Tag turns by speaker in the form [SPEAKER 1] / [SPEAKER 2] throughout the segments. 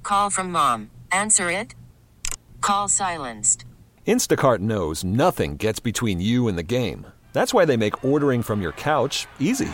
[SPEAKER 1] call from mom. Answer it. Call silenced.
[SPEAKER 2] Instacart knows nothing gets between you and the game. That's why they make ordering from your couch easy.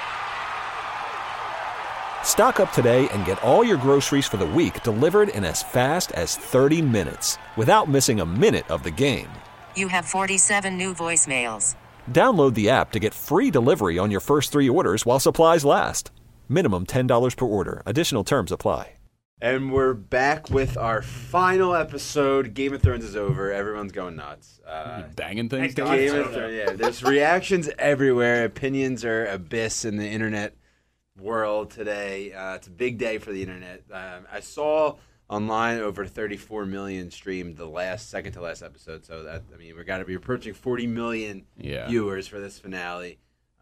[SPEAKER 2] Stock up today and get all your groceries for the week delivered in as fast as 30 minutes without missing a minute of the game.
[SPEAKER 1] You have 47 new voicemails.
[SPEAKER 2] Download the app to get free delivery on your first 3 orders while supplies last. Minimum $10 per order. Additional terms apply.
[SPEAKER 3] And we're back with our final episode. Game of Thrones is over. Everyone's going nuts.
[SPEAKER 4] Banging things
[SPEAKER 3] Game
[SPEAKER 4] down.
[SPEAKER 3] of Thrones, yeah. There's reactions everywhere. Opinions are abyss in the internet world today. It's a big day for the internet. I saw online over 34 million streamed the second to last episode. So that we're got to be approaching 40 million viewers for this finale.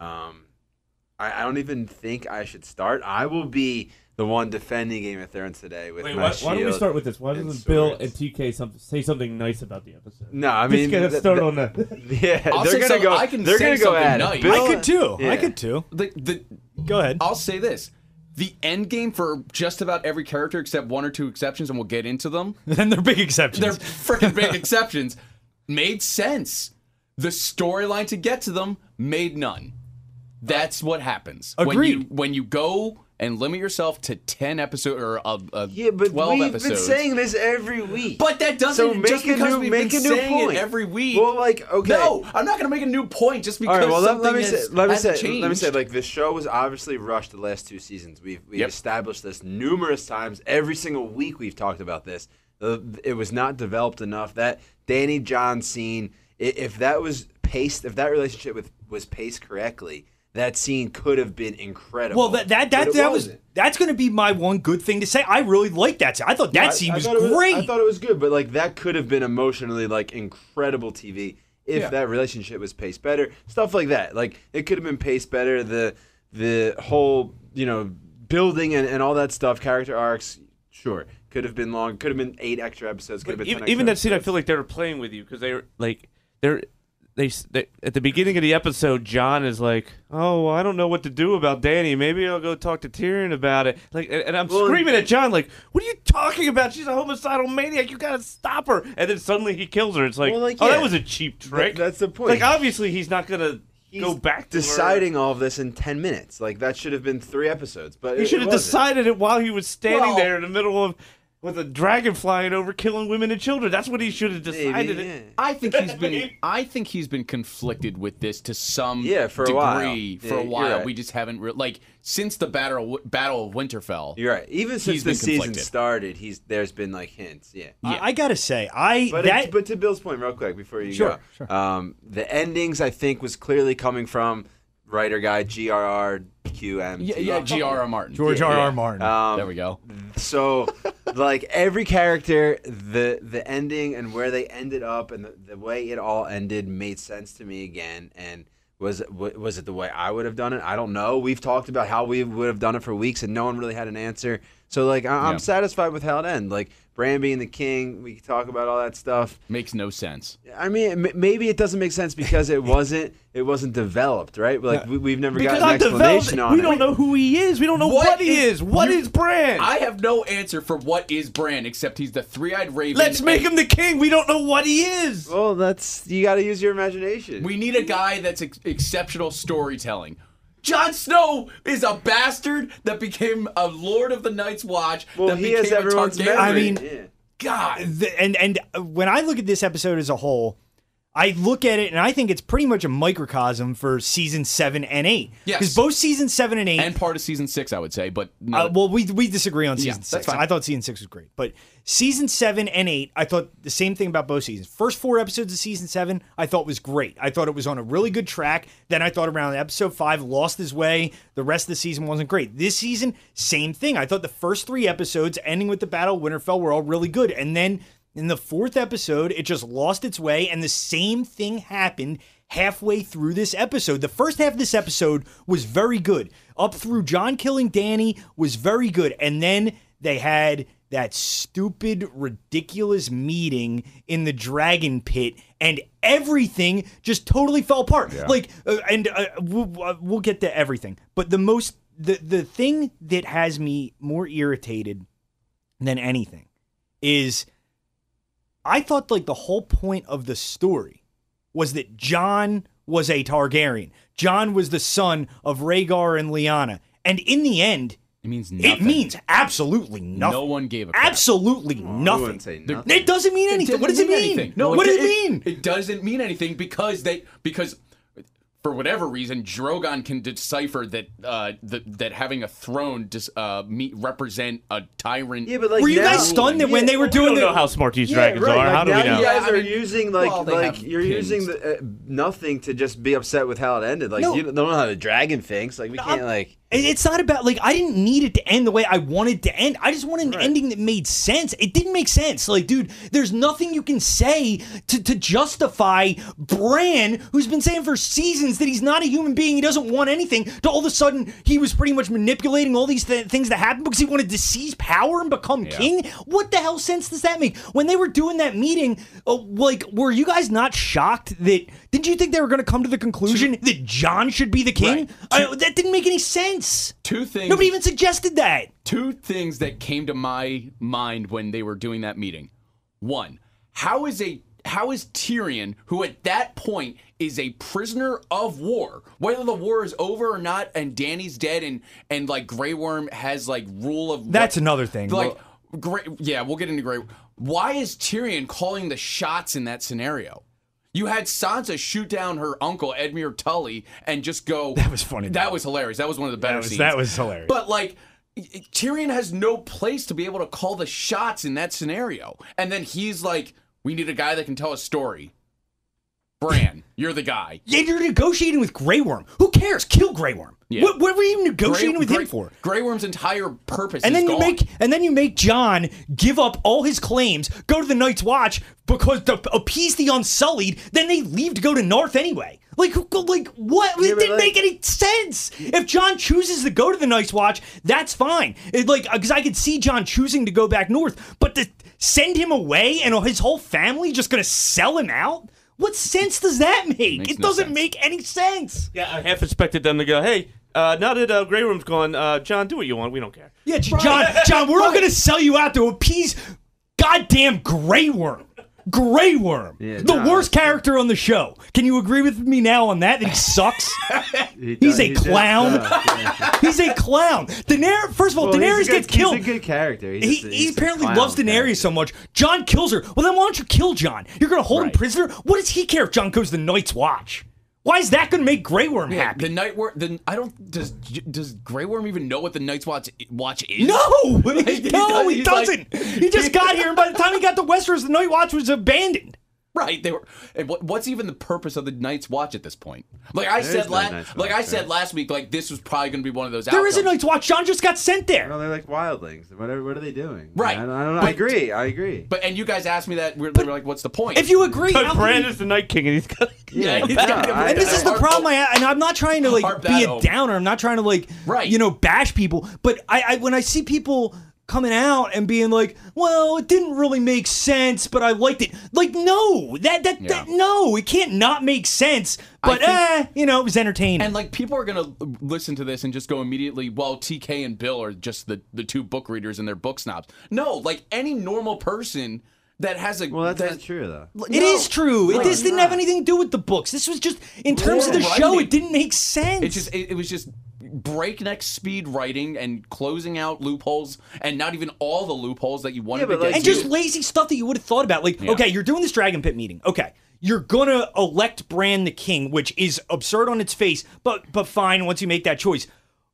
[SPEAKER 3] I don't even think I should start. I will be the one defending Game of Thrones today with my shield.
[SPEAKER 5] Why don't we start with this? Why doesn't Bill and TK say something nice about the episode?
[SPEAKER 3] No, I mean,
[SPEAKER 5] just get start on that.
[SPEAKER 3] Yeah, they're gonna go. They're gonna go at it.
[SPEAKER 6] I could too.
[SPEAKER 3] Yeah.
[SPEAKER 6] I could too. Go ahead.
[SPEAKER 4] I'll say this. The end game for just about every character except 1 or 2 exceptions, and we'll get into them.
[SPEAKER 6] And they're big exceptions.
[SPEAKER 4] They're freaking big exceptions. Made sense. The storyline to get to them made none. That's what happens.
[SPEAKER 6] Agreed.
[SPEAKER 4] When you go and limit yourself to 10 episodes or 12
[SPEAKER 3] we've
[SPEAKER 4] episodes.
[SPEAKER 3] been saying this every week.
[SPEAKER 4] But that doesn't.
[SPEAKER 3] So
[SPEAKER 4] just because we've been saying
[SPEAKER 3] point.
[SPEAKER 4] it every week.
[SPEAKER 3] Well, okay.
[SPEAKER 4] No, I'm not going to make a new point just because something has changed.
[SPEAKER 3] Let me say, the show was obviously rushed the last 2 seasons. We've established this numerous times. Every single week we've talked about this. It was not developed enough. That Danny John scene, if that was paced, if that relationship was paced correctly, that scene could have been incredible.
[SPEAKER 6] Well, that's going to be my one good thing to say. I really liked that scene. I thought that scene was great.
[SPEAKER 3] I thought it was good, but that could have been emotionally incredible TV if that relationship was paced better. Stuff like that. It could have been paced better. The whole building and all that stuff, character arcs, sure, could have been long. Could have been 8 extra episodes. Could have been 10
[SPEAKER 5] even that
[SPEAKER 3] extra
[SPEAKER 5] scene. I
[SPEAKER 3] episodes.
[SPEAKER 5] feel like they were playing with you because they at the beginning of the episode, John is like, "Oh, I don't know what to do about Dany. Maybe I'll go talk to Tyrion about it." And I'm screaming at John, like, "What are you talking about? She's a homicidal maniac. You gotta stop her!" And then suddenly he kills her. It's like, that was a cheap trick.
[SPEAKER 3] That's the point.
[SPEAKER 5] Obviously, he's not gonna go back to
[SPEAKER 3] deciding all of this in 10 minutes. That should have been 3 episodes. But
[SPEAKER 5] he should have decided it while he was standing there in the middle of. With a dragon flying over, killing women and children. That's what he should have decided.
[SPEAKER 3] Maybe, yeah.
[SPEAKER 4] I think he's been conflicted with this to some
[SPEAKER 3] for a while.
[SPEAKER 4] For a while.
[SPEAKER 3] Right.
[SPEAKER 4] We just haven't since the Battle of Winterfell.
[SPEAKER 3] You're right. Even since the season started, there's been hints. Yeah.
[SPEAKER 6] I gotta say,
[SPEAKER 3] but to Bill's point, real quick before you go, the endings I think was clearly coming from writer guy GRRQM.
[SPEAKER 4] Yeah, G.R.R. Martin.
[SPEAKER 6] George R.R. Martin.
[SPEAKER 4] There we go.
[SPEAKER 3] So, every character, the ending and where they ended up and the way it all ended made sense to me again. And was it the way I would have done it? I don't know. We've talked about how we would have done it for weeks, and no one really had an answer. So, I'm satisfied with how it ended. Bran being the king, we can talk about all that stuff.
[SPEAKER 4] Makes no sense.
[SPEAKER 3] I mean, maybe it doesn't make sense because it wasn't developed, right? We've never gotten an explanation on it.
[SPEAKER 5] We don't know who he is. We don't know what he is. What is Bran?
[SPEAKER 4] I have no answer for what is Bran, except he's the 3-eyed raven.
[SPEAKER 5] Let's make him the king. We don't know what he is.
[SPEAKER 3] Well, you got to use your imagination.
[SPEAKER 4] We need a guy that's exceptional storytelling. Jon Snow is a bastard that became a Lord of the Night's Watch.
[SPEAKER 3] Well, he has everyone's memory.
[SPEAKER 6] I mean, God. And when I look at this episode as a whole, I look at it and I think it's pretty much a microcosm for season 7 and 8.
[SPEAKER 4] Yes.
[SPEAKER 6] Because both season 7 and 8.
[SPEAKER 4] And part of season 6, I would say. But
[SPEAKER 6] we disagree on season 6.
[SPEAKER 4] That's fine.
[SPEAKER 6] I thought season 6 was great. But season 7 and 8, I thought the same thing about both seasons. First 4 episodes of season 7, I thought was great. I thought it was on a really good track. Then I thought around episode 5, lost his way. The rest of the season wasn't great. This season, same thing. I thought the first 3 episodes, ending with the Battle of Winterfell, were all really good. And then in the 4th episode, it just lost its way, and the same thing happened halfway through this episode. The first half of this episode was very good. Up through Jon killing Dany was very good. And then they had that stupid, ridiculous meeting in the dragon pit, and everything just totally fell apart. Yeah. We'll get to everything. But the thing that has me more irritated than anything is I thought like the whole point of the story was that Jon was a Targaryen. Jon was the son of Rhaegar and Lyanna. And in the end,
[SPEAKER 4] It means nothing.
[SPEAKER 6] it means absolutely nothing.
[SPEAKER 4] No one gave a crap.
[SPEAKER 6] Absolutely
[SPEAKER 3] I
[SPEAKER 6] nothing.
[SPEAKER 3] wouldn't say nothing.
[SPEAKER 6] It doesn't mean anything. What does it mean?
[SPEAKER 4] Anything. No,
[SPEAKER 6] what does it mean?
[SPEAKER 4] It doesn't mean anything because for whatever reason, Drogon can decipher that that having a throne represent a tyrant.
[SPEAKER 3] Yeah, but like
[SPEAKER 6] Were you
[SPEAKER 3] now-
[SPEAKER 6] guys stunned that when they were
[SPEAKER 5] We
[SPEAKER 6] doing
[SPEAKER 5] don't know
[SPEAKER 6] the
[SPEAKER 5] how smart these
[SPEAKER 3] Yeah,
[SPEAKER 5] dragons
[SPEAKER 3] right.
[SPEAKER 5] are.
[SPEAKER 3] Like,
[SPEAKER 5] How do
[SPEAKER 3] now
[SPEAKER 5] we know?
[SPEAKER 3] you guys
[SPEAKER 4] I
[SPEAKER 3] are
[SPEAKER 4] mean,
[SPEAKER 3] using
[SPEAKER 4] well, they have
[SPEAKER 3] you're
[SPEAKER 4] kings.
[SPEAKER 3] using the nothing to just be upset with how it ended. Like
[SPEAKER 6] No.
[SPEAKER 3] you don't know how the dragon thinks. Like we can't like.
[SPEAKER 6] It's not about, like, I didn't need it to end the way I wanted to end. I just wanted an ending that made sense. It didn't make sense. Like, dude, there's nothing you can say to justify Bran, who's been saying for seasons that he's not a human being, he doesn't want anything, to all of a sudden he was pretty much manipulating all these things that happened because he wanted to seize power and become king. What the hell sense does that make? When they were doing that meeting, like, were you guys not shocked that, didn't you think they were going to come to the conclusion that Jon should be the king?
[SPEAKER 4] Right.
[SPEAKER 6] That didn't make any sense.
[SPEAKER 4] Two things.
[SPEAKER 6] Nobody even suggested that.
[SPEAKER 4] Two things that came to my mind when they were doing that meeting. One, how is Tyrion, who at that point is a prisoner of war, whether the war is over or not, and Dany's dead, and like Grey Worm has like rule of
[SPEAKER 6] That's another thing.
[SPEAKER 4] Like, we'll get into Grey. Why is Tyrion calling the shots in that scenario? You had Sansa shoot down her uncle, Edmure Tully, and just go...
[SPEAKER 6] That was funny.
[SPEAKER 4] That was hilarious. That was one of the better scenes.
[SPEAKER 6] That was hilarious.
[SPEAKER 4] But, like, Tyrion has no place to be able to call the shots in that scenario. And then he's like, we need a guy that can tell a story. Bran, you're the guy.
[SPEAKER 6] Yeah, you're negotiating with Grey Worm. Who cares? Kill Grey Worm.
[SPEAKER 4] Yeah.
[SPEAKER 6] What were you negotiating with him for?
[SPEAKER 4] Grey Worm's entire purpose
[SPEAKER 6] And
[SPEAKER 4] is
[SPEAKER 6] then
[SPEAKER 4] gone.
[SPEAKER 6] you make Jon give up all his claims, go to the Night's Watch because to appease the Unsullied. Then they leave to go to North anyway. Like what?
[SPEAKER 3] Yeah,
[SPEAKER 6] It didn't make any sense. If Jon chooses to go to the Night's Watch, that's fine. Because I could see Jon choosing to go back north, but to send him away and his whole family just gonna sell him out. What sense does that make?
[SPEAKER 4] Makes
[SPEAKER 6] It
[SPEAKER 4] no
[SPEAKER 6] doesn't
[SPEAKER 4] sense.
[SPEAKER 6] make any sense.
[SPEAKER 5] Yeah, I half expected them to go, hey, now that Grey Worm's gone, John, do what you want. We don't care.
[SPEAKER 6] Yeah, John, we're all going to sell you out to appease goddamn Grey Worm. Grey Worm.
[SPEAKER 3] Yeah,
[SPEAKER 6] the
[SPEAKER 3] John,
[SPEAKER 6] worst character on the show. Can you agree with me now on that? That he sucks? He's a clown. He's a clown. First of all, Daenerys gets killed.
[SPEAKER 3] He's a good character.
[SPEAKER 6] He apparently
[SPEAKER 3] a
[SPEAKER 6] loves
[SPEAKER 3] clown
[SPEAKER 6] Daenerys
[SPEAKER 3] character.
[SPEAKER 6] so much. Jon kills her. Well, then why don't you kill Jon? You're going to hold him
[SPEAKER 4] Right.
[SPEAKER 6] prisoner? What does he care if Jon goes to the Night's Watch? Why is that going to make Grey Worm
[SPEAKER 4] Yeah,
[SPEAKER 6] happy?
[SPEAKER 4] the Night Worm. Does Grey Worm even know what the Night's Watch is?
[SPEAKER 6] No,
[SPEAKER 4] He's
[SPEAKER 6] no, he
[SPEAKER 4] like-
[SPEAKER 6] doesn't. He just got here, and by the time he got to Westeros, the Night Watch was abandoned.
[SPEAKER 4] Right, they were. And what's even the purpose of the Night's Watch at this point? Like I
[SPEAKER 3] There
[SPEAKER 4] said
[SPEAKER 3] is no Night's Watch,
[SPEAKER 4] I said
[SPEAKER 3] right?
[SPEAKER 4] last week, like this was probably going to be one of those.
[SPEAKER 6] There is a
[SPEAKER 4] outcomes.
[SPEAKER 6] Night's Watch. Jon just got sent there.
[SPEAKER 3] No, they're like wildlings. What are they doing?
[SPEAKER 4] Right.
[SPEAKER 3] I don't know.
[SPEAKER 4] But-
[SPEAKER 3] I agree.
[SPEAKER 4] But and you guys asked me that. They were like, "What's the point?"
[SPEAKER 6] If you agree,
[SPEAKER 5] But
[SPEAKER 6] how
[SPEAKER 5] Bran
[SPEAKER 6] can
[SPEAKER 5] is the Night King, and he's got
[SPEAKER 4] yeah, he's
[SPEAKER 3] no,
[SPEAKER 4] got-
[SPEAKER 6] and this is the problem and I'm not trying to like
[SPEAKER 4] Harp
[SPEAKER 6] be
[SPEAKER 4] that
[SPEAKER 6] a
[SPEAKER 4] home.
[SPEAKER 6] downer. I'm not trying to
[SPEAKER 4] Right.
[SPEAKER 6] bash people. But I when I see people coming out and being like, well, it didn't really make sense, but I liked it. Like, no, that no, it can't not make sense. But it was entertaining.
[SPEAKER 4] And like people are gonna listen to this and just go immediately, well, TK and Bill are just the two book readers and they're book snobs. No, like any normal person that has a
[SPEAKER 3] Well, that's not true though.
[SPEAKER 6] It is true.
[SPEAKER 4] Right.
[SPEAKER 6] This didn't have anything to do with the books. This was just in terms of the
[SPEAKER 4] Poor
[SPEAKER 6] show.
[SPEAKER 4] writing.
[SPEAKER 6] It didn't make sense.
[SPEAKER 4] It was just breakneck speed writing and closing out loopholes, and not even all the loopholes that you wanted
[SPEAKER 3] Yeah, but
[SPEAKER 4] to get
[SPEAKER 3] like-
[SPEAKER 6] and
[SPEAKER 4] to.
[SPEAKER 6] just lazy stuff that you would have thought about. Like,
[SPEAKER 4] Yeah.
[SPEAKER 6] okay, you're doing this Dragon Pit meeting. Okay, you're gonna elect Bran the king, which is absurd on its face, but fine once you make that choice.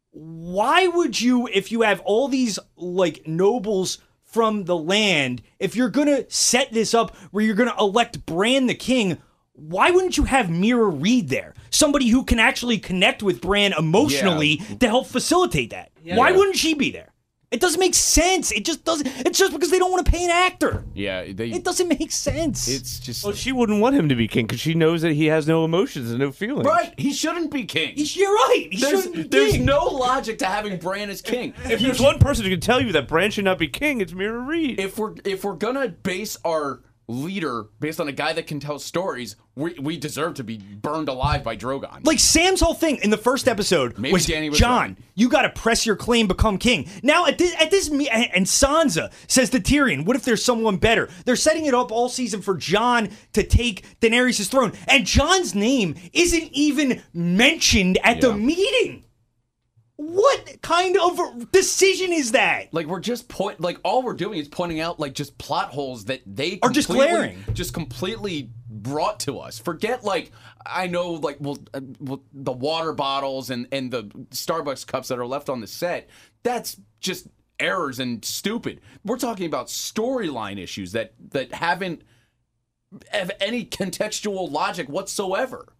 [SPEAKER 6] Why would you, if you have all these like nobles from the land, if you're gonna set this up where you're gonna elect Bran the king? Why wouldn't you have Mira Reed there? Somebody who can actually connect with Bran emotionally to help facilitate that. Why wouldn't she be there? It doesn't make sense. It just doesn't. It's just because they don't want to pay an actor.
[SPEAKER 4] yeah,
[SPEAKER 6] It doesn't make sense.
[SPEAKER 4] it's just
[SPEAKER 5] Well, she wouldn't want him to be king because she knows that he has no emotions and no feelings.
[SPEAKER 4] right. He shouldn't be king.
[SPEAKER 6] You're right. He shouldn't be
[SPEAKER 4] There's
[SPEAKER 6] king.
[SPEAKER 4] no logic to having Bran as king.
[SPEAKER 5] If there's one person who can tell you that Bran should not be king, it's Mira Reed.
[SPEAKER 4] If we're gonna base our leader based on a guy that can tell stories, we deserve to be burned alive by Drogon.
[SPEAKER 6] Like Sam's whole thing in the first episode
[SPEAKER 4] Maybe
[SPEAKER 6] was,
[SPEAKER 4] Danny was
[SPEAKER 6] John,
[SPEAKER 4] right.
[SPEAKER 6] you got to press your claim, become king. Now and Sansa says to Tyrion, what if there's someone better? They're setting it up all season for Jon to take Daenerys' throne, and Jon's name isn't even mentioned at the meeting. What kind of decision is that?
[SPEAKER 4] Like we're just all we're doing is pointing out like just plot holes that they
[SPEAKER 6] Are just glaring.
[SPEAKER 4] just completely brought to us. Forget I know the water bottles and the Starbucks cups that are left on the set. That's just errors and stupid. We're talking about storyline issues that haven't have any contextual logic whatsoever.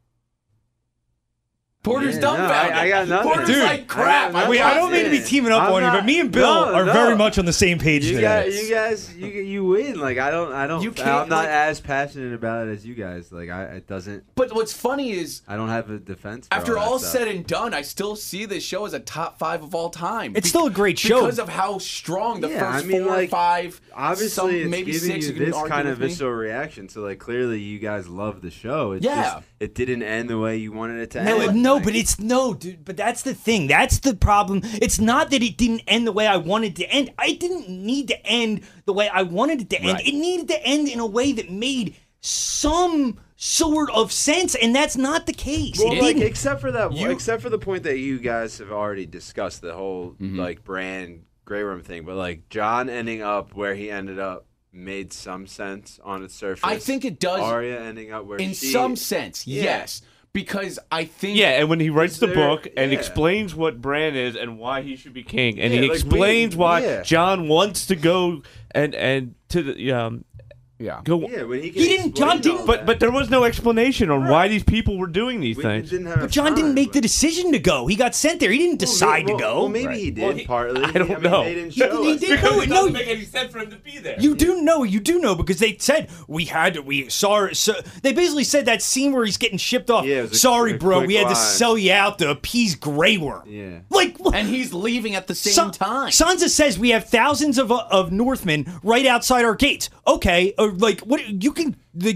[SPEAKER 4] Porter's dumbfounded.
[SPEAKER 3] I got nothing.
[SPEAKER 4] Porter's
[SPEAKER 6] Dude,
[SPEAKER 4] like crap.
[SPEAKER 6] I don't mean to be teaming up on you, but me and Bill are very much on the same page today.
[SPEAKER 3] You guys, you win. Like I don't. I'm not as passionate about it as you guys. Like it doesn't.
[SPEAKER 4] But what's funny is
[SPEAKER 3] I don't have a defense. For
[SPEAKER 4] after
[SPEAKER 3] all
[SPEAKER 4] all
[SPEAKER 3] that
[SPEAKER 4] said
[SPEAKER 3] stuff.
[SPEAKER 4] and done, I still see this show as a top 5 of all time.
[SPEAKER 6] It's still a great show
[SPEAKER 4] because of how strong the first 4, 5,
[SPEAKER 3] obviously it's
[SPEAKER 4] maybe
[SPEAKER 3] giving
[SPEAKER 4] 6.
[SPEAKER 3] you
[SPEAKER 4] You can
[SPEAKER 3] this
[SPEAKER 4] argue
[SPEAKER 3] kind of
[SPEAKER 4] with me.
[SPEAKER 3] visceral reaction. So like clearly you guys love the show. It's
[SPEAKER 4] Yeah.
[SPEAKER 3] just, it didn't end the way you wanted it to end.
[SPEAKER 6] Dude, but that's the thing. That's the problem. It's not that it didn't end the way I wanted to end. I didn't need to end the way I wanted it to end.
[SPEAKER 4] Right.
[SPEAKER 6] It needed to end in a way that made some sort of sense, and that's not the case.
[SPEAKER 3] Well,
[SPEAKER 6] It
[SPEAKER 3] like
[SPEAKER 6] didn't.
[SPEAKER 3] except for the point that you guys have already discussed, the whole like Bran Grey Worm thing, but like Jon ending up where he ended up made some sense on its surface.
[SPEAKER 4] I think it does.
[SPEAKER 3] Arya ending up where
[SPEAKER 4] in
[SPEAKER 3] she
[SPEAKER 4] some sense,
[SPEAKER 3] Yeah.
[SPEAKER 4] yes. Because I think
[SPEAKER 5] Yeah, and when he writes the
[SPEAKER 3] there-
[SPEAKER 5] book and
[SPEAKER 3] yeah.
[SPEAKER 5] explains what Bran is and why he should be king, and
[SPEAKER 3] Yeah,
[SPEAKER 5] he
[SPEAKER 3] like
[SPEAKER 5] explains why
[SPEAKER 3] yeah.
[SPEAKER 5] Jon wants to go and to the
[SPEAKER 4] yeah.
[SPEAKER 5] go.
[SPEAKER 3] Yeah, when he can
[SPEAKER 6] He didn't- Jon
[SPEAKER 3] explain all
[SPEAKER 6] didn't-
[SPEAKER 3] that.
[SPEAKER 5] But there was no explanation on why these people were doing these
[SPEAKER 3] We
[SPEAKER 5] things.
[SPEAKER 3] didn't have
[SPEAKER 6] But John didn't
[SPEAKER 3] time,
[SPEAKER 6] make the
[SPEAKER 3] but-
[SPEAKER 6] decision to go. He got sent there. He didn't decide to go.
[SPEAKER 3] Well, maybe he did
[SPEAKER 5] Well, he-
[SPEAKER 3] partly.
[SPEAKER 5] I don't
[SPEAKER 3] mean,
[SPEAKER 5] know.
[SPEAKER 3] They didn't
[SPEAKER 6] He-
[SPEAKER 3] show
[SPEAKER 6] he
[SPEAKER 3] us.
[SPEAKER 6] did- no, no,
[SPEAKER 5] make any sense for him to be there.
[SPEAKER 6] You do know, because they said we saw. So they basically said that scene where he's getting shipped off.
[SPEAKER 3] Yeah, it was a-
[SPEAKER 6] Sorry,
[SPEAKER 3] a
[SPEAKER 6] bro,
[SPEAKER 3] quick
[SPEAKER 6] we had to
[SPEAKER 3] line.
[SPEAKER 6] sell you out to appease Grey Worm.
[SPEAKER 3] Yeah.
[SPEAKER 6] Like,
[SPEAKER 4] And he's leaving at the same time.
[SPEAKER 6] Sansa says we have thousands of Northmen right outside our gates. Okay, or like what you can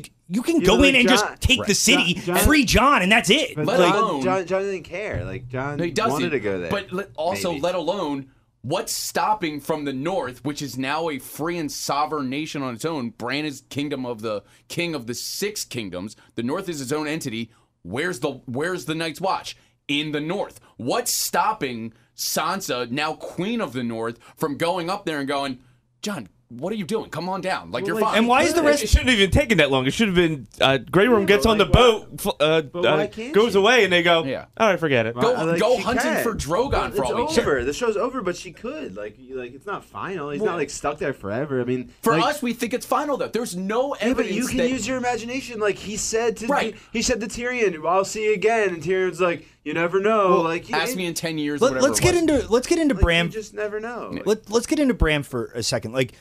[SPEAKER 6] go
[SPEAKER 3] like
[SPEAKER 6] in and just
[SPEAKER 3] Jon-
[SPEAKER 6] take the city,
[SPEAKER 3] Jon-
[SPEAKER 6] free John, and that's it.
[SPEAKER 3] But
[SPEAKER 4] Let
[SPEAKER 6] Like,
[SPEAKER 4] alone-
[SPEAKER 3] John didn't care. Like John
[SPEAKER 4] No, he doesn't.
[SPEAKER 3] wanted to go there.
[SPEAKER 4] But also,
[SPEAKER 3] Maybe.
[SPEAKER 4] let alone what's stopping from the North, which is now a free and sovereign nation on its own. Bran is king of the 6 kingdoms. The North is its own entity. Where's the Night's Watch? In the North. What's stopping Sansa, now Queen of the North, from going up there and going, John, what are you doing? Come on down. Like, you're fine.
[SPEAKER 6] and why is the rest?
[SPEAKER 5] It shouldn't have even taken that long. It should have been Grey Worm gets
[SPEAKER 3] but
[SPEAKER 5] on the
[SPEAKER 3] like,
[SPEAKER 5] boat,
[SPEAKER 3] why can't
[SPEAKER 5] goes
[SPEAKER 3] she?
[SPEAKER 5] away, and they go,
[SPEAKER 4] Yeah.
[SPEAKER 5] all right, forget it.
[SPEAKER 4] Go
[SPEAKER 3] Like,
[SPEAKER 4] go
[SPEAKER 3] she
[SPEAKER 4] hunting
[SPEAKER 3] can.
[SPEAKER 4] for Drogon for all we
[SPEAKER 3] It's
[SPEAKER 4] care.
[SPEAKER 3] over. The show's over, but she could. Like it's not final. He's not like stuck there forever. I mean,
[SPEAKER 4] For
[SPEAKER 3] like,
[SPEAKER 4] us, we think it's final, though. There's no
[SPEAKER 3] yeah, but
[SPEAKER 4] evidence
[SPEAKER 3] you can
[SPEAKER 4] that...
[SPEAKER 3] use your imagination. Like he said to
[SPEAKER 4] Right.
[SPEAKER 3] he said to Tyrion, "I'll see you again," and Tyrion's like, "You never know." like
[SPEAKER 4] Ask me in 10 years,
[SPEAKER 6] Let's
[SPEAKER 4] whatever
[SPEAKER 6] get
[SPEAKER 4] it was.
[SPEAKER 6] into
[SPEAKER 3] like,
[SPEAKER 6] Bram.
[SPEAKER 3] You just never know.
[SPEAKER 6] Let's get into Bram for a second. Like,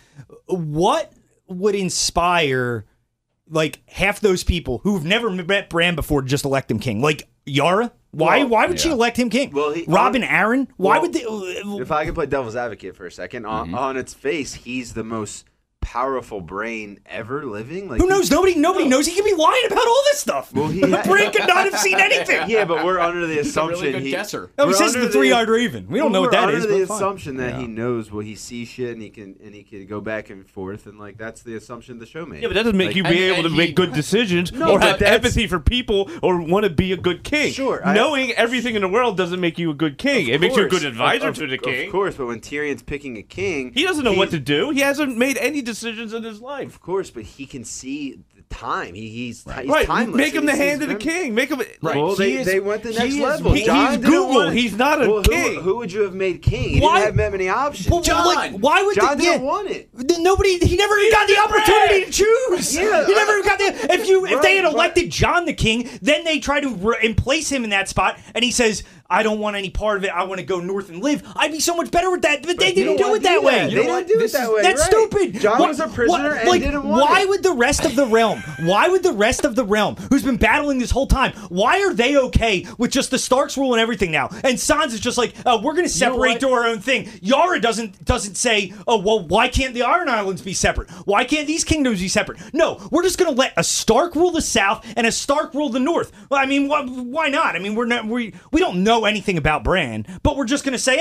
[SPEAKER 6] what would inspire like half those people who've never met Bram before to just elect him king? Like Yara, why would she elect him king?
[SPEAKER 3] Well,
[SPEAKER 6] Robin Aaron, why
[SPEAKER 3] well,
[SPEAKER 6] would they?
[SPEAKER 3] If I could play devil's advocate for a second, on its face, he's the most powerful brain ever living. Like
[SPEAKER 6] Who knows? Nobody knows. He could be lying about all this stuff.
[SPEAKER 3] Well, he
[SPEAKER 6] Bran could not have seen anything.
[SPEAKER 3] Yeah, but we're under the
[SPEAKER 4] He's a
[SPEAKER 3] assumption
[SPEAKER 4] really good guesser.
[SPEAKER 6] Oh, he
[SPEAKER 3] we're
[SPEAKER 6] says
[SPEAKER 3] under
[SPEAKER 6] the three-eyed raven. We don't know what
[SPEAKER 3] we're
[SPEAKER 6] that
[SPEAKER 3] under
[SPEAKER 6] is.
[SPEAKER 3] the
[SPEAKER 6] But fine.
[SPEAKER 3] assumption that he knows what he sees shit and he can go back and forth and like that's the assumption the show made.
[SPEAKER 5] Yeah, but that doesn't make
[SPEAKER 3] Like,
[SPEAKER 5] you be
[SPEAKER 4] and-
[SPEAKER 5] able to
[SPEAKER 4] and
[SPEAKER 5] make
[SPEAKER 4] he-
[SPEAKER 5] good decisions
[SPEAKER 3] No,
[SPEAKER 5] or
[SPEAKER 3] but
[SPEAKER 5] have
[SPEAKER 3] that's-
[SPEAKER 5] empathy for people or want to be a good king.
[SPEAKER 3] Sure,
[SPEAKER 5] Knowing everything in the world doesn't make you a good king. It makes you a good advisor to the king.
[SPEAKER 3] Of course, but when Tyrion's picking a king,
[SPEAKER 5] He doesn't know what to do. He hasn't made any decisions in his life.
[SPEAKER 3] Of course, but he can see the time. He's
[SPEAKER 5] Right,
[SPEAKER 3] timeless.
[SPEAKER 5] make him
[SPEAKER 3] He
[SPEAKER 5] the
[SPEAKER 3] sees
[SPEAKER 5] hand of the
[SPEAKER 3] them.
[SPEAKER 5] king. Make him
[SPEAKER 4] Right.
[SPEAKER 3] Well,
[SPEAKER 4] He
[SPEAKER 3] they
[SPEAKER 4] is-
[SPEAKER 3] went the
[SPEAKER 4] he
[SPEAKER 3] next
[SPEAKER 4] is-
[SPEAKER 3] level.
[SPEAKER 5] he's
[SPEAKER 3] John didn't
[SPEAKER 5] Google.
[SPEAKER 3] want it.
[SPEAKER 5] He's not a
[SPEAKER 3] Well,
[SPEAKER 5] king.
[SPEAKER 3] Who would you have made king? He
[SPEAKER 6] Why-
[SPEAKER 3] didn't have that many options.
[SPEAKER 6] Well,
[SPEAKER 4] John!
[SPEAKER 6] like, why would
[SPEAKER 3] John
[SPEAKER 6] they,
[SPEAKER 3] didn't
[SPEAKER 6] yeah,
[SPEAKER 3] want it.
[SPEAKER 6] Nobody. He never even got the opportunity to choose.
[SPEAKER 3] Yeah,
[SPEAKER 6] he never even got the. If they had
[SPEAKER 3] right.
[SPEAKER 6] elected John the king, then they try to emplace him in that spot, and he says, I don't want any part of it. I want to go north and live. I'd be so much better with that. But they didn't
[SPEAKER 3] don't
[SPEAKER 6] do it that way.
[SPEAKER 3] They don't do it that way.
[SPEAKER 6] That's
[SPEAKER 3] right.
[SPEAKER 6] stupid.
[SPEAKER 3] John was a prisoner and didn't want
[SPEAKER 6] why
[SPEAKER 3] it.
[SPEAKER 6] would the rest of the realm? Why would the rest of the realm, who's been battling this whole time, why are they okay with just the Starks rule and everything now? And Sansa's just like, we're going to separate, do our own thing. Yara doesn't say, oh well, why can't the Iron Islands be separate? Why can't these kingdoms be separate? No, we're just going to let a Stark rule the South and a Stark rule the North. Well, I mean, why not? I mean, we don't know anything about Bran, but we're just going to say,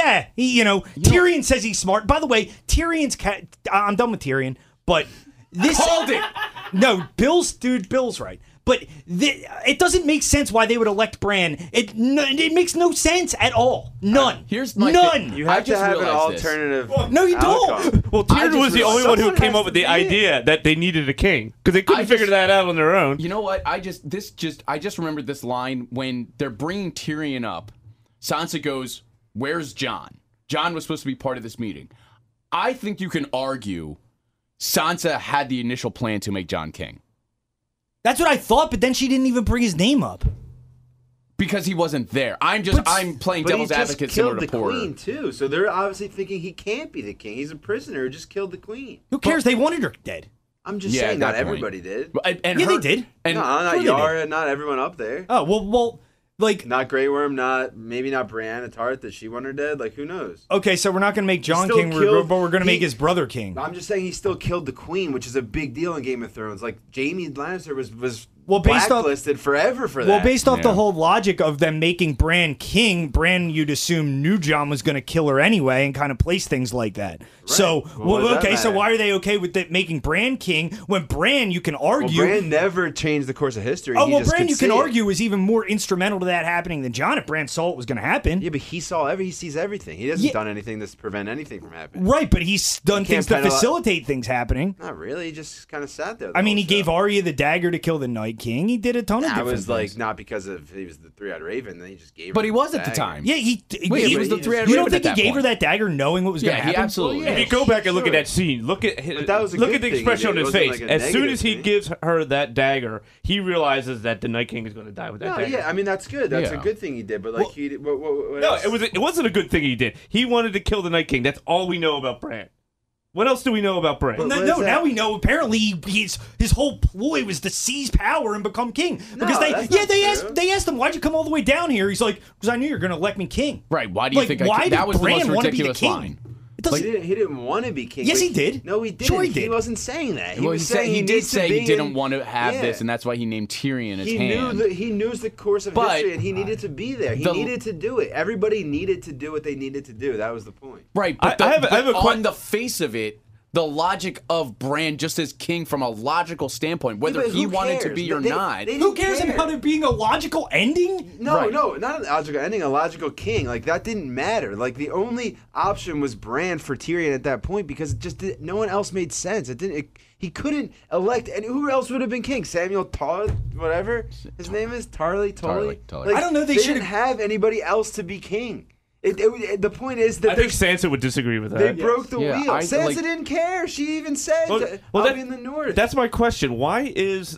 [SPEAKER 6] Tyrion says he's smart. By the way, I'm done with Tyrion, but this
[SPEAKER 4] Hold it.
[SPEAKER 6] No, Bill's right. But it doesn't make sense why they would elect Bran. It makes no sense at all. None.
[SPEAKER 4] Here's my
[SPEAKER 6] none.
[SPEAKER 3] You have to have an
[SPEAKER 4] realized this.
[SPEAKER 3] alternative.
[SPEAKER 6] No, you don't.
[SPEAKER 3] outcome.
[SPEAKER 5] Well, Tyrion was the only one who
[SPEAKER 3] Someone
[SPEAKER 5] came
[SPEAKER 3] has
[SPEAKER 5] up with
[SPEAKER 3] to
[SPEAKER 5] the
[SPEAKER 3] be it.
[SPEAKER 5] idea that they needed a king because they couldn't figure that out on their own.
[SPEAKER 4] You know what? I just remembered this line when they're bringing Tyrion up. Sansa goes, "Where's Jon? Jon was supposed to be part of this meeting." I think you can argue Sansa had the initial plan to make Jon king
[SPEAKER 6] That's what I thought, but then she didn't even bring his name up.
[SPEAKER 4] because he wasn't there. I'm playing
[SPEAKER 3] But
[SPEAKER 4] devil's
[SPEAKER 3] he just
[SPEAKER 4] advocate
[SPEAKER 3] killed
[SPEAKER 4] similar
[SPEAKER 3] the
[SPEAKER 4] to Porter.
[SPEAKER 3] queen too, so they're obviously thinking he can't be the king. He's a prisoner who just killed the queen.
[SPEAKER 6] Who cares? They wanted her dead.
[SPEAKER 3] I'm just
[SPEAKER 4] Yeah,
[SPEAKER 3] saying,
[SPEAKER 4] at
[SPEAKER 3] not
[SPEAKER 4] that point.
[SPEAKER 3] everybody did.
[SPEAKER 4] And
[SPEAKER 6] Yeah,
[SPEAKER 4] her-
[SPEAKER 6] they did.
[SPEAKER 4] And
[SPEAKER 3] No, not
[SPEAKER 6] Sure they
[SPEAKER 3] Yara, not everyone up there.
[SPEAKER 6] Oh, well, like,
[SPEAKER 3] Not Grey Worm, maybe not Brienne Tarth that she want her dead. Like, who knows?
[SPEAKER 6] okay, so we're not going to make Jon
[SPEAKER 3] still
[SPEAKER 6] king,
[SPEAKER 3] killed-
[SPEAKER 6] but we're going to make
[SPEAKER 3] he-
[SPEAKER 6] his brother king.
[SPEAKER 3] I'm just saying he still killed the queen, which is a big deal in Game of Thrones. Like, Jaime Lannister was
[SPEAKER 6] based off-
[SPEAKER 3] blacklisted forever for that.
[SPEAKER 6] Well, based off the
[SPEAKER 4] Yeah.
[SPEAKER 6] whole logic of them making Bran king, Bran, you'd assume knew Jon was going to kill her anyway and kind of place things like that. So,
[SPEAKER 3] Well, what does that
[SPEAKER 6] okay, so
[SPEAKER 3] matter?
[SPEAKER 6] why are they okay with it making Bran king when Bran, you can
[SPEAKER 3] Well,
[SPEAKER 6] argue...
[SPEAKER 3] Bran never changed the course of history.
[SPEAKER 6] Oh,
[SPEAKER 3] He
[SPEAKER 6] well,
[SPEAKER 3] just
[SPEAKER 6] Bran,
[SPEAKER 3] could
[SPEAKER 6] you can
[SPEAKER 3] see it.
[SPEAKER 6] argue, was even more instrumental to that happening than Jon if Bran saw it was going to happen.
[SPEAKER 3] Yeah, but he sees everything. He hasn't
[SPEAKER 6] Yeah.
[SPEAKER 3] done anything to prevent anything from happening.
[SPEAKER 6] Right, but he's done
[SPEAKER 3] can't
[SPEAKER 6] things to
[SPEAKER 3] penalize-
[SPEAKER 6] facilitate things happening.
[SPEAKER 3] Not really. He just kind of sat there.
[SPEAKER 6] I mean, he gave Arya the dagger to kill the Night King. He did a ton of
[SPEAKER 3] I
[SPEAKER 6] different
[SPEAKER 3] was like,
[SPEAKER 6] things.
[SPEAKER 3] not because of he was the three-eyed raven. Then he just gave.
[SPEAKER 4] But
[SPEAKER 3] her
[SPEAKER 4] he was
[SPEAKER 3] the
[SPEAKER 4] at the
[SPEAKER 3] dagger.
[SPEAKER 4] time.
[SPEAKER 6] Yeah, he
[SPEAKER 4] was the three-eyed
[SPEAKER 6] You don't
[SPEAKER 4] raven
[SPEAKER 6] think
[SPEAKER 4] at
[SPEAKER 6] he
[SPEAKER 4] that
[SPEAKER 6] gave her
[SPEAKER 4] point.
[SPEAKER 6] that dagger knowing what was going
[SPEAKER 4] Yeah,
[SPEAKER 6] to
[SPEAKER 4] he
[SPEAKER 6] happen?
[SPEAKER 4] absolutely.
[SPEAKER 3] Well,
[SPEAKER 5] If
[SPEAKER 3] yeah.
[SPEAKER 5] you go back and look at
[SPEAKER 3] Sure.
[SPEAKER 5] that scene, look at
[SPEAKER 3] But that was a
[SPEAKER 5] look
[SPEAKER 3] good
[SPEAKER 5] at the
[SPEAKER 3] thing he
[SPEAKER 5] expression on
[SPEAKER 3] did. It
[SPEAKER 5] his
[SPEAKER 3] wasn't
[SPEAKER 5] face.
[SPEAKER 3] like a
[SPEAKER 5] As soon
[SPEAKER 3] negative
[SPEAKER 5] as he
[SPEAKER 3] thing.
[SPEAKER 5] gives her that dagger, he realizes that the Night King is going to die with that
[SPEAKER 3] No,
[SPEAKER 5] dagger.
[SPEAKER 3] yeah, I mean that's good. That's
[SPEAKER 4] Yeah.
[SPEAKER 3] a good thing he did. But like, he did, what
[SPEAKER 5] No,
[SPEAKER 3] else?
[SPEAKER 5] it wasn't a good thing he did. He wanted to kill the Night King. That's all we know about Bran. What else do we know about Bran?
[SPEAKER 3] But-
[SPEAKER 6] No,
[SPEAKER 3] what
[SPEAKER 6] no,
[SPEAKER 3] is that?
[SPEAKER 6] now we know. Apparently, his whole ploy was to seize power and become king. Because
[SPEAKER 3] that's not true.
[SPEAKER 6] they asked him, "Why'd you come all the way down here?" He's like, "Because I knew you were going to elect me king."
[SPEAKER 4] Right. Why do you
[SPEAKER 6] Like,
[SPEAKER 4] think
[SPEAKER 6] why
[SPEAKER 4] that
[SPEAKER 6] did
[SPEAKER 4] was the
[SPEAKER 6] Bran
[SPEAKER 4] most
[SPEAKER 6] wanna be the
[SPEAKER 4] ridiculous
[SPEAKER 6] king?
[SPEAKER 4] line?
[SPEAKER 6] It doesn't.
[SPEAKER 3] He didn't want to be king.
[SPEAKER 6] Yes,
[SPEAKER 3] but
[SPEAKER 6] he did.
[SPEAKER 3] No, he didn't.
[SPEAKER 6] Sure he
[SPEAKER 3] He
[SPEAKER 6] did.
[SPEAKER 3] wasn't saying that. He
[SPEAKER 4] Well,
[SPEAKER 3] was
[SPEAKER 4] he said
[SPEAKER 3] saying
[SPEAKER 4] he did
[SPEAKER 3] needs to
[SPEAKER 4] say
[SPEAKER 3] be
[SPEAKER 4] he didn't
[SPEAKER 3] in-
[SPEAKER 4] want to have
[SPEAKER 3] Yeah.
[SPEAKER 4] this, and that's why he named Tyrion his
[SPEAKER 3] He
[SPEAKER 4] hand.
[SPEAKER 3] he knew the course of
[SPEAKER 4] But-
[SPEAKER 3] history, and he needed to be there. He
[SPEAKER 4] The-
[SPEAKER 3] needed to do it. Everybody needed to do what they needed to do. That was the point.
[SPEAKER 4] Right, but,
[SPEAKER 5] I have a
[SPEAKER 4] on the face of it, the logic of Bran just as king from a logical standpoint, whether
[SPEAKER 3] Yeah, but
[SPEAKER 4] he
[SPEAKER 3] who
[SPEAKER 4] wanted to
[SPEAKER 3] cares?
[SPEAKER 4] be or
[SPEAKER 3] They-
[SPEAKER 4] not.
[SPEAKER 3] they
[SPEAKER 6] Who
[SPEAKER 3] didn't
[SPEAKER 6] cares
[SPEAKER 3] care.
[SPEAKER 6] about it being a logical ending?
[SPEAKER 3] No,
[SPEAKER 4] Right.
[SPEAKER 3] no, not a logical ending. A logical king. Like that didn't matter. Like the only option was Bran for Tyrion at that point because it just no one else made sense. It didn't. He couldn't elect. And who else would have been king? Samuel whatever his name is, Tarly.
[SPEAKER 4] Tarly.
[SPEAKER 3] Like,
[SPEAKER 6] I don't know, they
[SPEAKER 3] didn't
[SPEAKER 6] should've-
[SPEAKER 3] have anybody else to be king. The point is
[SPEAKER 5] I
[SPEAKER 3] that
[SPEAKER 5] think Sansa would disagree with
[SPEAKER 3] they
[SPEAKER 5] that.
[SPEAKER 3] broke the
[SPEAKER 4] Yeah,
[SPEAKER 3] wheel.
[SPEAKER 4] I-
[SPEAKER 3] Sansa
[SPEAKER 4] like-
[SPEAKER 3] didn't care. She even said,
[SPEAKER 5] Well,
[SPEAKER 3] "I'll
[SPEAKER 5] that-
[SPEAKER 3] be in the north."
[SPEAKER 5] That's my question. Why isn't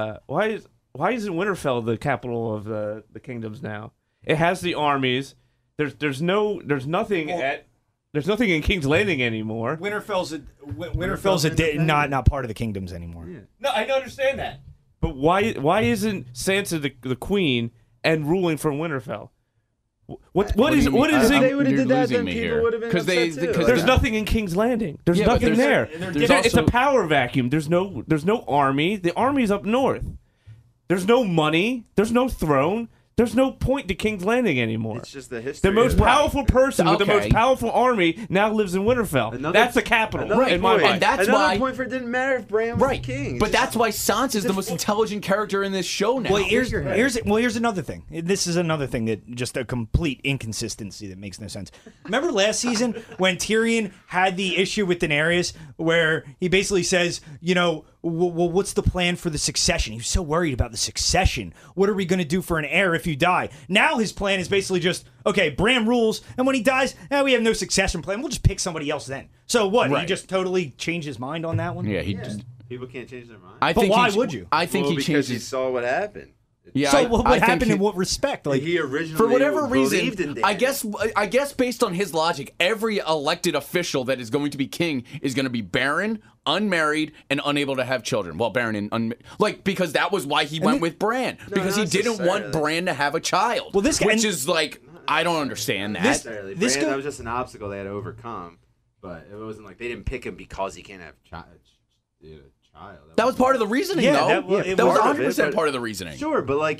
[SPEAKER 5] Winterfell the capital of the kingdoms now? It has the armies. There's nothing in King's Landing anymore.
[SPEAKER 6] Winterfell's not part of the kingdoms anymore.
[SPEAKER 5] No, I understand that. But why isn't Sansa the queen and ruling from Winterfell? What
[SPEAKER 4] do
[SPEAKER 5] is
[SPEAKER 4] you mean?
[SPEAKER 5] it?
[SPEAKER 3] If they would have
[SPEAKER 4] You're
[SPEAKER 3] did that,
[SPEAKER 4] losing
[SPEAKER 3] then
[SPEAKER 4] me
[SPEAKER 3] people
[SPEAKER 4] here.
[SPEAKER 3] would have been
[SPEAKER 4] 'Cause they-
[SPEAKER 3] upset too.
[SPEAKER 4] because
[SPEAKER 5] There's
[SPEAKER 4] Yeah.
[SPEAKER 5] nothing in King's Landing. There's
[SPEAKER 4] Yeah, but
[SPEAKER 5] nothing there.
[SPEAKER 4] there's
[SPEAKER 5] It's a
[SPEAKER 4] also-
[SPEAKER 5] power vacuum. There's no army. The army's up north. There's no money. There's no throne. There's no point to King's Landing anymore.
[SPEAKER 3] It's just the history.
[SPEAKER 5] The most
[SPEAKER 3] of it.
[SPEAKER 5] powerful person with the
[SPEAKER 4] Okay.
[SPEAKER 5] most powerful army now lives in Winterfell. That's the capital,
[SPEAKER 3] Another
[SPEAKER 5] in my
[SPEAKER 3] point.
[SPEAKER 5] mind.
[SPEAKER 4] And that's
[SPEAKER 3] Another
[SPEAKER 4] why-
[SPEAKER 3] point for it didn't matter if Bran was
[SPEAKER 4] Right,
[SPEAKER 3] king.
[SPEAKER 4] but that's why Sansa's the most intelligent character in this show now.
[SPEAKER 6] Well, here's another thing. This is another thing that just a complete inconsistency that makes no sense. Remember last season when Tyrion had the issue with Daenerys, where he basically says, well, what's the plan for the succession? He was so worried about the succession. What are we going to do for an heir if you die? Now his plan is basically just, okay, Bran rules, and when he dies, we have no succession plan. We'll just pick somebody else then. So what? He
[SPEAKER 4] Right.
[SPEAKER 6] just totally changed his mind on that one?
[SPEAKER 4] yeah, he.
[SPEAKER 3] people can't change their mind.
[SPEAKER 4] I
[SPEAKER 6] But
[SPEAKER 4] think
[SPEAKER 6] why
[SPEAKER 4] he,
[SPEAKER 6] would you?
[SPEAKER 4] I think
[SPEAKER 3] Well,
[SPEAKER 4] he
[SPEAKER 3] because
[SPEAKER 4] changed
[SPEAKER 3] he
[SPEAKER 4] his.
[SPEAKER 3] saw what happened.
[SPEAKER 4] Yeah,
[SPEAKER 6] So what
[SPEAKER 4] I think
[SPEAKER 6] happened
[SPEAKER 4] he-
[SPEAKER 6] in what respect? Like,
[SPEAKER 3] He originally
[SPEAKER 4] For whatever
[SPEAKER 3] believed in
[SPEAKER 4] reason,
[SPEAKER 3] Dany.
[SPEAKER 4] I guess based on his logic, every elected official that is going to be king is going to be barren, unmarried, and unable to have children. Well, barren and because that was why he went with Bran, because he
[SPEAKER 3] not
[SPEAKER 4] didn't want
[SPEAKER 3] necessarily.
[SPEAKER 4] Bran to have a child.
[SPEAKER 6] Well, this guy-
[SPEAKER 4] which
[SPEAKER 6] and-
[SPEAKER 4] is like I don't understand that.
[SPEAKER 3] Necessarily.
[SPEAKER 6] this
[SPEAKER 3] Bran,
[SPEAKER 6] guy-
[SPEAKER 3] that was just an obstacle they had to overcome. But it wasn't like they didn't pick him because he can't have a child.
[SPEAKER 4] That was part of the reasoning,
[SPEAKER 6] Yeah,
[SPEAKER 4] though.
[SPEAKER 6] that was-
[SPEAKER 3] Yeah,
[SPEAKER 4] That was
[SPEAKER 3] part of it,
[SPEAKER 4] 100%
[SPEAKER 3] but-
[SPEAKER 4] part of the reasoning.
[SPEAKER 3] Sure, but like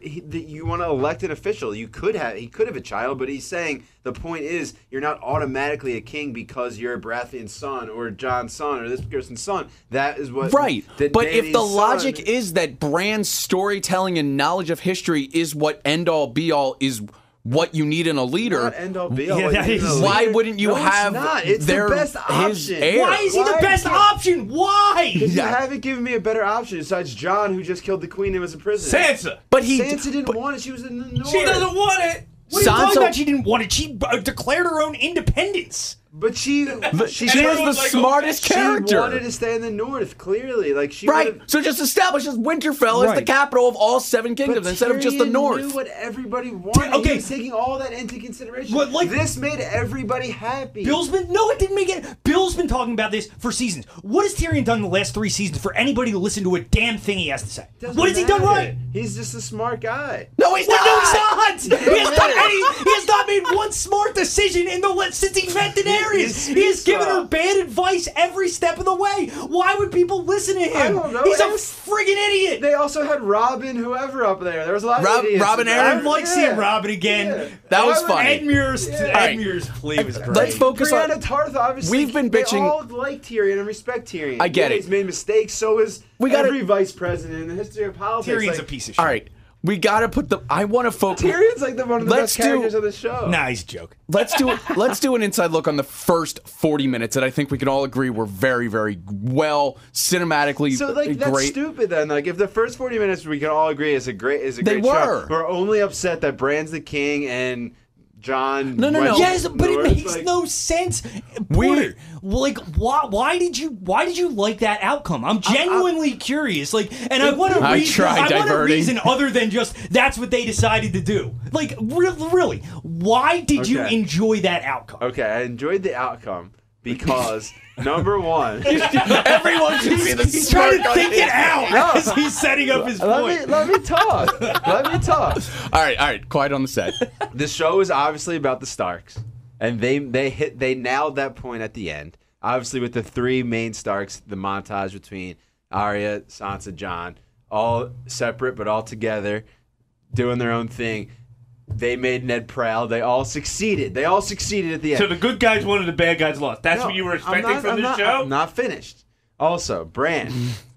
[SPEAKER 3] you want to elect an official, he could have a child, but he's saying the point is you're not automatically a king because you're a Baratheon son or Jon's son or this person's son. That is what
[SPEAKER 4] Right.
[SPEAKER 3] that
[SPEAKER 4] But if the
[SPEAKER 3] Dany's
[SPEAKER 4] logic
[SPEAKER 3] son-
[SPEAKER 4] is that Bran's storytelling and knowledge of history is what end all be all is what you need in a leader,
[SPEAKER 3] not end all be all.
[SPEAKER 6] Yeah,
[SPEAKER 3] what
[SPEAKER 6] that
[SPEAKER 3] you need
[SPEAKER 6] is-
[SPEAKER 3] in a
[SPEAKER 4] why
[SPEAKER 3] leader.
[SPEAKER 4] wouldn't you
[SPEAKER 3] No,
[SPEAKER 4] have
[SPEAKER 3] It's not. It's
[SPEAKER 4] their
[SPEAKER 3] the best
[SPEAKER 4] his
[SPEAKER 3] option.
[SPEAKER 4] heir?
[SPEAKER 6] why is he the
[SPEAKER 3] Why
[SPEAKER 6] best
[SPEAKER 3] can't-
[SPEAKER 6] option? Why?
[SPEAKER 3] You haven't given me a better option besides Jon, who just killed the queen and was in prison.
[SPEAKER 5] Sansa.
[SPEAKER 4] But he
[SPEAKER 3] Sansa didn't want it. She was in the north.
[SPEAKER 5] She doesn't want it.
[SPEAKER 6] What are you talking
[SPEAKER 4] Sansa-
[SPEAKER 6] about? She didn't want it. She declared her own independence.
[SPEAKER 3] But she
[SPEAKER 4] She is the
[SPEAKER 5] everyone's like,
[SPEAKER 4] smartest
[SPEAKER 3] She
[SPEAKER 4] character.
[SPEAKER 3] wanted to stay in the north. Clearly, like she
[SPEAKER 4] Right.
[SPEAKER 3] would've-
[SPEAKER 4] So just establishes Winterfell as the
[SPEAKER 6] Right.
[SPEAKER 4] capital of all seven
[SPEAKER 3] But
[SPEAKER 4] kingdoms instead of just the
[SPEAKER 3] Tyrion
[SPEAKER 4] north.
[SPEAKER 3] knew what everybody wanted.
[SPEAKER 6] Okay.
[SPEAKER 3] He was taking all that into consideration.
[SPEAKER 6] But, like-
[SPEAKER 3] this made everybody happy.
[SPEAKER 6] Bill's been no, it didn't make it. Bill's been talking about this for seasons. What has Tyrion done in the last 3 seasons for anybody to listen to a damn thing he has to say?
[SPEAKER 3] Doesn't
[SPEAKER 6] What has he done
[SPEAKER 3] matter.
[SPEAKER 6] right?
[SPEAKER 3] He's just a smart guy.
[SPEAKER 4] No, he's
[SPEAKER 6] Well,
[SPEAKER 4] not.
[SPEAKER 6] no, he's not. He has not made one smart decision since he met Daenerys. He has given her bad advice every step of the way. Why would people listen to him?
[SPEAKER 3] I don't know.
[SPEAKER 6] He's a
[SPEAKER 3] It's-
[SPEAKER 6] friggin' idiot.
[SPEAKER 3] They also had Robin, whoever up there. There was a lot
[SPEAKER 4] Rob-
[SPEAKER 3] of idiots.
[SPEAKER 4] Robin
[SPEAKER 3] in
[SPEAKER 4] Aaron?
[SPEAKER 3] there.
[SPEAKER 6] I'd like seeing Robin again.
[SPEAKER 3] Yeah.
[SPEAKER 4] That was
[SPEAKER 3] Why would-
[SPEAKER 4] funny.
[SPEAKER 6] Ed Muir's
[SPEAKER 4] right.
[SPEAKER 6] plea was great.
[SPEAKER 4] Let's focus on.
[SPEAKER 3] Brianna Tarth, obviously.
[SPEAKER 4] We've been bitching-
[SPEAKER 3] They all like Tyrion and respect Tyrion.
[SPEAKER 4] I get
[SPEAKER 3] Yeah,
[SPEAKER 4] it.
[SPEAKER 3] He's made mistakes. So is
[SPEAKER 4] We gotta-
[SPEAKER 3] every vice president in the history of politics.
[SPEAKER 6] Tyrion's
[SPEAKER 3] like,
[SPEAKER 6] a piece of shit.
[SPEAKER 4] All right, we gotta put the. I want to focus.
[SPEAKER 3] Tyrion's like one of the
[SPEAKER 4] Let's
[SPEAKER 3] best characters
[SPEAKER 4] do-
[SPEAKER 3] of the show.
[SPEAKER 6] Nah, he's a joke.
[SPEAKER 4] Let's do an inside look on the first 40 minutes that I think we can all agree were very, very well cinematically
[SPEAKER 3] So like that's
[SPEAKER 4] great.
[SPEAKER 3] stupid then. Like if the first 40 minutes we can all agree is a great
[SPEAKER 4] They
[SPEAKER 3] show.
[SPEAKER 4] were.
[SPEAKER 3] We're only upset that Bran's the king and John.
[SPEAKER 4] No.
[SPEAKER 3] went
[SPEAKER 6] Yes, but it
[SPEAKER 3] north,
[SPEAKER 6] makes
[SPEAKER 3] like-
[SPEAKER 6] no sense.
[SPEAKER 4] We-
[SPEAKER 6] Porter, like, why did you like that outcome? I'm genuinely curious. Like, and I want
[SPEAKER 4] I
[SPEAKER 6] a
[SPEAKER 4] tried diverting.
[SPEAKER 6] reason other than just that's what they decided to do. Like, really, why did you
[SPEAKER 3] Okay.
[SPEAKER 6] enjoy that outcome?
[SPEAKER 3] Okay, I enjoyed the outcome because number one.
[SPEAKER 4] Everyone should see the
[SPEAKER 6] He's trying to
[SPEAKER 4] smirk on
[SPEAKER 6] think
[SPEAKER 4] his
[SPEAKER 6] it out
[SPEAKER 4] face.
[SPEAKER 6] as he's setting up his point.
[SPEAKER 3] Let me talk. Let me talk.
[SPEAKER 4] All right, quiet on the set.
[SPEAKER 3] The show is obviously about the Starks, and they nailed that point at the end. Obviously, with the 3 main Starks, the montage between Arya, Sansa, Jon, all separate but all together, doing their own thing. They made Ned proud. They all succeeded. They all succeeded at the end.
[SPEAKER 5] So the good guys won and the bad guys lost. That's
[SPEAKER 3] No,
[SPEAKER 5] what you were
[SPEAKER 3] I'm
[SPEAKER 5] expecting
[SPEAKER 3] not-
[SPEAKER 5] from
[SPEAKER 3] I'm
[SPEAKER 5] this
[SPEAKER 3] not-
[SPEAKER 5] show?
[SPEAKER 3] I'm not finished. Also, Bran.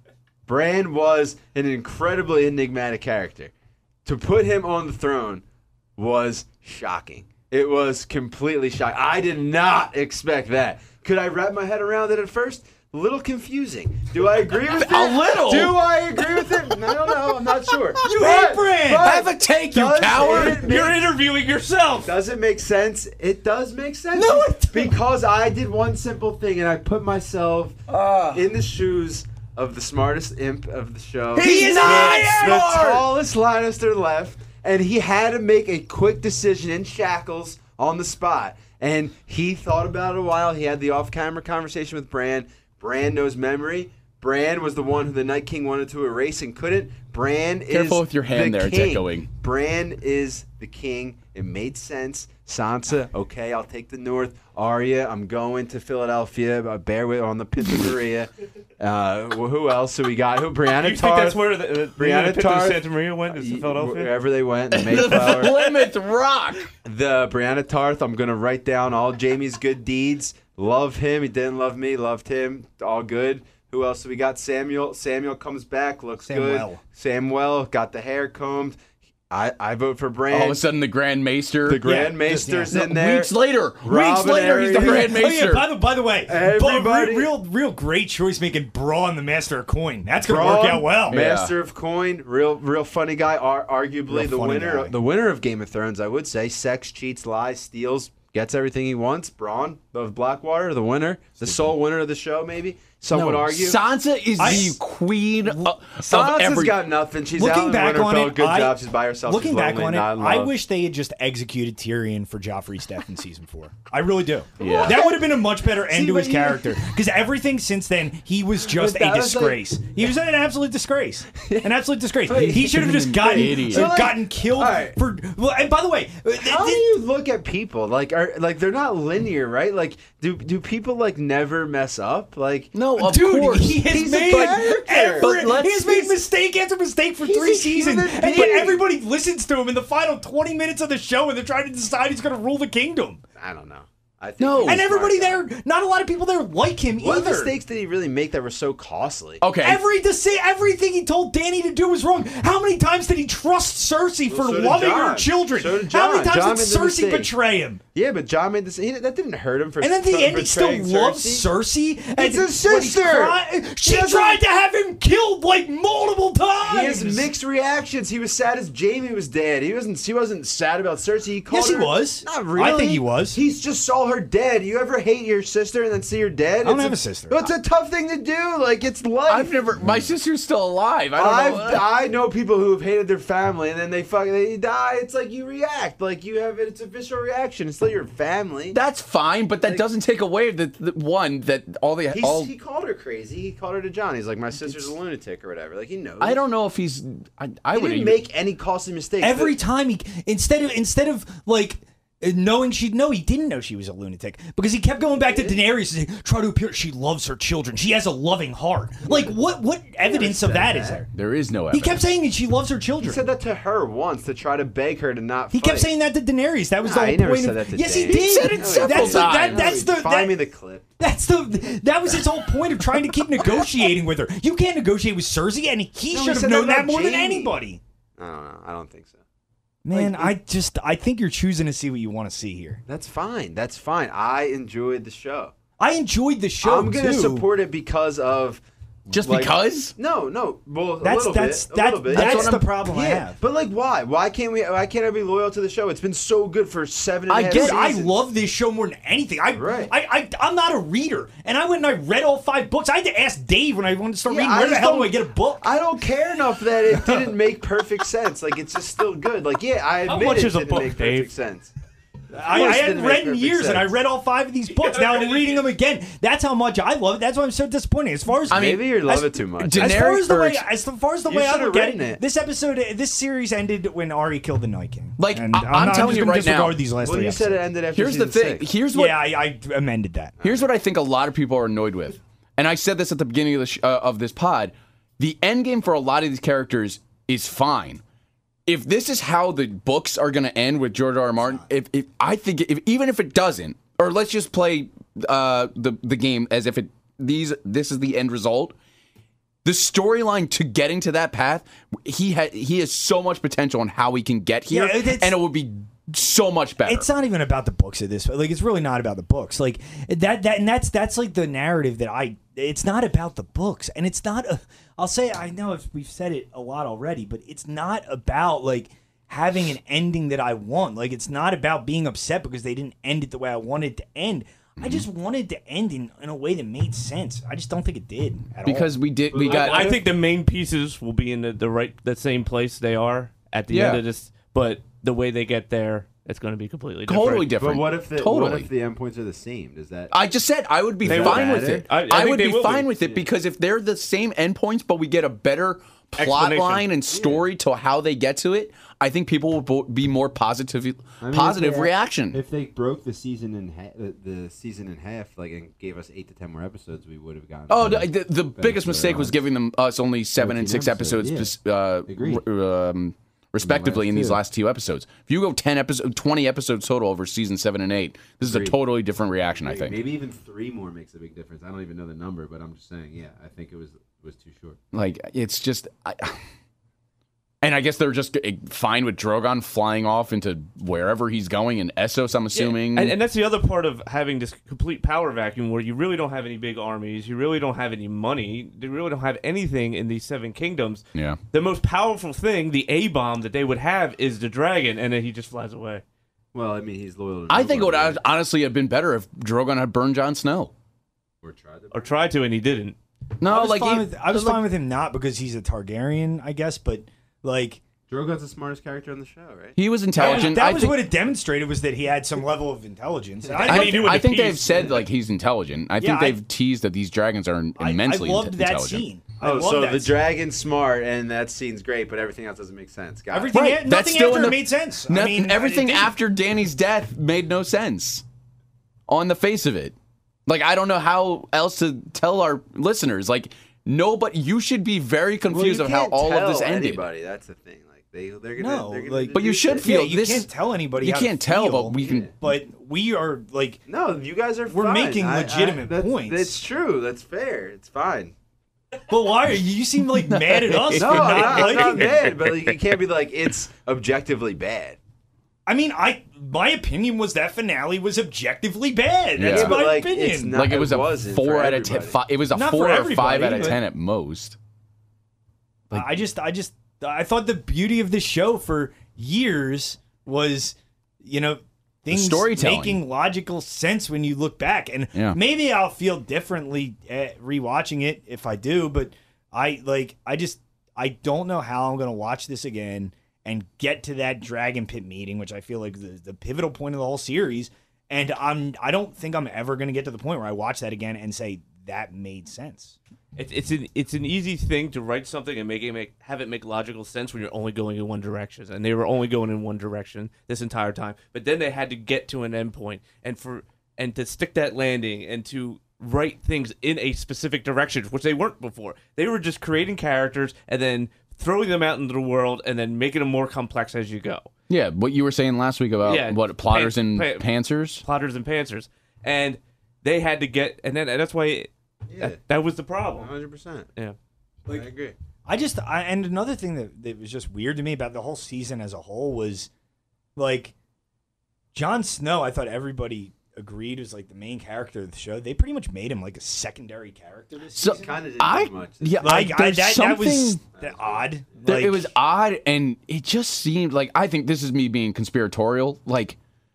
[SPEAKER 3] Bran was an incredibly enigmatic character. To put him on the throne was shocking. It was completely shocking. I did not expect that. Could I wrap my head around it at first? A little confusing. Do I agree with it?
[SPEAKER 4] A little?
[SPEAKER 3] Do I agree with it? I don't know. I'm not sure.
[SPEAKER 6] You hate Bran!
[SPEAKER 4] Have a take, you
[SPEAKER 3] does
[SPEAKER 4] coward!
[SPEAKER 3] it make-
[SPEAKER 5] You're interviewing yourself.
[SPEAKER 3] Does it make sense? It does make sense.
[SPEAKER 6] No, it doesn't.
[SPEAKER 3] Because I did one simple thing and I put myself in the shoes of the smartest imp of the show.
[SPEAKER 4] He is
[SPEAKER 3] the
[SPEAKER 4] Iron!
[SPEAKER 3] tallest Lannister left, and he had to make a quick decision in shackles on the spot. And he thought about it a while. He had the off-camera conversation with Bran. Bran knows memory. Bran was the one who the Night King wanted to erase and couldn't. Bran is
[SPEAKER 4] Careful with your hand
[SPEAKER 3] the
[SPEAKER 4] there, it's
[SPEAKER 3] king.
[SPEAKER 4] echoing.
[SPEAKER 3] Bran is the king. It made sense. Sansa, okay, I'll take the north. Arya, I'm going to Philadelphia. Bear with on the Pinta Maria. Who else? So we got who? Brianna
[SPEAKER 5] You think
[SPEAKER 3] Tarth.
[SPEAKER 5] that's where the
[SPEAKER 3] Brianna
[SPEAKER 5] Pinto
[SPEAKER 3] Tarth.
[SPEAKER 5] Santa Maria went? Is to Philadelphia?
[SPEAKER 3] Wherever they went, the Mayflower.
[SPEAKER 4] Plymouth Rock.
[SPEAKER 3] The Brianna Tarth, I'm going to write down all Jaime's good deeds. Love him. He didn't love me. Loved him. All good. Who else do we got? Samuel. Samuel comes back. Looks good.
[SPEAKER 6] Samwell.
[SPEAKER 3] Samuel got the hair combed. I vote for Bran.
[SPEAKER 4] All of a sudden, the Grand Maester.
[SPEAKER 3] the Grand Maester's in there.
[SPEAKER 4] Weeks later,
[SPEAKER 3] Robin
[SPEAKER 4] he's the
[SPEAKER 3] Arryn.
[SPEAKER 4] Grand
[SPEAKER 6] Oh,
[SPEAKER 4] Maester.
[SPEAKER 6] yeah, by the way,
[SPEAKER 3] Everybody-
[SPEAKER 6] real great choice making Braun the Master of Coin. That's gonna
[SPEAKER 3] Braun,
[SPEAKER 6] work out well.
[SPEAKER 3] Master of Coin, real funny guy. Arguably
[SPEAKER 6] Real
[SPEAKER 3] the
[SPEAKER 6] funny
[SPEAKER 3] winner,
[SPEAKER 6] guy.
[SPEAKER 3] the winner of Game of Thrones, I would say. Sex, cheats, lies, steals, gets everything he wants. Braun of Blackwater, the winner, the sole winner of the show, maybe. Some would argue.
[SPEAKER 4] Sansa is the queen of
[SPEAKER 3] Sansa's
[SPEAKER 4] every.
[SPEAKER 3] got nothing. She's
[SPEAKER 6] Looking
[SPEAKER 3] out in
[SPEAKER 6] back on
[SPEAKER 3] Winterfell.
[SPEAKER 6] it,
[SPEAKER 3] Good job. She's by herself.
[SPEAKER 6] Looking
[SPEAKER 3] She's
[SPEAKER 6] back
[SPEAKER 3] lonely,
[SPEAKER 6] on it,
[SPEAKER 3] not in
[SPEAKER 6] I
[SPEAKER 3] love.
[SPEAKER 6] wish they had just executed Tyrion for Joffrey's death in season 4. I really do.
[SPEAKER 3] Yeah.
[SPEAKER 6] That would have been a much better end to
[SPEAKER 3] but
[SPEAKER 6] his character. Because everything since then, he was just
[SPEAKER 3] But
[SPEAKER 6] a
[SPEAKER 3] that was
[SPEAKER 6] disgrace. He was an absolute disgrace. An absolute disgrace. He should have just gotten killed
[SPEAKER 3] Alright.
[SPEAKER 6] for. Well, and by the way,
[SPEAKER 3] How do you look at people? Like, they're not linear, right? Like, do people like never mess up? Like,
[SPEAKER 4] No, of
[SPEAKER 6] dude,
[SPEAKER 4] course.
[SPEAKER 6] he has
[SPEAKER 3] He's a
[SPEAKER 6] made
[SPEAKER 3] character.
[SPEAKER 4] But
[SPEAKER 6] he has made mistake after mistake for 3
[SPEAKER 3] a
[SPEAKER 6] seasons,
[SPEAKER 3] human
[SPEAKER 6] but
[SPEAKER 3] being.
[SPEAKER 6] everybody listens to him in the final 20 minutes of the show, and they're trying to decide who's going to rule the kingdom.
[SPEAKER 3] I don't know. I think
[SPEAKER 4] No.
[SPEAKER 3] he's a
[SPEAKER 6] And everybody
[SPEAKER 3] smart guy.
[SPEAKER 6] there, not a lot of people there like him
[SPEAKER 3] What
[SPEAKER 6] either.
[SPEAKER 3] mistakes did he really make that were so costly?
[SPEAKER 4] Okay.
[SPEAKER 6] Everything he told Danny to do was wrong. How many times did he trust Cersei for
[SPEAKER 3] so did
[SPEAKER 6] loving
[SPEAKER 3] Jon.
[SPEAKER 6] her children?
[SPEAKER 3] So did
[SPEAKER 6] How many
[SPEAKER 3] Jon.
[SPEAKER 6] times
[SPEAKER 3] Jon
[SPEAKER 6] did
[SPEAKER 3] made the
[SPEAKER 6] Cersei
[SPEAKER 3] mistake.
[SPEAKER 6] betray him?
[SPEAKER 3] Yeah, but John made this. That didn't hurt him for.
[SPEAKER 6] And then at the end, he still
[SPEAKER 3] betraying
[SPEAKER 6] loves
[SPEAKER 3] Cersei.
[SPEAKER 6] Cersei. And
[SPEAKER 3] It's a
[SPEAKER 6] when he's
[SPEAKER 3] sister.
[SPEAKER 6] crying- She
[SPEAKER 3] He doesn't-
[SPEAKER 6] tried to have him killed like multiple times.
[SPEAKER 3] He has mixed reactions. He was sad as Jaime was dead. He wasn't sad about Cersei. He called
[SPEAKER 6] Yes, he
[SPEAKER 3] her-
[SPEAKER 6] was.
[SPEAKER 3] Not really.
[SPEAKER 6] I think he was.
[SPEAKER 3] He's just saw her dead. You ever hate your sister and then see her dead?
[SPEAKER 6] I don't have a sister.
[SPEAKER 3] It's a tough thing to do. Like, it's life.
[SPEAKER 4] I've never. My sister's still alive. I don't know.
[SPEAKER 3] I know people who have hated their family and then they die. It's like you react. Like you have it. It's a visceral reaction. It's still your family.
[SPEAKER 4] That's fine, but that doesn't take away the one that all the
[SPEAKER 3] He called her crazy. He called her to John. He's like, my sister's a lunatic or whatever. Like he knows.
[SPEAKER 4] I don't know if he's. I
[SPEAKER 3] He
[SPEAKER 4] would
[SPEAKER 3] didn't make any costly mistakes.
[SPEAKER 6] Every time he instead of like knowing he didn't know she was a lunatic because he kept going back to Daenerys and saying, try to appear she loves her children. She has a loving heart. Like what evidence of that is there?
[SPEAKER 4] There is no
[SPEAKER 6] He
[SPEAKER 4] evidence.
[SPEAKER 6] kept saying that she loves her children.
[SPEAKER 3] He said that to her once to try to beg her to not.
[SPEAKER 6] He
[SPEAKER 3] fight.
[SPEAKER 6] kept saying that to Daenerys. That was
[SPEAKER 3] Nah,
[SPEAKER 6] the whole
[SPEAKER 3] he never
[SPEAKER 6] point
[SPEAKER 3] said
[SPEAKER 6] of
[SPEAKER 3] that to
[SPEAKER 6] yes, he
[SPEAKER 3] Dany.
[SPEAKER 6] did.
[SPEAKER 3] He said it
[SPEAKER 4] several times.
[SPEAKER 3] Find me the clip.
[SPEAKER 6] That was his whole point of trying to keep negotiating with her. You can't negotiate with Cersei, and he
[SPEAKER 3] No, he
[SPEAKER 6] should have
[SPEAKER 3] said
[SPEAKER 6] known
[SPEAKER 3] that
[SPEAKER 6] that
[SPEAKER 3] about
[SPEAKER 6] more than
[SPEAKER 3] Jaime.
[SPEAKER 6] anybody.
[SPEAKER 3] I don't know. I don't think so.
[SPEAKER 6] Man, I think you're choosing to see what you want to see here.
[SPEAKER 3] That's fine. That's fine. I enjoyed the show.
[SPEAKER 6] I enjoyed the show.
[SPEAKER 3] I'm gonna
[SPEAKER 6] too.
[SPEAKER 3] support it because of.
[SPEAKER 4] Just
[SPEAKER 3] like-
[SPEAKER 4] because?
[SPEAKER 3] No. Well,
[SPEAKER 6] That's
[SPEAKER 3] a little bit. A little bit.
[SPEAKER 6] that's
[SPEAKER 4] what
[SPEAKER 6] the
[SPEAKER 4] I'm-
[SPEAKER 6] problem I
[SPEAKER 3] Yeah,
[SPEAKER 6] have.
[SPEAKER 3] but like, why? Why can't I be loyal to the show? It's been so good for 7.5
[SPEAKER 4] I get it.
[SPEAKER 3] seasons.
[SPEAKER 6] I love this show more than anything.
[SPEAKER 3] Right.
[SPEAKER 6] I'm not a reader, and I went and I read all 5 books. I had to ask Dave when I wanted to start
[SPEAKER 3] Yeah,
[SPEAKER 6] reading.
[SPEAKER 3] I
[SPEAKER 6] Where the
[SPEAKER 3] just
[SPEAKER 6] hell do
[SPEAKER 3] don't-
[SPEAKER 6] I get a book?
[SPEAKER 3] I don't care enough that it didn't make perfect sense. Like it's just still good. Like I admit
[SPEAKER 5] much
[SPEAKER 3] it
[SPEAKER 5] is a
[SPEAKER 3] didn't
[SPEAKER 5] book,
[SPEAKER 3] make
[SPEAKER 5] Dave?
[SPEAKER 3] perfect sense.
[SPEAKER 6] I
[SPEAKER 3] course it
[SPEAKER 6] hadn't
[SPEAKER 3] didn't make
[SPEAKER 6] read in
[SPEAKER 3] perfect
[SPEAKER 6] years, and I
[SPEAKER 3] sense.
[SPEAKER 6] read all 5 of these books. Now I'm reading them again. That's how much I love it. That's why I'm so disappointed. As far as
[SPEAKER 3] Maybe you love it too much.
[SPEAKER 6] As far as the way,
[SPEAKER 3] You
[SPEAKER 6] I
[SPEAKER 3] should've
[SPEAKER 6] look at
[SPEAKER 3] written
[SPEAKER 6] it,
[SPEAKER 3] it.
[SPEAKER 6] this series ended when Ari killed the Night King.
[SPEAKER 4] Like,
[SPEAKER 6] And
[SPEAKER 4] I'm telling
[SPEAKER 6] just
[SPEAKER 4] you
[SPEAKER 6] gonna
[SPEAKER 4] right now-
[SPEAKER 6] disregard these last
[SPEAKER 3] Well,
[SPEAKER 6] 3
[SPEAKER 3] you said it
[SPEAKER 6] episodes.
[SPEAKER 3] ended after
[SPEAKER 4] Here's the
[SPEAKER 3] season
[SPEAKER 4] thing.
[SPEAKER 3] 6.
[SPEAKER 4] Here's what.
[SPEAKER 6] Yeah, I amended that.
[SPEAKER 4] Here's what I think a lot of people are annoyed with, and I said this at the beginning of of this pod. The end game for a lot of these characters is fine. If this is how the books are going to end with George R.R. Martin, even if it doesn't, or let's just play the game as if this is the end result. The storyline to getting to that path, he has so much potential on how he can get here,
[SPEAKER 6] Yeah,
[SPEAKER 4] and it would be so much better.
[SPEAKER 6] It's not even about the books at this. Like, it's really not about the books. Like that's like the narrative that it's not about the books, and it's not. I'll say, I know we've said it a lot already, but it's not about like having an ending that I want. Like, it's not about being upset because they didn't end it the way I wanted it to end. I just wanted to end in a way that made sense. I just don't think it did at
[SPEAKER 4] because
[SPEAKER 6] all.
[SPEAKER 4] we got.
[SPEAKER 5] I think the main pieces will be in the same place they are at the end of this, but the way they get there, it's going to be completely different.
[SPEAKER 4] Totally different.
[SPEAKER 3] But what if the endpoints are the same? Does that?
[SPEAKER 4] I just said I would be
[SPEAKER 5] They
[SPEAKER 4] fine
[SPEAKER 5] won't
[SPEAKER 4] with
[SPEAKER 5] matter.
[SPEAKER 4] it.
[SPEAKER 5] I
[SPEAKER 4] I
[SPEAKER 5] think
[SPEAKER 4] would
[SPEAKER 5] they
[SPEAKER 4] be
[SPEAKER 5] will
[SPEAKER 4] fine
[SPEAKER 5] be.
[SPEAKER 4] with it because if they're the same endpoints, but we get a better plot
[SPEAKER 5] Explanation.
[SPEAKER 4] line and story to how they get to it, I think people will be more positive reaction.
[SPEAKER 3] If they broke the season in half, like and gave us 8 to 10 more episodes, we would have gotten.
[SPEAKER 4] Oh, the biggest mistake was giving us only 7 and 6 episodes,
[SPEAKER 3] Agreed.
[SPEAKER 4] respectively in these last 2 episodes. If you go 20 episodes total over season 7 and 8, this is a totally different reaction. I think.
[SPEAKER 3] Maybe even 3 more makes a big difference. I don't even know the number, but I'm just saying. Yeah, I think it was too short.
[SPEAKER 4] Like it's just. And I guess they're just fine with Drogon flying off into wherever he's going in Essos, I'm assuming.
[SPEAKER 5] Yeah. And that's the other part of having this complete power vacuum where you really don't have any big armies, you really don't have any money, you really don't have anything in these 7 kingdoms.
[SPEAKER 4] Yeah.
[SPEAKER 5] The most powerful thing, the A-bomb that they would have is the dragon, and then he just flies away.
[SPEAKER 3] Well, I mean, he's loyal to
[SPEAKER 4] I think it would
[SPEAKER 3] nobody,
[SPEAKER 4] honestly have been better if Drogon had burned Jon Snow.
[SPEAKER 3] or tried to.
[SPEAKER 5] Or tried to, and he didn't.
[SPEAKER 4] No,
[SPEAKER 6] I was
[SPEAKER 4] like
[SPEAKER 6] fine with him not because he's a Targaryen, I guess, but like
[SPEAKER 3] Drogon's the smartest character on the show, right?
[SPEAKER 4] he was intelligent.
[SPEAKER 6] that
[SPEAKER 4] I
[SPEAKER 6] was
[SPEAKER 4] think,
[SPEAKER 6] what it demonstrated was that he had some level of intelligence. And
[SPEAKER 4] I think they've said like he's intelligent. I think
[SPEAKER 6] I-
[SPEAKER 4] they've teased that these dragons are immensely
[SPEAKER 6] I loved that
[SPEAKER 4] intelligent.
[SPEAKER 6] scene. I
[SPEAKER 3] Oh,
[SPEAKER 6] loved
[SPEAKER 3] so
[SPEAKER 6] that
[SPEAKER 3] the
[SPEAKER 6] scene.
[SPEAKER 3] dragon's smart, and that scene's great, but everything else doesn't make sense. Got it.
[SPEAKER 6] Everything,
[SPEAKER 4] Right, that's
[SPEAKER 6] nothing
[SPEAKER 4] still
[SPEAKER 6] after
[SPEAKER 4] in the-
[SPEAKER 6] it made sense. I
[SPEAKER 4] Nothing,
[SPEAKER 6] mean,
[SPEAKER 4] everything
[SPEAKER 6] it didn't.
[SPEAKER 4] after Danny's death made no sense on the face of it. Like, I don't know how else to tell our listeners. Like, nobody, you should be very confused of how all of this ended.
[SPEAKER 3] Anybody, that's the thing. Like they're gonna.
[SPEAKER 6] No,
[SPEAKER 3] they're gonna
[SPEAKER 6] like-
[SPEAKER 3] do
[SPEAKER 4] But you
[SPEAKER 3] this
[SPEAKER 4] should
[SPEAKER 3] shit.
[SPEAKER 4] feel
[SPEAKER 6] you
[SPEAKER 4] this.
[SPEAKER 6] can't tell anybody.
[SPEAKER 4] You
[SPEAKER 6] how
[SPEAKER 4] can't
[SPEAKER 6] to
[SPEAKER 4] tell,
[SPEAKER 6] feel,
[SPEAKER 4] but we can.
[SPEAKER 6] But we are like
[SPEAKER 3] No, you guys are.
[SPEAKER 6] We're
[SPEAKER 3] fine.
[SPEAKER 6] making legitimate points.
[SPEAKER 3] That's true. That's fair. It's fine.
[SPEAKER 6] But why are you? You seem like mad at us
[SPEAKER 3] No,
[SPEAKER 6] for not
[SPEAKER 3] I'm not
[SPEAKER 6] liking it.
[SPEAKER 3] mad, but like, you can't be like it's objectively bad.
[SPEAKER 6] I mean, my opinion was that finale was objectively bad. That's
[SPEAKER 4] Yeah.
[SPEAKER 3] But,
[SPEAKER 6] my
[SPEAKER 3] like,
[SPEAKER 6] opinion.
[SPEAKER 3] it's not-
[SPEAKER 4] Like, it was a
[SPEAKER 3] wasn't
[SPEAKER 4] 4
[SPEAKER 3] for
[SPEAKER 4] out of 10.
[SPEAKER 3] everybody.
[SPEAKER 4] It was a
[SPEAKER 6] Not
[SPEAKER 4] 4
[SPEAKER 6] for
[SPEAKER 4] or 5
[SPEAKER 6] everybody,
[SPEAKER 4] out of
[SPEAKER 6] but-
[SPEAKER 4] 10 at most.
[SPEAKER 6] I thought the beauty of the show for years was, things
[SPEAKER 4] storytelling.
[SPEAKER 6] making logical sense when you look back. And
[SPEAKER 4] Yeah.
[SPEAKER 6] maybe I'll feel differently rewatching it if I do, but I don't know how I'm going to watch this again and get to that Dragon Pit meeting, which I feel like the pivotal point of the whole series. And I don't think I'm ever going to get to the point where I watch that again and say that made sense.
[SPEAKER 5] It's an easy thing to write something and have it make logical sense when you're only going in one direction, and they were only going in one direction this entire time. But then they had to get to an end point, and to stick that landing and to write things in a specific direction, which they weren't before. They were just creating characters and then throwing them out into the world and then making them more complex as you go.
[SPEAKER 4] Yeah, what you were saying last week about what plotters and pantsers.
[SPEAKER 5] Plotters and pantsers, and they had to get, and that's why that was the problem.
[SPEAKER 3] 100%.
[SPEAKER 5] Yeah.
[SPEAKER 3] I agree.
[SPEAKER 6] And another thing that was just weird to me about the whole season as a whole was, like, Jon Snow, I thought everybody agreed was, like, the main character of the show. They pretty much made him, like, a secondary character this season.
[SPEAKER 3] Kind of didn't do much.
[SPEAKER 4] Yeah,
[SPEAKER 6] Like,
[SPEAKER 4] there's
[SPEAKER 6] that was
[SPEAKER 4] something-
[SPEAKER 6] odd.
[SPEAKER 4] it was odd, and it just seemed like, I think this is me being conspiratorial. Like,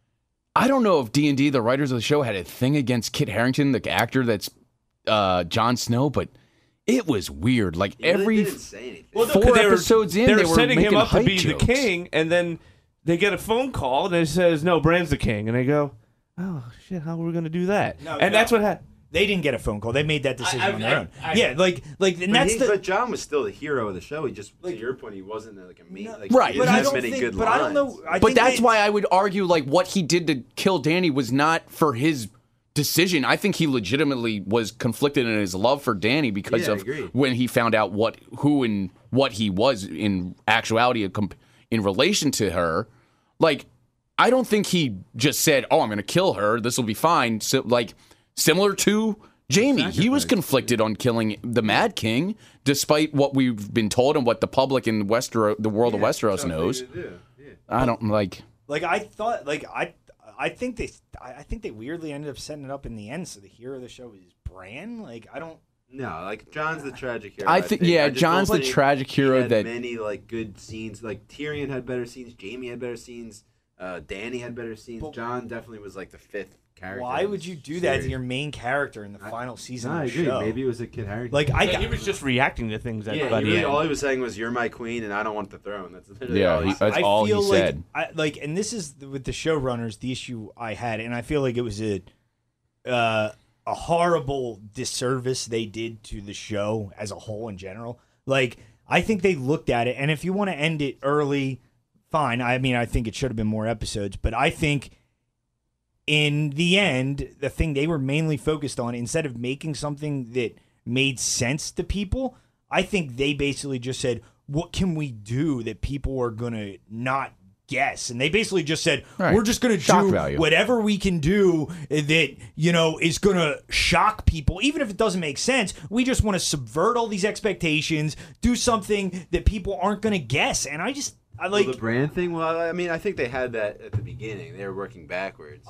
[SPEAKER 4] I don't know if D&D, the writers of the show, had a thing against Kit Harington, the actor that's Jon Snow, but it was weird. Like,
[SPEAKER 3] They didn't say anything.
[SPEAKER 5] Well, no,
[SPEAKER 4] 4
[SPEAKER 5] 'cause
[SPEAKER 4] episodes in,
[SPEAKER 5] they
[SPEAKER 4] they
[SPEAKER 5] were
[SPEAKER 4] were
[SPEAKER 5] setting him
[SPEAKER 4] making
[SPEAKER 5] up to
[SPEAKER 4] hype
[SPEAKER 5] be
[SPEAKER 4] jokes.
[SPEAKER 5] the king, and then they get a phone call and it says, "No, Bran's the king," and they go, "Oh shit, how are we going to do that?" That's what happened.
[SPEAKER 6] They didn't get a phone call. They made that decision on their own. And that's
[SPEAKER 3] But John was still the hero of the show. He just, to your point, he wasn't like a mate. Like,
[SPEAKER 4] Right.
[SPEAKER 3] He
[SPEAKER 6] But
[SPEAKER 3] didn't
[SPEAKER 6] I
[SPEAKER 3] have
[SPEAKER 6] don't
[SPEAKER 3] many
[SPEAKER 6] think.
[SPEAKER 3] good
[SPEAKER 6] But
[SPEAKER 3] lines.
[SPEAKER 6] I don't know. I
[SPEAKER 4] But
[SPEAKER 6] think
[SPEAKER 4] that's why I would argue, like, what he did to kill Danny was not for his decision. I think he legitimately was conflicted in his love for Danny because
[SPEAKER 3] Yeah, I
[SPEAKER 4] of
[SPEAKER 3] agree.
[SPEAKER 4] when he found out who and what he was in actuality in relation to her. Like, I don't think he just said, "Oh, I'm going to kill her. This will be fine." So, like, similar to Jamie, he was conflicted on killing the Mad King, despite what we've been told and what the public in the world of Westeros knows. I don't like.
[SPEAKER 6] Like I thought. Like I think they weirdly ended up setting it up in the end. So the hero of the show is Bran. Like I don't.
[SPEAKER 3] No, like John's the tragic hero.
[SPEAKER 4] I think
[SPEAKER 3] I just
[SPEAKER 4] John's
[SPEAKER 3] don't
[SPEAKER 4] the
[SPEAKER 3] think
[SPEAKER 4] tragic hero
[SPEAKER 3] he had
[SPEAKER 4] that
[SPEAKER 3] many like good scenes. Like Tyrion had better scenes. Jamie had better scenes. Danny had better scenes.
[SPEAKER 6] But
[SPEAKER 3] John definitely was like the fifth character.
[SPEAKER 6] Why
[SPEAKER 3] in
[SPEAKER 6] would
[SPEAKER 3] the
[SPEAKER 6] you do that to
[SPEAKER 3] series.
[SPEAKER 6] your main character in the final season
[SPEAKER 3] No, I
[SPEAKER 6] of the
[SPEAKER 3] agree.
[SPEAKER 6] show?
[SPEAKER 3] Maybe it was a Kit Harington.
[SPEAKER 6] Like
[SPEAKER 5] He was just reacting to things at
[SPEAKER 3] yeah,
[SPEAKER 5] by
[SPEAKER 3] he
[SPEAKER 5] the
[SPEAKER 3] really,
[SPEAKER 5] end.
[SPEAKER 3] all he was saying was, "You're my queen, and I don't want the throne." That's literally
[SPEAKER 4] Yeah,
[SPEAKER 3] all he said.
[SPEAKER 4] that's all he
[SPEAKER 6] feel
[SPEAKER 4] said.
[SPEAKER 6] And this is with the showrunners the issue I had, and I feel like it was a horrible disservice they did to the show as a whole in general. Like I think they looked at it, and if you want to end it early, fine. I mean, I think it should have been more episodes, but I think in the end, the thing they were mainly focused on, instead of making something that made sense to people, I think they basically just said, what can we do that people are going to not guess? And they basically just said,
[SPEAKER 4] Right.
[SPEAKER 6] we're just going to
[SPEAKER 4] Shock
[SPEAKER 6] do
[SPEAKER 4] value.
[SPEAKER 6] whatever we can do that, is going to shock people. Even if it doesn't make sense, we just want to subvert all these expectations, do something that people aren't going to guess. And I like...
[SPEAKER 3] the brand thing. Well, I mean, I think they had that at the beginning. They were working backwards. So.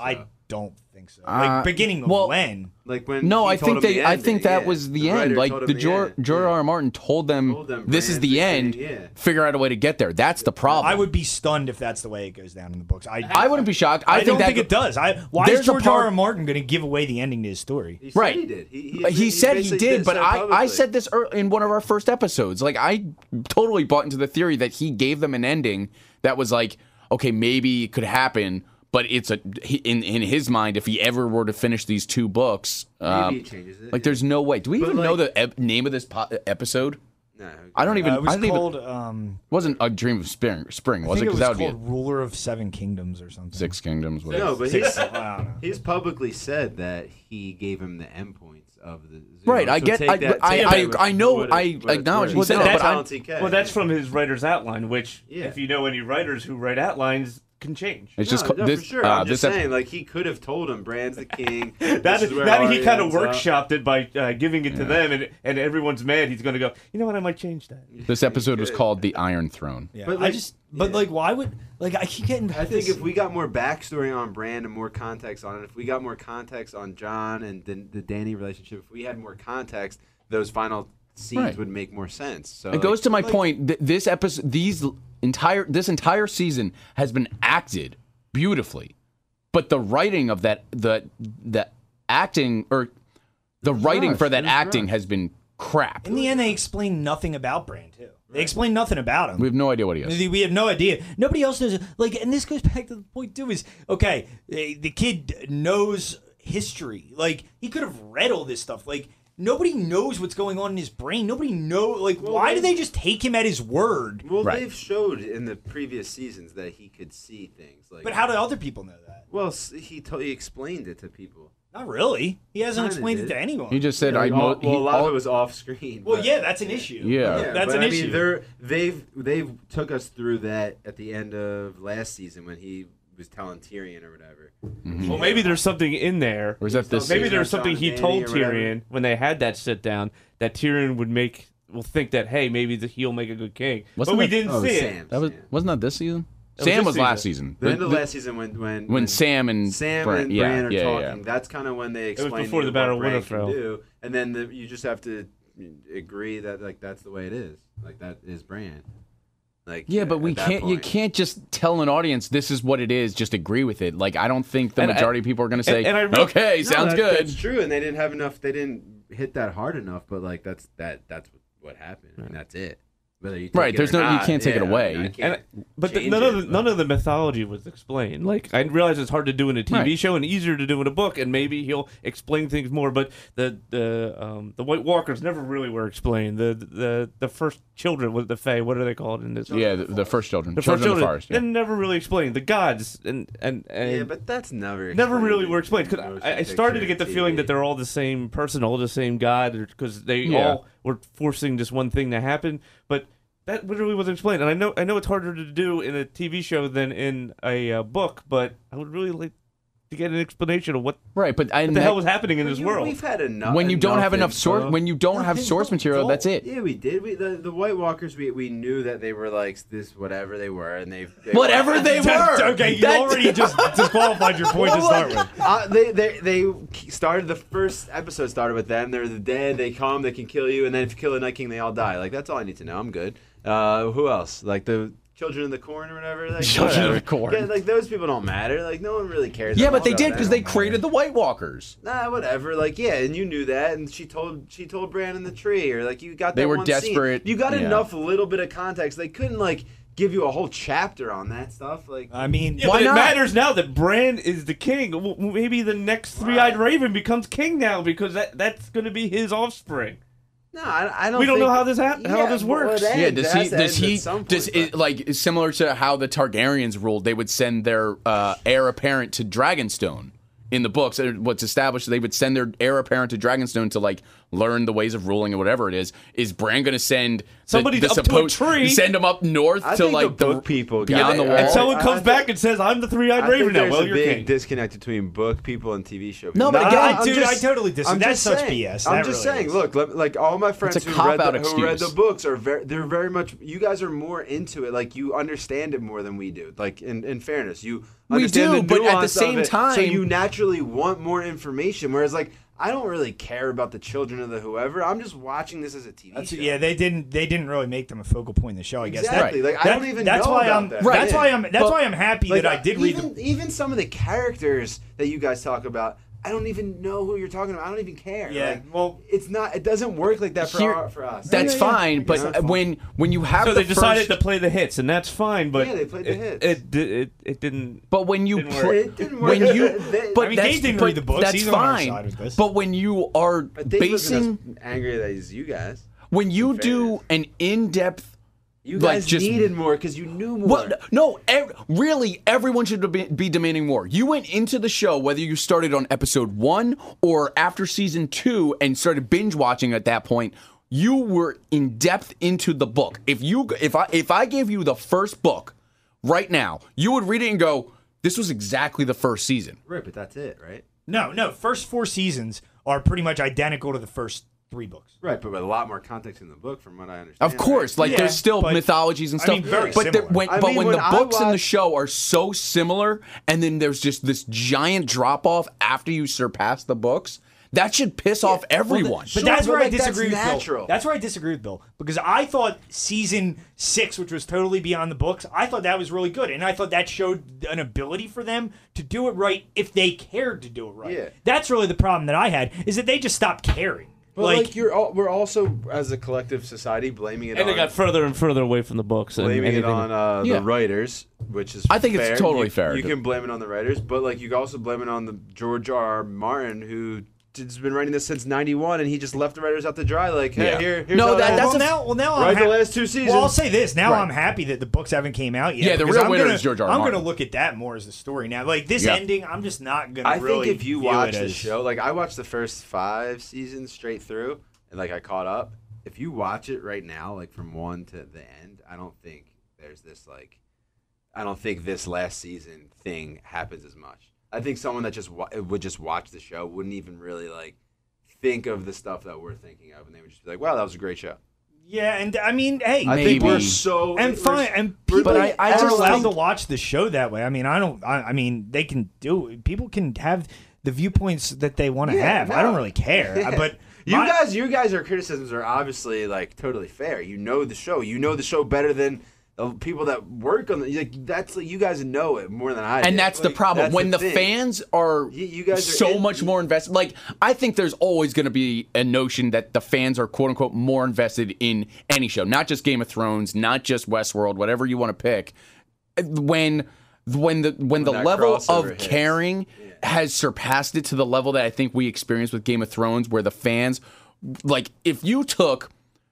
[SPEAKER 6] don't think so. Like beginning of
[SPEAKER 4] well,
[SPEAKER 6] when?
[SPEAKER 3] Like when
[SPEAKER 4] No,
[SPEAKER 3] he
[SPEAKER 4] I
[SPEAKER 3] told
[SPEAKER 4] think
[SPEAKER 3] him the
[SPEAKER 4] I
[SPEAKER 3] ending,
[SPEAKER 4] think that
[SPEAKER 3] yeah.
[SPEAKER 4] was the
[SPEAKER 3] writer
[SPEAKER 4] end. Like
[SPEAKER 3] told him
[SPEAKER 4] the
[SPEAKER 3] the
[SPEAKER 4] George
[SPEAKER 3] end,
[SPEAKER 4] R.
[SPEAKER 3] yeah.
[SPEAKER 4] R. Martin told them this is
[SPEAKER 3] Bran's
[SPEAKER 4] the
[SPEAKER 3] the
[SPEAKER 4] end.
[SPEAKER 3] king, yeah.
[SPEAKER 4] Figure out a way to get there. That's the problem.
[SPEAKER 6] I would be stunned if that's the way it goes down in the books.
[SPEAKER 4] I wouldn't be shocked.
[SPEAKER 6] I don't think it does. Why
[SPEAKER 4] There's
[SPEAKER 6] is
[SPEAKER 4] a
[SPEAKER 6] George
[SPEAKER 4] part-
[SPEAKER 6] R. R. Martin going to give away the ending to his story?
[SPEAKER 3] He said
[SPEAKER 4] Right.
[SPEAKER 3] he did.
[SPEAKER 4] He said he
[SPEAKER 3] basically
[SPEAKER 4] did, but
[SPEAKER 3] so
[SPEAKER 4] I
[SPEAKER 3] publicly.
[SPEAKER 4] said this in one of our first episodes. Like, I totally bought into the theory that he gave them an ending that was like, okay, maybe it could happen, but it's in his mind, if he ever were to finish these 2 books,
[SPEAKER 3] Maybe he changes it.
[SPEAKER 4] like, there's no way. Do we
[SPEAKER 3] But,
[SPEAKER 4] even know
[SPEAKER 3] like-
[SPEAKER 4] the name of this episode?
[SPEAKER 3] No,
[SPEAKER 4] I don't even.
[SPEAKER 6] It was
[SPEAKER 4] I don't
[SPEAKER 6] called.
[SPEAKER 4] even. Wasn't A Dream of Spring, was
[SPEAKER 6] I
[SPEAKER 4] it?
[SPEAKER 6] think it
[SPEAKER 4] Because
[SPEAKER 6] was
[SPEAKER 4] that would be
[SPEAKER 6] called Ruler of 7 Kingdoms or something.
[SPEAKER 4] 6 Kingdoms. Whatever.
[SPEAKER 3] No, but
[SPEAKER 6] I don't know.
[SPEAKER 3] he's publicly said that he gave him the endpoints of the
[SPEAKER 4] Right, I get. I know. I acknowledge he
[SPEAKER 3] Well,
[SPEAKER 4] said
[SPEAKER 3] that's
[SPEAKER 4] that, but
[SPEAKER 3] how
[SPEAKER 5] Well, that's from his writer's outline, which,
[SPEAKER 3] Yeah.
[SPEAKER 5] if you know any writers who write outlines, can change.
[SPEAKER 4] it's
[SPEAKER 3] No,
[SPEAKER 4] just
[SPEAKER 3] no,
[SPEAKER 4] this.
[SPEAKER 3] for sure. I'm just
[SPEAKER 4] this
[SPEAKER 3] saying, like he could have told him, "Bran's the king."
[SPEAKER 5] That
[SPEAKER 3] this
[SPEAKER 5] is,
[SPEAKER 3] is where
[SPEAKER 5] now he
[SPEAKER 3] Arya
[SPEAKER 5] kind of
[SPEAKER 3] ends up.
[SPEAKER 5] workshopped it by giving it to them, and everyone's mad. He's going to go, you know what, I might change that.
[SPEAKER 4] This episode was called The Iron Throne.
[SPEAKER 6] Yeah,
[SPEAKER 3] But,
[SPEAKER 6] I
[SPEAKER 3] like,
[SPEAKER 6] just. But
[SPEAKER 3] yeah.
[SPEAKER 6] like, why would I keep getting?
[SPEAKER 3] I think if we got more backstory on Bran and more context on it, if we got more context on Jon and the Dany relationship, if we had more context, those final scenes
[SPEAKER 4] Right.
[SPEAKER 3] would make more sense. So
[SPEAKER 4] It goes to my point. This episode, this entire season has been acted beautifully, but the writing of that, the acting or the writing
[SPEAKER 3] rushed.
[SPEAKER 4] for that
[SPEAKER 3] It was
[SPEAKER 4] acting
[SPEAKER 3] rushed.
[SPEAKER 4] has been crap.
[SPEAKER 6] in the end, they explain nothing about Bran too. They explain nothing about him.
[SPEAKER 4] We have no idea what he is.
[SPEAKER 6] We have no idea. Nobody else knows. Like, and this goes back to the point too. Is okay. The kid knows history. Like, he could have read all this stuff. Like, nobody knows what's going on in his brain. Nobody knows. Like, why do they just take him at his word?
[SPEAKER 3] Well,
[SPEAKER 4] Right.
[SPEAKER 3] they've showed in the previous seasons that he could see things. Like,
[SPEAKER 6] But how do other people know that?
[SPEAKER 3] well, he explained it to people.
[SPEAKER 6] Not really. He hasn't
[SPEAKER 3] Kinda
[SPEAKER 6] explained it
[SPEAKER 3] did.
[SPEAKER 6] to anyone.
[SPEAKER 4] He just said,
[SPEAKER 3] Like,
[SPEAKER 4] "I."
[SPEAKER 3] a lot
[SPEAKER 4] all-
[SPEAKER 3] of it was off screen.
[SPEAKER 6] well,
[SPEAKER 3] but-
[SPEAKER 6] yeah, that's an issue.
[SPEAKER 4] Yeah.
[SPEAKER 6] that's
[SPEAKER 3] but
[SPEAKER 6] an
[SPEAKER 3] I
[SPEAKER 6] issue.
[SPEAKER 3] mean, they've took us through that at the end of last season when he was telling Tyrion or whatever.
[SPEAKER 5] Well, maybe there's something in there.
[SPEAKER 4] Or is that this?
[SPEAKER 5] Maybe
[SPEAKER 3] Jon
[SPEAKER 5] there's something
[SPEAKER 3] and
[SPEAKER 5] he
[SPEAKER 3] Dany
[SPEAKER 5] told
[SPEAKER 3] or whatever.
[SPEAKER 5] Tyrion when they had that sit down that Tyrion will think that, hey, maybe he'll make a good king.
[SPEAKER 4] Wasn't
[SPEAKER 5] but we
[SPEAKER 4] that-
[SPEAKER 5] didn't see
[SPEAKER 3] Sam.
[SPEAKER 5] it.
[SPEAKER 4] That was
[SPEAKER 3] Sam.
[SPEAKER 4] wasn't that this season?
[SPEAKER 5] was
[SPEAKER 4] Sam
[SPEAKER 5] this
[SPEAKER 4] was last season.
[SPEAKER 3] The end of last season when
[SPEAKER 4] Sam and Bran,
[SPEAKER 3] Bran are
[SPEAKER 4] yeah,
[SPEAKER 3] talking,
[SPEAKER 4] yeah.
[SPEAKER 3] that's kind of when they
[SPEAKER 5] was
[SPEAKER 3] explain
[SPEAKER 5] before the
[SPEAKER 3] what
[SPEAKER 5] Battle of
[SPEAKER 3] Bran can
[SPEAKER 5] Winterfell.
[SPEAKER 3] do, and then you just have to agree that like that's the way it is. Like that is Bran. Like
[SPEAKER 4] Yeah, but we
[SPEAKER 3] at that
[SPEAKER 4] can't. You
[SPEAKER 3] point.
[SPEAKER 4] can't just tell an audience this is what it is. Just agree with it. Like I don't think the
[SPEAKER 5] And
[SPEAKER 4] majority of people are going to say,
[SPEAKER 5] and I
[SPEAKER 4] "Okay,
[SPEAKER 3] No,
[SPEAKER 4] sounds good."
[SPEAKER 3] That's true, and they didn't have enough. They didn't hit that hard enough. But like that's what happened, and that's it. Whether you take
[SPEAKER 4] Right,
[SPEAKER 3] it
[SPEAKER 4] there's
[SPEAKER 3] or
[SPEAKER 4] no- you
[SPEAKER 3] not,
[SPEAKER 4] can't take it
[SPEAKER 3] yeah,
[SPEAKER 4] away.
[SPEAKER 3] I mean, I can't
[SPEAKER 5] But
[SPEAKER 3] change
[SPEAKER 5] none
[SPEAKER 3] it,
[SPEAKER 5] of the mythology was explained. Like I realize it's hard to do in a TV
[SPEAKER 4] Right.
[SPEAKER 5] show and easier to do in a book, and maybe he'll explain things more. But the White Walkers never really were explained. The first children with the Fae, what are they called in this?
[SPEAKER 4] Yeah, the first children,
[SPEAKER 5] The
[SPEAKER 4] children
[SPEAKER 5] first
[SPEAKER 4] of the
[SPEAKER 5] children,
[SPEAKER 4] forest. Yeah.
[SPEAKER 5] they're never really explained. The gods and
[SPEAKER 3] Yeah, but that's never
[SPEAKER 5] never really
[SPEAKER 3] explained
[SPEAKER 5] were
[SPEAKER 3] in
[SPEAKER 5] explained because
[SPEAKER 3] motion
[SPEAKER 5] I started to
[SPEAKER 3] picture
[SPEAKER 5] get the
[SPEAKER 3] TV.
[SPEAKER 5] feeling that they're all the same person, all the same god, because they
[SPEAKER 4] Yeah.
[SPEAKER 5] all were forcing this one thing to happen. But that literally wasn't explained, and I know it's harder to do in a TV show than in a book. But I would really like to get an explanation of what
[SPEAKER 4] Right, but
[SPEAKER 5] the hell was happening in this world.
[SPEAKER 3] We've had enough.
[SPEAKER 4] when you don't have enough
[SPEAKER 3] info.
[SPEAKER 4] source, when you don't have source material, that's it.
[SPEAKER 3] Yeah, we did. The White Walkers, we knew that they were like this, whatever they were, and they
[SPEAKER 4] Whatever they were.
[SPEAKER 6] Okay, you
[SPEAKER 4] That-
[SPEAKER 6] already just disqualified your point to start with.
[SPEAKER 3] They started the first episode started with them. They're the dead. They come. They can kill you, and then if you kill the Night King, they all die. Like that's all I need to know. I'm good. Who else? Like the Children of the Corn or whatever. Like,
[SPEAKER 4] Children of
[SPEAKER 3] whatever.
[SPEAKER 4] the Corn.
[SPEAKER 3] Yeah, like those people don't matter. Like no one really cares.
[SPEAKER 4] Yeah,
[SPEAKER 3] that
[SPEAKER 4] but they
[SPEAKER 3] much
[SPEAKER 4] did
[SPEAKER 3] about
[SPEAKER 4] because
[SPEAKER 3] them.
[SPEAKER 4] they created the White Walkers.
[SPEAKER 3] Nah, whatever. Like, yeah, and you knew that, and she told Bran in the tree, or like you got.
[SPEAKER 4] They
[SPEAKER 3] that
[SPEAKER 4] were
[SPEAKER 3] one scene.
[SPEAKER 4] desperate,
[SPEAKER 3] You got
[SPEAKER 4] yeah.
[SPEAKER 3] enough little bit of context. They couldn't like give you a whole chapter on that stuff. Like,
[SPEAKER 6] I mean,
[SPEAKER 5] Yeah,
[SPEAKER 4] Why
[SPEAKER 5] but
[SPEAKER 4] not?
[SPEAKER 5] it matters now that Bran is the king. Well, maybe the next three-eyed raven becomes king now because that's going to be his offspring.
[SPEAKER 3] no, I don't.
[SPEAKER 5] We don't
[SPEAKER 3] think-
[SPEAKER 5] know how this how this
[SPEAKER 3] well,
[SPEAKER 5] works.
[SPEAKER 3] it
[SPEAKER 4] Yeah,
[SPEAKER 3] ends.
[SPEAKER 4] does
[SPEAKER 3] It has to end at some point, but-
[SPEAKER 4] like similar to how the Targaryens ruled? They would send their heir apparent to Dragonstone in the books. What's established, they would send their heir apparent to Dragonstone to like learn the ways of ruling or whatever it is Bran going to send
[SPEAKER 5] Somebody up to a tree?
[SPEAKER 4] send him up north
[SPEAKER 3] I
[SPEAKER 4] to
[SPEAKER 3] think
[SPEAKER 4] like
[SPEAKER 3] the book people
[SPEAKER 4] beyond the wall?
[SPEAKER 5] And someone comes back and says, "I'm the three-eyed
[SPEAKER 3] I
[SPEAKER 5] raven
[SPEAKER 3] think
[SPEAKER 5] now."
[SPEAKER 3] there's
[SPEAKER 5] Well,
[SPEAKER 3] a
[SPEAKER 5] you're
[SPEAKER 3] big
[SPEAKER 5] king.
[SPEAKER 3] disconnect between book people and TV show people.
[SPEAKER 4] No, but again,
[SPEAKER 6] I totally disagree. That's such BS.
[SPEAKER 3] I'm
[SPEAKER 6] That
[SPEAKER 3] just
[SPEAKER 6] really
[SPEAKER 3] saying.
[SPEAKER 6] is.
[SPEAKER 3] Look, like all my friends
[SPEAKER 4] It's a
[SPEAKER 3] who read
[SPEAKER 4] cop-out
[SPEAKER 3] the
[SPEAKER 4] excuse.
[SPEAKER 3] books are they're very much. You guys are more into it. Like you understand it more than we do. Like in fairness, you
[SPEAKER 4] We
[SPEAKER 3] understand
[SPEAKER 4] do,
[SPEAKER 3] the
[SPEAKER 4] but at the
[SPEAKER 3] nuance
[SPEAKER 4] same
[SPEAKER 3] of it, so
[SPEAKER 4] time-
[SPEAKER 3] you naturally want more information. Whereas like I don't really care about the children of the whoever. I'm just watching this as a TV show.
[SPEAKER 6] Yeah, they didn't really make them a focal point in the show. I guess
[SPEAKER 3] Exactly. Like, I don't even
[SPEAKER 6] that's
[SPEAKER 3] know
[SPEAKER 6] why
[SPEAKER 3] about
[SPEAKER 6] I'm
[SPEAKER 3] that.
[SPEAKER 6] that's
[SPEAKER 3] Right.
[SPEAKER 6] why I'm happy
[SPEAKER 3] Like,
[SPEAKER 6] that I did read
[SPEAKER 3] even,
[SPEAKER 6] the.
[SPEAKER 3] even some of the characters that you guys talk about. I don't even know who you're talking about. I don't even care.
[SPEAKER 6] Yeah,
[SPEAKER 3] Like,
[SPEAKER 6] well-
[SPEAKER 3] it's not. It doesn't work like that for us.
[SPEAKER 4] That's fine, but when you have
[SPEAKER 5] So
[SPEAKER 4] the
[SPEAKER 5] they decided
[SPEAKER 4] first,
[SPEAKER 5] to play the hits, and that's fine. But
[SPEAKER 3] Yeah, they played the hits.
[SPEAKER 5] It didn't.
[SPEAKER 4] but when you
[SPEAKER 5] Didn't work.
[SPEAKER 4] play,
[SPEAKER 3] It didn't work.
[SPEAKER 4] when you,
[SPEAKER 3] They-
[SPEAKER 4] but
[SPEAKER 6] I mean,
[SPEAKER 4] that's,
[SPEAKER 6] Dave didn't
[SPEAKER 4] but
[SPEAKER 6] read the books.
[SPEAKER 4] That's
[SPEAKER 6] He's on our
[SPEAKER 4] fine.
[SPEAKER 6] side with this.
[SPEAKER 4] But when you are
[SPEAKER 3] But Dave
[SPEAKER 4] basing,
[SPEAKER 3] wasn't as angry as you guys.
[SPEAKER 4] when you
[SPEAKER 3] in
[SPEAKER 4] do
[SPEAKER 3] fairness.
[SPEAKER 4] an in-depth.
[SPEAKER 3] You
[SPEAKER 4] Like,
[SPEAKER 3] guys
[SPEAKER 4] just-
[SPEAKER 3] needed more because you knew more.
[SPEAKER 4] Well, no, really, everyone should be demanding more. You went into the show, whether you started on episode 1 or after season 2 and started binge watching at that point, you were in depth into the book. If I gave you the first book right now, you would read it and go, this was exactly the first season.
[SPEAKER 3] Right, but that's it, right?
[SPEAKER 6] No. First 4 seasons are pretty much identical to the first 3 books.
[SPEAKER 3] Right, but with a lot more context in the book, from what I understand.
[SPEAKER 4] Of course, like
[SPEAKER 6] Yeah,
[SPEAKER 4] there's still
[SPEAKER 6] but-
[SPEAKER 4] mythologies and
[SPEAKER 6] I
[SPEAKER 4] stuff.
[SPEAKER 6] mean, very
[SPEAKER 4] but
[SPEAKER 6] similar.
[SPEAKER 4] when
[SPEAKER 3] I mean,
[SPEAKER 4] when
[SPEAKER 3] when
[SPEAKER 4] the
[SPEAKER 3] I
[SPEAKER 4] books and the
[SPEAKER 3] watch-
[SPEAKER 4] show are so similar, and then there's just this giant drop off after you surpass the books, that should piss off everyone.
[SPEAKER 6] But
[SPEAKER 3] Sure,
[SPEAKER 6] that's
[SPEAKER 3] but,
[SPEAKER 6] where I
[SPEAKER 3] like, that's
[SPEAKER 6] disagree with
[SPEAKER 3] natural.
[SPEAKER 6] Bill. That's where I disagree with Bill because I thought season 6, which was totally beyond the books, I thought that was really good, and I thought that showed an ability for them to do it right if they cared to do it right.
[SPEAKER 3] Yeah.
[SPEAKER 6] That's really the problem that I had is that they just stopped caring.
[SPEAKER 3] But like we're also as a collective society blaming it
[SPEAKER 5] And
[SPEAKER 3] on
[SPEAKER 5] they got further and further away from the books. And
[SPEAKER 3] blaming it
[SPEAKER 5] anything.
[SPEAKER 3] on
[SPEAKER 4] Yeah.
[SPEAKER 3] the writers, which is
[SPEAKER 4] I think it's
[SPEAKER 3] fair.
[SPEAKER 4] totally
[SPEAKER 3] You-
[SPEAKER 4] fair.
[SPEAKER 3] You can blame it on the writers, but like you can also blame it on the George R. Martin who has been writing this since '91, and he just left the writers out to dry. Like, hey,
[SPEAKER 4] Yeah.
[SPEAKER 3] here's
[SPEAKER 4] No,
[SPEAKER 3] how
[SPEAKER 4] that's
[SPEAKER 3] it is.
[SPEAKER 4] a-
[SPEAKER 6] now
[SPEAKER 3] Right,
[SPEAKER 6] I'm
[SPEAKER 3] the last 2 seasons.
[SPEAKER 6] Well, I'll say this. Now
[SPEAKER 4] Right.
[SPEAKER 6] I'm happy that the books haven't came out yet.
[SPEAKER 4] Yeah, the
[SPEAKER 6] because
[SPEAKER 4] real
[SPEAKER 6] I'm
[SPEAKER 4] winner
[SPEAKER 6] gonna-
[SPEAKER 4] is George R.
[SPEAKER 6] I'm
[SPEAKER 4] Martin.
[SPEAKER 6] going to look at that more as the story now. Like this
[SPEAKER 4] Yeah.
[SPEAKER 6] ending, I'm just not going to
[SPEAKER 3] I
[SPEAKER 6] really
[SPEAKER 3] think if you
[SPEAKER 6] view
[SPEAKER 3] watch
[SPEAKER 6] it
[SPEAKER 3] the
[SPEAKER 6] as-
[SPEAKER 3] show, like I watched the first 5 seasons straight through, and like I caught up. If you watch it right now, like from 1 to the end, I don't think there's this like, I don't think this last season thing happens as much. I think someone that just would just watch the show wouldn't even really like think of the stuff that we're thinking of, and they would just be like, "Wow, that was a great show."
[SPEAKER 6] Yeah, and I mean, hey,
[SPEAKER 3] I think we're
[SPEAKER 4] Maybe.
[SPEAKER 3] so
[SPEAKER 6] and fine, and
[SPEAKER 3] we're-
[SPEAKER 6] people
[SPEAKER 4] But I
[SPEAKER 6] are
[SPEAKER 4] just
[SPEAKER 6] allowed
[SPEAKER 4] think-
[SPEAKER 6] to watch the show that way. I mean, I mean, they can do. People can have the viewpoints that they want to
[SPEAKER 3] Yeah,
[SPEAKER 6] have. I don't
[SPEAKER 3] no.
[SPEAKER 6] really care.
[SPEAKER 3] Yeah.
[SPEAKER 6] But
[SPEAKER 3] You
[SPEAKER 6] my-
[SPEAKER 3] guys, your criticisms are obviously like totally fair. You know the show. You know the show better than the people that work on the. Like, that's like, you guys know it more than I do.
[SPEAKER 4] And that's the
[SPEAKER 3] Like,
[SPEAKER 4] problem.
[SPEAKER 3] that's
[SPEAKER 4] when the
[SPEAKER 3] thing.
[SPEAKER 4] fans are
[SPEAKER 3] You guys are
[SPEAKER 4] so
[SPEAKER 3] in-
[SPEAKER 4] much more invested. Like, I think there's always going to be a notion that the fans are quote unquote more invested in any show, not just Game of Thrones, not just Westworld, whatever you want to pick. When the
[SPEAKER 3] that
[SPEAKER 4] level
[SPEAKER 3] crossover
[SPEAKER 4] of
[SPEAKER 3] hits.
[SPEAKER 4] caring has surpassed it to the level that I think we experienced with Game of Thrones, where the fans, like, if you took,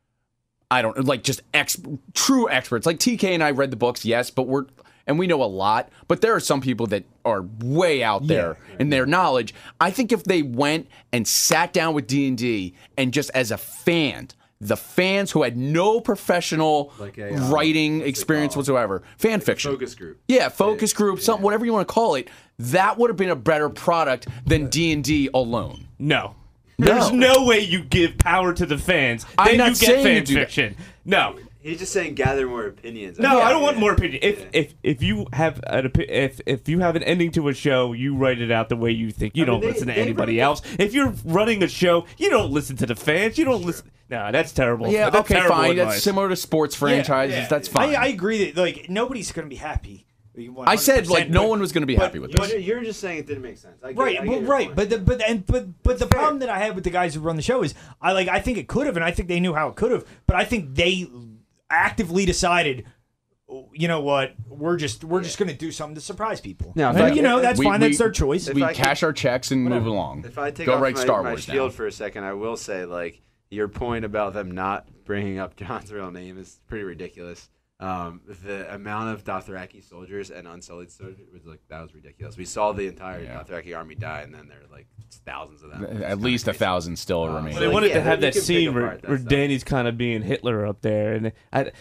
[SPEAKER 4] I don't like just true experts. Like TK and I read the books, yes, but we know a lot. But there are some people that are way out there in their knowledge. I think if they went and sat down with D&D and just as a fan, the fans who had no professional
[SPEAKER 3] Like a,
[SPEAKER 4] writing
[SPEAKER 3] what's it
[SPEAKER 4] experience
[SPEAKER 3] called?
[SPEAKER 4] whatsoever, fan fiction,
[SPEAKER 3] focus group.
[SPEAKER 4] yeah, focus group, something, whatever you want to call it, that would have been a better product than D&D alone.
[SPEAKER 5] No. There's no way you give power to the fans.
[SPEAKER 4] I'm
[SPEAKER 5] Then
[SPEAKER 4] not
[SPEAKER 5] you get
[SPEAKER 4] saying you
[SPEAKER 5] fan
[SPEAKER 4] do that.
[SPEAKER 5] fiction. No.
[SPEAKER 3] He's just saying gather more opinions.
[SPEAKER 5] No,
[SPEAKER 3] Yeah,
[SPEAKER 5] I don't want
[SPEAKER 3] yeah.
[SPEAKER 5] more opinion. If you have if you have an ending to a show, you write it out the way you think. You don't
[SPEAKER 3] they-
[SPEAKER 5] listen to
[SPEAKER 3] they
[SPEAKER 5] anybody
[SPEAKER 3] wrote-
[SPEAKER 5] else. If you're running a show, you don't listen to the fans. You don't listen. No, that's terrible.
[SPEAKER 4] Yeah,
[SPEAKER 5] That's
[SPEAKER 4] okay,
[SPEAKER 5] terrible
[SPEAKER 4] fine. That's
[SPEAKER 5] advice.
[SPEAKER 4] similar to sports franchises.
[SPEAKER 6] yeah.
[SPEAKER 4] That's fine.
[SPEAKER 6] I agree that like nobody's going to be happy.
[SPEAKER 4] I said like
[SPEAKER 6] 100%,
[SPEAKER 4] no
[SPEAKER 6] but-
[SPEAKER 4] one was going to be
[SPEAKER 6] but-
[SPEAKER 4] happy with
[SPEAKER 3] But
[SPEAKER 4] this.
[SPEAKER 3] you're just saying it didn't make sense. I get,
[SPEAKER 6] Right,
[SPEAKER 3] I get
[SPEAKER 6] well,
[SPEAKER 3] your
[SPEAKER 6] right,
[SPEAKER 3] point.
[SPEAKER 6] but the problem that I had with the guys who run the show is I think it could have, and I think they knew how it could have, but I think they actively decided, you know what, we're just going to do something to surprise people.
[SPEAKER 3] Now, if
[SPEAKER 6] And,
[SPEAKER 3] I-
[SPEAKER 6] you know, that's
[SPEAKER 4] we-
[SPEAKER 6] fine.
[SPEAKER 4] we-
[SPEAKER 6] That's their choice.
[SPEAKER 3] If
[SPEAKER 4] We
[SPEAKER 3] I
[SPEAKER 4] cash our checks and move along.
[SPEAKER 3] If I take
[SPEAKER 4] Go
[SPEAKER 3] off
[SPEAKER 4] write
[SPEAKER 3] my,
[SPEAKER 4] Star
[SPEAKER 3] my
[SPEAKER 4] Wars
[SPEAKER 3] shield
[SPEAKER 4] now.
[SPEAKER 3] for a second, I will say like your point about them not bringing up John's real name is pretty ridiculous. The amount of Dothraki soldiers and Unsullied soldiers was like that was ridiculous. We saw the entire Dothraki army die, and then there are like thousands of them.
[SPEAKER 4] At least 1,000 still remain.
[SPEAKER 5] They wanted to have
[SPEAKER 3] you
[SPEAKER 5] that
[SPEAKER 3] can pick
[SPEAKER 5] scene
[SPEAKER 3] apart
[SPEAKER 5] where
[SPEAKER 3] that stuff.
[SPEAKER 5] Danny's kind of being Hitler up there, and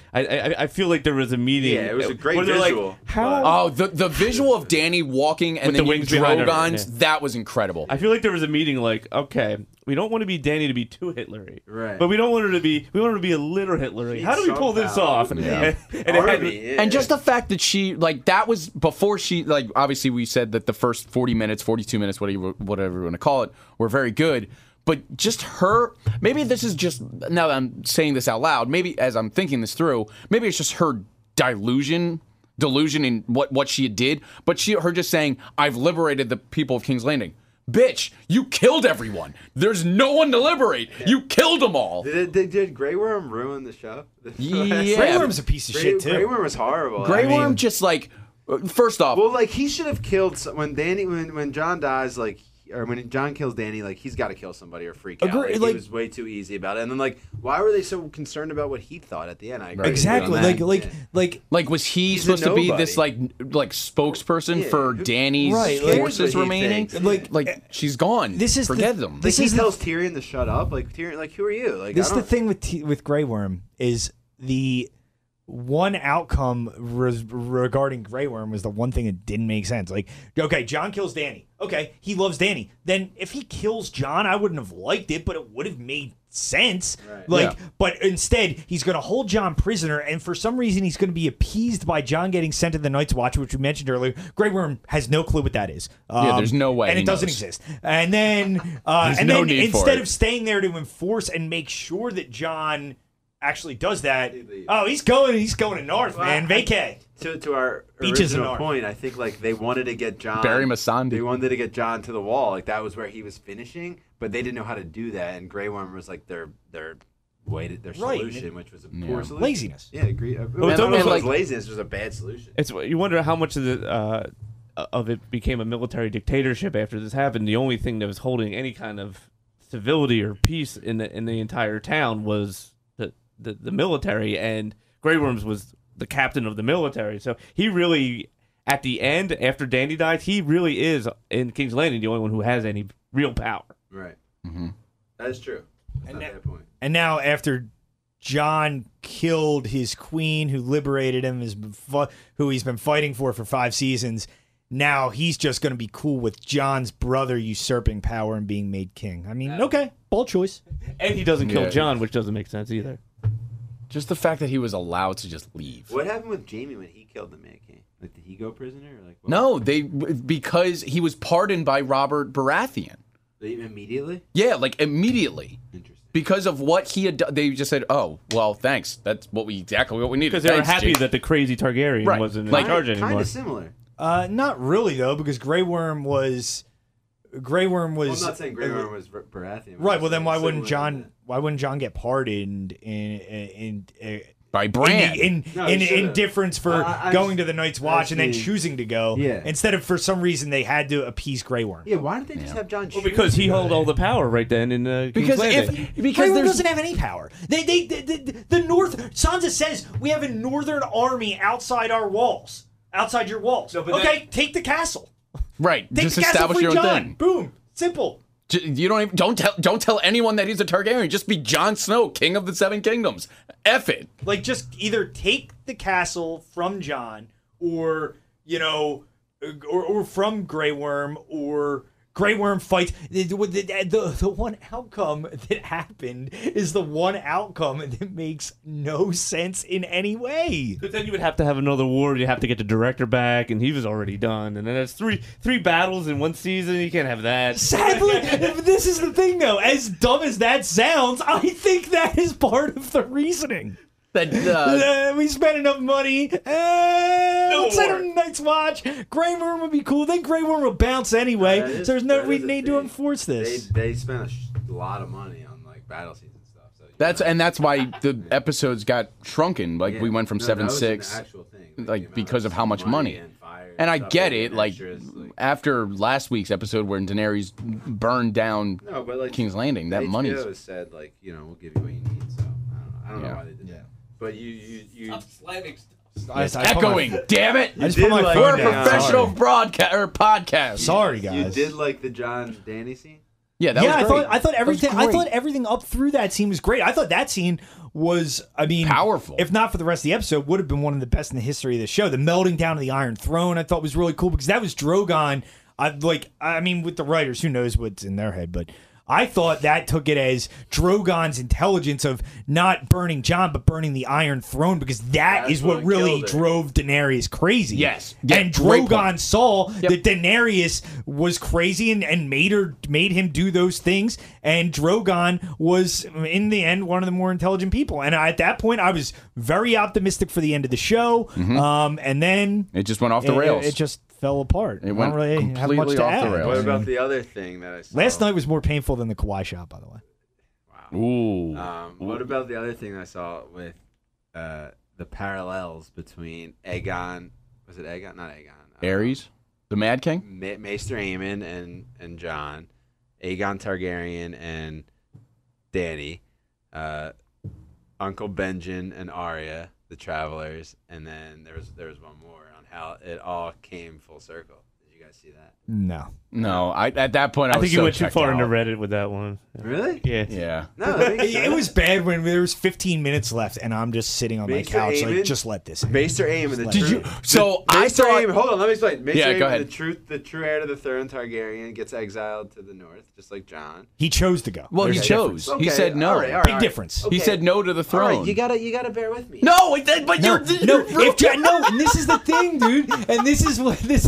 [SPEAKER 5] I feel like there was a meeting.
[SPEAKER 3] Yeah, it was a great
[SPEAKER 5] where they're like,
[SPEAKER 3] visual,
[SPEAKER 5] How?
[SPEAKER 4] Oh, the visual of Danny walking and
[SPEAKER 5] With
[SPEAKER 4] then
[SPEAKER 5] the
[SPEAKER 4] you
[SPEAKER 5] wings behind her,
[SPEAKER 4] Drogons,
[SPEAKER 5] yeah.
[SPEAKER 4] that was incredible.
[SPEAKER 5] I feel like there was a meeting like, okay, we don't want to be Danny to be too Hitlery,
[SPEAKER 3] Right.
[SPEAKER 5] But we don't want her to be. We want her to be a little Hitlery. How do we pull this off?
[SPEAKER 3] Yeah.
[SPEAKER 5] And it had-
[SPEAKER 3] Army, yeah.
[SPEAKER 4] And just the fact that she, like, that was before she, like, obviously we said that the first 40 minutes, 42 minutes, whatever you want to call it, were very good. But just her, maybe this is just, now that I'm saying this out loud, maybe as I'm thinking this through, maybe it's just her delusion in what she did. But her just saying, I've liberated the people of King's Landing. Bitch, you killed everyone. There's no one to liberate. You killed them all.
[SPEAKER 3] Did Grey Worm ruin the show?
[SPEAKER 4] Yeah.
[SPEAKER 6] Grey Worm's a piece of shit too.
[SPEAKER 3] Grey Worm was horrible.
[SPEAKER 4] Grey
[SPEAKER 3] I mean,
[SPEAKER 4] Worm just like, first off,
[SPEAKER 3] well, like he should have killed when John dies, like, or when John kills Danny, like he's got to kill somebody or freak out.
[SPEAKER 6] Agree,
[SPEAKER 3] Like,
[SPEAKER 6] like-
[SPEAKER 3] he was way too easy about it. And then like, why were they so concerned about what he thought at the end? I agree
[SPEAKER 6] Exactly.
[SPEAKER 3] on that.
[SPEAKER 6] Like
[SPEAKER 4] was he
[SPEAKER 3] He's a
[SPEAKER 4] supposed to be
[SPEAKER 3] nobody.
[SPEAKER 4] this like spokesperson
[SPEAKER 3] Yeah,
[SPEAKER 4] for
[SPEAKER 3] who-
[SPEAKER 4] Danny's
[SPEAKER 6] Right, like-
[SPEAKER 4] forces
[SPEAKER 3] What he
[SPEAKER 4] remaining?
[SPEAKER 3] thinks.
[SPEAKER 4] Like she's gone.
[SPEAKER 6] This is
[SPEAKER 4] forget
[SPEAKER 6] the-
[SPEAKER 4] them.
[SPEAKER 3] Like
[SPEAKER 6] this
[SPEAKER 3] he
[SPEAKER 6] is the-
[SPEAKER 3] tells Tyrion to shut up. Like Tyrion, like who are you? Like
[SPEAKER 6] this is
[SPEAKER 3] I
[SPEAKER 6] the
[SPEAKER 3] don't-
[SPEAKER 6] thing with Grey Worm is the one outcome regarding Grey Worm was the one thing that didn't make sense. Like, okay, John kills Danny. Okay, he loves Danny. Then if he kills John, I wouldn't have liked it, but it would have made sense.
[SPEAKER 3] Right.
[SPEAKER 6] Like,
[SPEAKER 4] Yeah.
[SPEAKER 6] but instead, he's going to hold John prisoner, and for some reason, he's going to be appeased by John getting sent to the Night's Watch, which we mentioned earlier. Grey Worm has no clue what that is.
[SPEAKER 4] There's no way
[SPEAKER 6] and
[SPEAKER 4] he
[SPEAKER 6] it doesn't
[SPEAKER 4] knows.
[SPEAKER 6] exist. And then,
[SPEAKER 4] no need for
[SPEAKER 6] instead
[SPEAKER 4] it.
[SPEAKER 6] of staying there to enforce and make sure that John actually does that. Oh, he's going to north, man. Vacay.
[SPEAKER 3] To our
[SPEAKER 6] Beaches in
[SPEAKER 3] original
[SPEAKER 6] North.
[SPEAKER 3] point, I think like they wanted to get John.
[SPEAKER 4] Barry Masandi.
[SPEAKER 3] They wanted to get John to the wall. Like that was where he was finishing, but they didn't know how to do that. And Grey Worm was like their
[SPEAKER 6] Right.
[SPEAKER 3] solution, which was a poor solution.
[SPEAKER 6] Laziness.
[SPEAKER 3] Yeah, agree. I
[SPEAKER 5] it's
[SPEAKER 3] don't know if
[SPEAKER 5] almost
[SPEAKER 3] it was
[SPEAKER 4] like-
[SPEAKER 3] laziness. It was a bad solution.
[SPEAKER 5] It's you wonder how much of the of it became a military dictatorship after this happened. The only thing that was holding any kind of civility or peace in the entire town was the military, and Grey Worms was the captain of the military. So he really, at the end, after Danny died, he really is in King's Landing the only one who has any real power.
[SPEAKER 3] Right. That is true. That's not a bad point.
[SPEAKER 6] And now, after John killed his queen, who liberated him, who he's been fighting for 5 seasons, now he's just going to be cool with John's brother usurping power and being made king. I mean, okay, bold choice.
[SPEAKER 5] And he doesn't kill
[SPEAKER 4] Yeah.
[SPEAKER 5] John, which doesn't make sense either.
[SPEAKER 4] Just the fact that he was allowed to just leave.
[SPEAKER 3] What happened with Jamie when he killed the Mad King? Like, did he go prisoner? Or like, what?
[SPEAKER 4] No, because he was pardoned by Robert Baratheon.
[SPEAKER 3] Immediately.
[SPEAKER 4] Yeah, like immediately.
[SPEAKER 3] Interesting.
[SPEAKER 4] Because of what he had done, they just said, "Oh, well, thanks. That's exactly what we needed."
[SPEAKER 5] Because they were
[SPEAKER 4] Thanks,
[SPEAKER 5] happy
[SPEAKER 4] Jake."
[SPEAKER 5] that the crazy Targaryen
[SPEAKER 4] Right.
[SPEAKER 5] wasn't in
[SPEAKER 4] Like-
[SPEAKER 5] charge anymore.
[SPEAKER 3] Kind of similar.
[SPEAKER 6] Not really though, because Grey Worm was.
[SPEAKER 3] Well, I'm not saying Grey Worm was Baratheon.
[SPEAKER 6] Right. Well, then why wouldn't
[SPEAKER 3] Similar to
[SPEAKER 6] John? Why wouldn't John get pardoned in
[SPEAKER 4] by Bran.
[SPEAKER 3] No, he should've.
[SPEAKER 6] indifference for
[SPEAKER 3] I
[SPEAKER 6] going
[SPEAKER 3] just-
[SPEAKER 6] to the Night's Watch and then
[SPEAKER 3] see.
[SPEAKER 6] choosing to go?
[SPEAKER 3] Yeah.
[SPEAKER 6] Instead of for some reason they had to appease Grey Worm.
[SPEAKER 3] Yeah, why did they just have John?
[SPEAKER 5] Well, because he held all the power right then in King's
[SPEAKER 4] because
[SPEAKER 5] Landing.
[SPEAKER 6] Grey Worm
[SPEAKER 4] there's
[SPEAKER 6] doesn't have any power. The North. Sansa says we have a northern army outside our walls, outside your walls.
[SPEAKER 5] No, but
[SPEAKER 6] okay, take the castle.
[SPEAKER 4] right.
[SPEAKER 6] Take
[SPEAKER 4] Just
[SPEAKER 6] the castle,
[SPEAKER 4] establish
[SPEAKER 6] free
[SPEAKER 4] your own
[SPEAKER 6] John.
[SPEAKER 4] thing.
[SPEAKER 6] Boom. Simple.
[SPEAKER 4] You don't tell anyone that he's a Targaryen. Just be Jon Snow, King of the Seven Kingdoms. F it.
[SPEAKER 6] Like, just either take the castle from John, or or from Grey Worm, or Grey Worm fights. The one outcome that happened is the one outcome that makes no sense in any way.
[SPEAKER 5] But then you would have to have another war. You have to get the director back, and he was already done. And then that's three battles in one season. You can't have that.
[SPEAKER 6] Sadly, this is the thing, though. As dumb as that sounds, I think that is part of the reasoning.
[SPEAKER 4] That
[SPEAKER 6] We spent enough money. Let's set
[SPEAKER 5] war.
[SPEAKER 6] a Night's Watch. Grey Worm would be cool. Then Grey Worm will bounce anyway. So there's no need to enforce this.
[SPEAKER 3] They spent a lot of money on like battle scenes and stuff. So
[SPEAKER 4] that's why the episodes got shrunken. Like we went from 7-6.
[SPEAKER 3] That was an actual thing.
[SPEAKER 4] like,
[SPEAKER 3] the amount
[SPEAKER 4] because of how much money.
[SPEAKER 3] and fire
[SPEAKER 4] And I
[SPEAKER 3] stuff
[SPEAKER 4] get
[SPEAKER 3] and
[SPEAKER 4] it, like
[SPEAKER 3] extras,
[SPEAKER 4] after last week's episode where Daenerys burned down
[SPEAKER 3] no, but like
[SPEAKER 4] King's Landing, that
[SPEAKER 3] HBO
[SPEAKER 4] money's
[SPEAKER 3] has said like we'll give you what you need. So I don't know why they did that. But you
[SPEAKER 4] Echoing, damn it!
[SPEAKER 6] I just
[SPEAKER 3] did
[SPEAKER 6] put my
[SPEAKER 3] like
[SPEAKER 6] phone
[SPEAKER 4] We're a
[SPEAKER 6] down.
[SPEAKER 4] professional
[SPEAKER 6] Sorry.
[SPEAKER 4] broadcast or podcast.
[SPEAKER 6] Sorry,
[SPEAKER 3] you
[SPEAKER 6] guys.
[SPEAKER 3] did like the John Danny scene.
[SPEAKER 4] Yeah, that
[SPEAKER 6] Yeah,
[SPEAKER 4] was great.
[SPEAKER 6] I thought everything.
[SPEAKER 4] That was
[SPEAKER 6] I
[SPEAKER 4] great.
[SPEAKER 6] thought everything up through that scene was great. I thought that scene was, I mean,
[SPEAKER 4] Powerful.
[SPEAKER 6] If not for the rest of the episode, would have been one of the best in the history of the show. The melting down of the Iron Throne, I thought was really cool because that was Drogon. I mean, with the writers, who knows what's in their head, but I thought that took it as Drogon's intelligence of not burning Jon, but burning the Iron Throne, because
[SPEAKER 3] That's
[SPEAKER 6] is what
[SPEAKER 3] what
[SPEAKER 6] really
[SPEAKER 3] killed it.
[SPEAKER 6] drove Daenerys crazy.
[SPEAKER 4] Yes. Yeah,
[SPEAKER 6] And
[SPEAKER 4] great
[SPEAKER 6] Drogon
[SPEAKER 4] point.
[SPEAKER 6] saw
[SPEAKER 4] Yep.
[SPEAKER 6] that Daenerys was crazy and made him do those things, and Drogon was in the end one of the more intelligent people. And at that point, I was very optimistic for the end of the show. And then
[SPEAKER 4] It just went off the rails.
[SPEAKER 6] It just fell apart.
[SPEAKER 4] It
[SPEAKER 6] I
[SPEAKER 4] went
[SPEAKER 6] don't really have much
[SPEAKER 4] completely
[SPEAKER 6] to
[SPEAKER 4] off the
[SPEAKER 6] add.
[SPEAKER 4] rails.
[SPEAKER 3] What about the other thing that I saw?
[SPEAKER 6] Last night was more painful than the Kawhi shot, by the way.
[SPEAKER 5] Ooh.
[SPEAKER 3] What about the other thing I saw with the parallels between Aegon? Was it Aegon? Not Aegon.
[SPEAKER 4] Ares, the Mad King.
[SPEAKER 3] Maester Aemon and Jon, Aegon Targaryen and Dany, Uncle Benjen and Arya, the Travelers, and then there was one more on how it all came full circle. Did you guys see that?
[SPEAKER 6] No.
[SPEAKER 4] No, at that point I
[SPEAKER 5] I
[SPEAKER 4] was
[SPEAKER 5] think you
[SPEAKER 4] so
[SPEAKER 5] went too
[SPEAKER 4] checked
[SPEAKER 5] far
[SPEAKER 4] out.
[SPEAKER 5] into Reddit with that one.
[SPEAKER 3] Really?
[SPEAKER 5] Yeah.
[SPEAKER 4] Yeah.
[SPEAKER 3] No, that makes
[SPEAKER 6] It
[SPEAKER 3] sense.
[SPEAKER 6] was bad when there was 15 minutes left, and I'm just sitting on my
[SPEAKER 3] Maester
[SPEAKER 6] couch like,
[SPEAKER 3] Aemon?
[SPEAKER 6] just let this.
[SPEAKER 3] Maester Aemon. The
[SPEAKER 6] Did
[SPEAKER 3] true-
[SPEAKER 6] you-
[SPEAKER 4] So I
[SPEAKER 3] Maester
[SPEAKER 4] thought.
[SPEAKER 3] Aemon, hold on, let me explain. Maester
[SPEAKER 4] Yeah, go
[SPEAKER 3] Aemon,
[SPEAKER 4] ahead.
[SPEAKER 3] the true heir to the throne, Targaryen, gets exiled to the north, just like Jon.
[SPEAKER 6] He chose to go.
[SPEAKER 4] Well, he
[SPEAKER 6] There's a
[SPEAKER 4] chose.
[SPEAKER 6] difference.
[SPEAKER 4] He said no.
[SPEAKER 6] Big difference.
[SPEAKER 4] He said no to the
[SPEAKER 3] All
[SPEAKER 4] throne.
[SPEAKER 3] right, you gotta bear with me.
[SPEAKER 4] No, but
[SPEAKER 6] No,
[SPEAKER 4] you're
[SPEAKER 6] and this is the thing, dude. And this is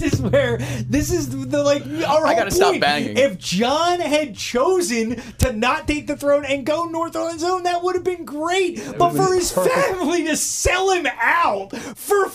[SPEAKER 6] the like our
[SPEAKER 4] I
[SPEAKER 6] whole
[SPEAKER 4] gotta stop
[SPEAKER 6] point.
[SPEAKER 4] banging.
[SPEAKER 6] If Jon had chosen to not take the throne and go north on his own, that would have been great. But for his family to sell him out for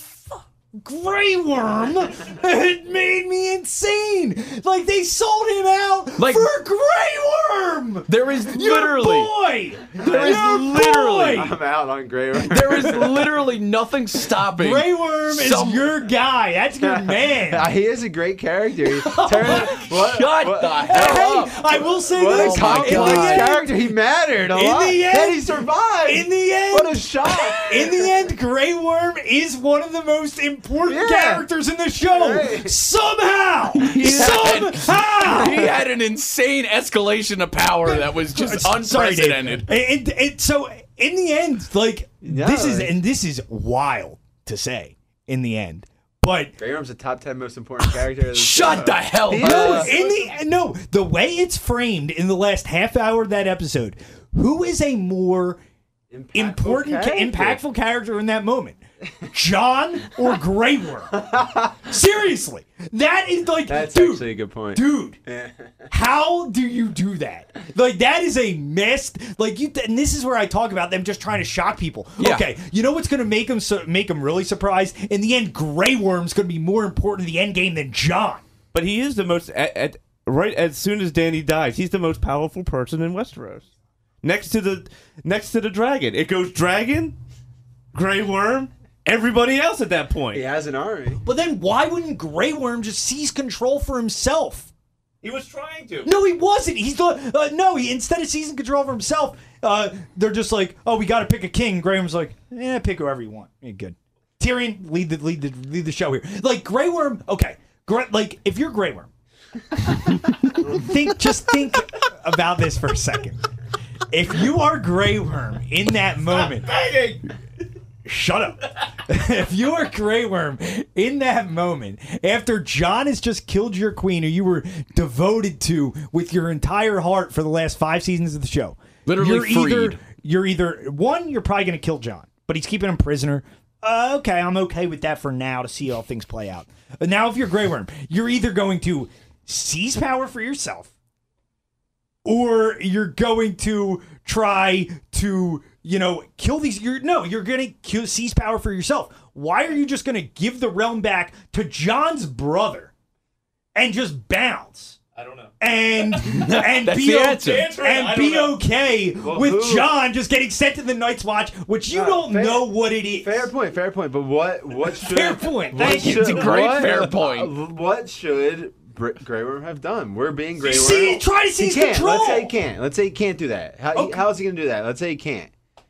[SPEAKER 6] Grey Worm, it made me insane. Like they sold him out
[SPEAKER 4] Like-
[SPEAKER 6] for Grey Worm.
[SPEAKER 4] There is
[SPEAKER 6] Your
[SPEAKER 4] literally.
[SPEAKER 6] boy.
[SPEAKER 4] There is
[SPEAKER 6] Your
[SPEAKER 4] literally-
[SPEAKER 6] boy.
[SPEAKER 3] I'm out on Grey Worm.
[SPEAKER 4] There is literally nothing stopping.
[SPEAKER 6] Grey Worm is
[SPEAKER 4] Some-
[SPEAKER 6] your guy. That's your man.
[SPEAKER 3] He is a great character. Shut
[SPEAKER 4] Shut the hell
[SPEAKER 6] Hey,
[SPEAKER 4] up.
[SPEAKER 6] I will say
[SPEAKER 3] What
[SPEAKER 6] this.
[SPEAKER 3] a complex
[SPEAKER 6] in the end,
[SPEAKER 3] character. He mattered a
[SPEAKER 6] in
[SPEAKER 3] lot.
[SPEAKER 6] the end-
[SPEAKER 3] and he survived.
[SPEAKER 6] in the end-
[SPEAKER 3] what a shock.
[SPEAKER 6] in the end, Grey Worm is one of the most important
[SPEAKER 3] Yeah.
[SPEAKER 6] characters in the show.
[SPEAKER 3] Right.
[SPEAKER 6] Somehow,
[SPEAKER 4] He
[SPEAKER 6] somehow.
[SPEAKER 4] had an insane escalation of power that was just
[SPEAKER 6] Sorry, Dave.
[SPEAKER 4] unprecedented.
[SPEAKER 6] And so, in the end, like
[SPEAKER 3] Yeah,
[SPEAKER 6] this is,
[SPEAKER 3] like-
[SPEAKER 6] and this is wild to say. In the end, but
[SPEAKER 3] Grey Worm's a top 10 most important character. Of the
[SPEAKER 4] Shut
[SPEAKER 3] show.
[SPEAKER 4] the hell
[SPEAKER 3] He
[SPEAKER 4] up.
[SPEAKER 3] is.
[SPEAKER 6] the way it's framed in the last half hour of that episode, who is a more important, impactful character in that moment? Jon or Grey Worm? Seriously, that is like,
[SPEAKER 3] That's
[SPEAKER 6] dude,
[SPEAKER 3] actually a good point.
[SPEAKER 6] dude. How do you do that? Like that is a mess. Like you, and this is where I talk about them just trying to shock people.
[SPEAKER 4] Yeah.
[SPEAKER 6] Okay, you know what's going to make them really surprised? In the end, Grey Worm's going to be more important in the end game than Jon.
[SPEAKER 5] But he is the most right as soon as Dany dies, he's the most powerful person in Westeros. Next to the dragon. It goes dragon, Grey Worm, everybody else at that point.
[SPEAKER 3] He has an army.
[SPEAKER 6] But then why wouldn't Grey Worm just seize control for himself?
[SPEAKER 5] He was trying to.
[SPEAKER 6] No, he wasn't. He thought he instead of seizing control for himself, they're just like, oh, we got to pick a king. Grey Worm's like, pick whoever you want. Yeah, good. Tyrion, lead the show here. Like Grey Worm, okay. Like if you're Grey Worm, think about this for a second. If you are Grey Worm in that moment, shut up. If you are Grey Worm in that moment, after Jon has just killed your queen, who you were devoted to with your entire heart for the last 5 seasons of the show,
[SPEAKER 4] Literally freed.
[SPEAKER 6] You're either one, you're probably going to kill Jon, but he's keeping him prisoner. Okay, I'm okay with that for now to see how things play out. But now, if you're Grey Worm, you're either going to seize power for yourself, or you're going to try to, kill these. You're going to seize power for yourself. Why are you just going to give the realm back to Jon's brother and just bounce?
[SPEAKER 5] I don't know.
[SPEAKER 6] And
[SPEAKER 4] That's
[SPEAKER 6] be
[SPEAKER 4] the answer.
[SPEAKER 6] and be okay with
[SPEAKER 3] who?
[SPEAKER 6] Jon just getting sent to the Night's Watch, which you don't
[SPEAKER 3] fair-
[SPEAKER 6] know what it is.
[SPEAKER 3] Fair point. But what should
[SPEAKER 6] Fair point.
[SPEAKER 3] what
[SPEAKER 6] Thank you.
[SPEAKER 3] should-
[SPEAKER 4] It's a great
[SPEAKER 3] what-
[SPEAKER 4] fair point.
[SPEAKER 3] What should Grey Worm have done? We're being Grey Worm.
[SPEAKER 6] See, try to seize
[SPEAKER 3] He can't.
[SPEAKER 6] control.
[SPEAKER 3] Let's say he can't do that. How is he going to do that? Let's say he can't.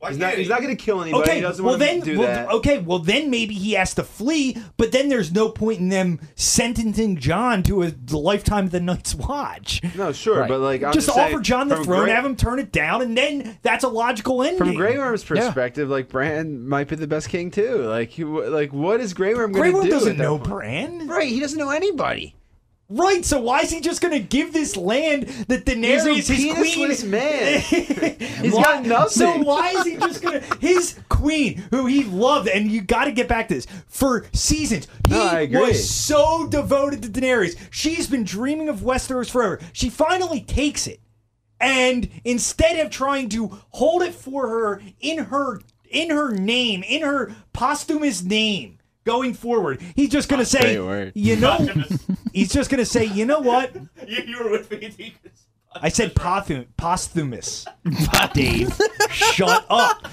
[SPEAKER 3] He's not going to kill anybody. He doesn't want to do that.
[SPEAKER 6] Okay, well then maybe he has to flee, but then there's no point in them sentencing Jon to a lifetime of the Night's Watch.
[SPEAKER 3] No, sure, but like I'm
[SPEAKER 6] just
[SPEAKER 3] saying,
[SPEAKER 6] offer Jon the throne, have him turn it down, and then that's a logical ending.
[SPEAKER 3] From Grey Worm's perspective, like Bran might be the best king too. Like, what is Grey Worm going to do?
[SPEAKER 6] Grey Worm doesn't know Bran,
[SPEAKER 3] right? He doesn't know anybody.
[SPEAKER 6] Right, so why is he just going to give this land that Daenerys,
[SPEAKER 3] his queen, man? He's got nothing.
[SPEAKER 6] So why is he just going to his queen, who he loved, and you got to get back to this for seasons? He was so devoted to Daenerys. She's been dreaming of Westeros forever. She finally takes it, and instead of trying to hold it for her in her name, in her posthumous name. Going forward, he's just going to say, you know, he's just going to say, you know what?
[SPEAKER 5] You were with me.
[SPEAKER 6] I said posthumous. Dave, shut up.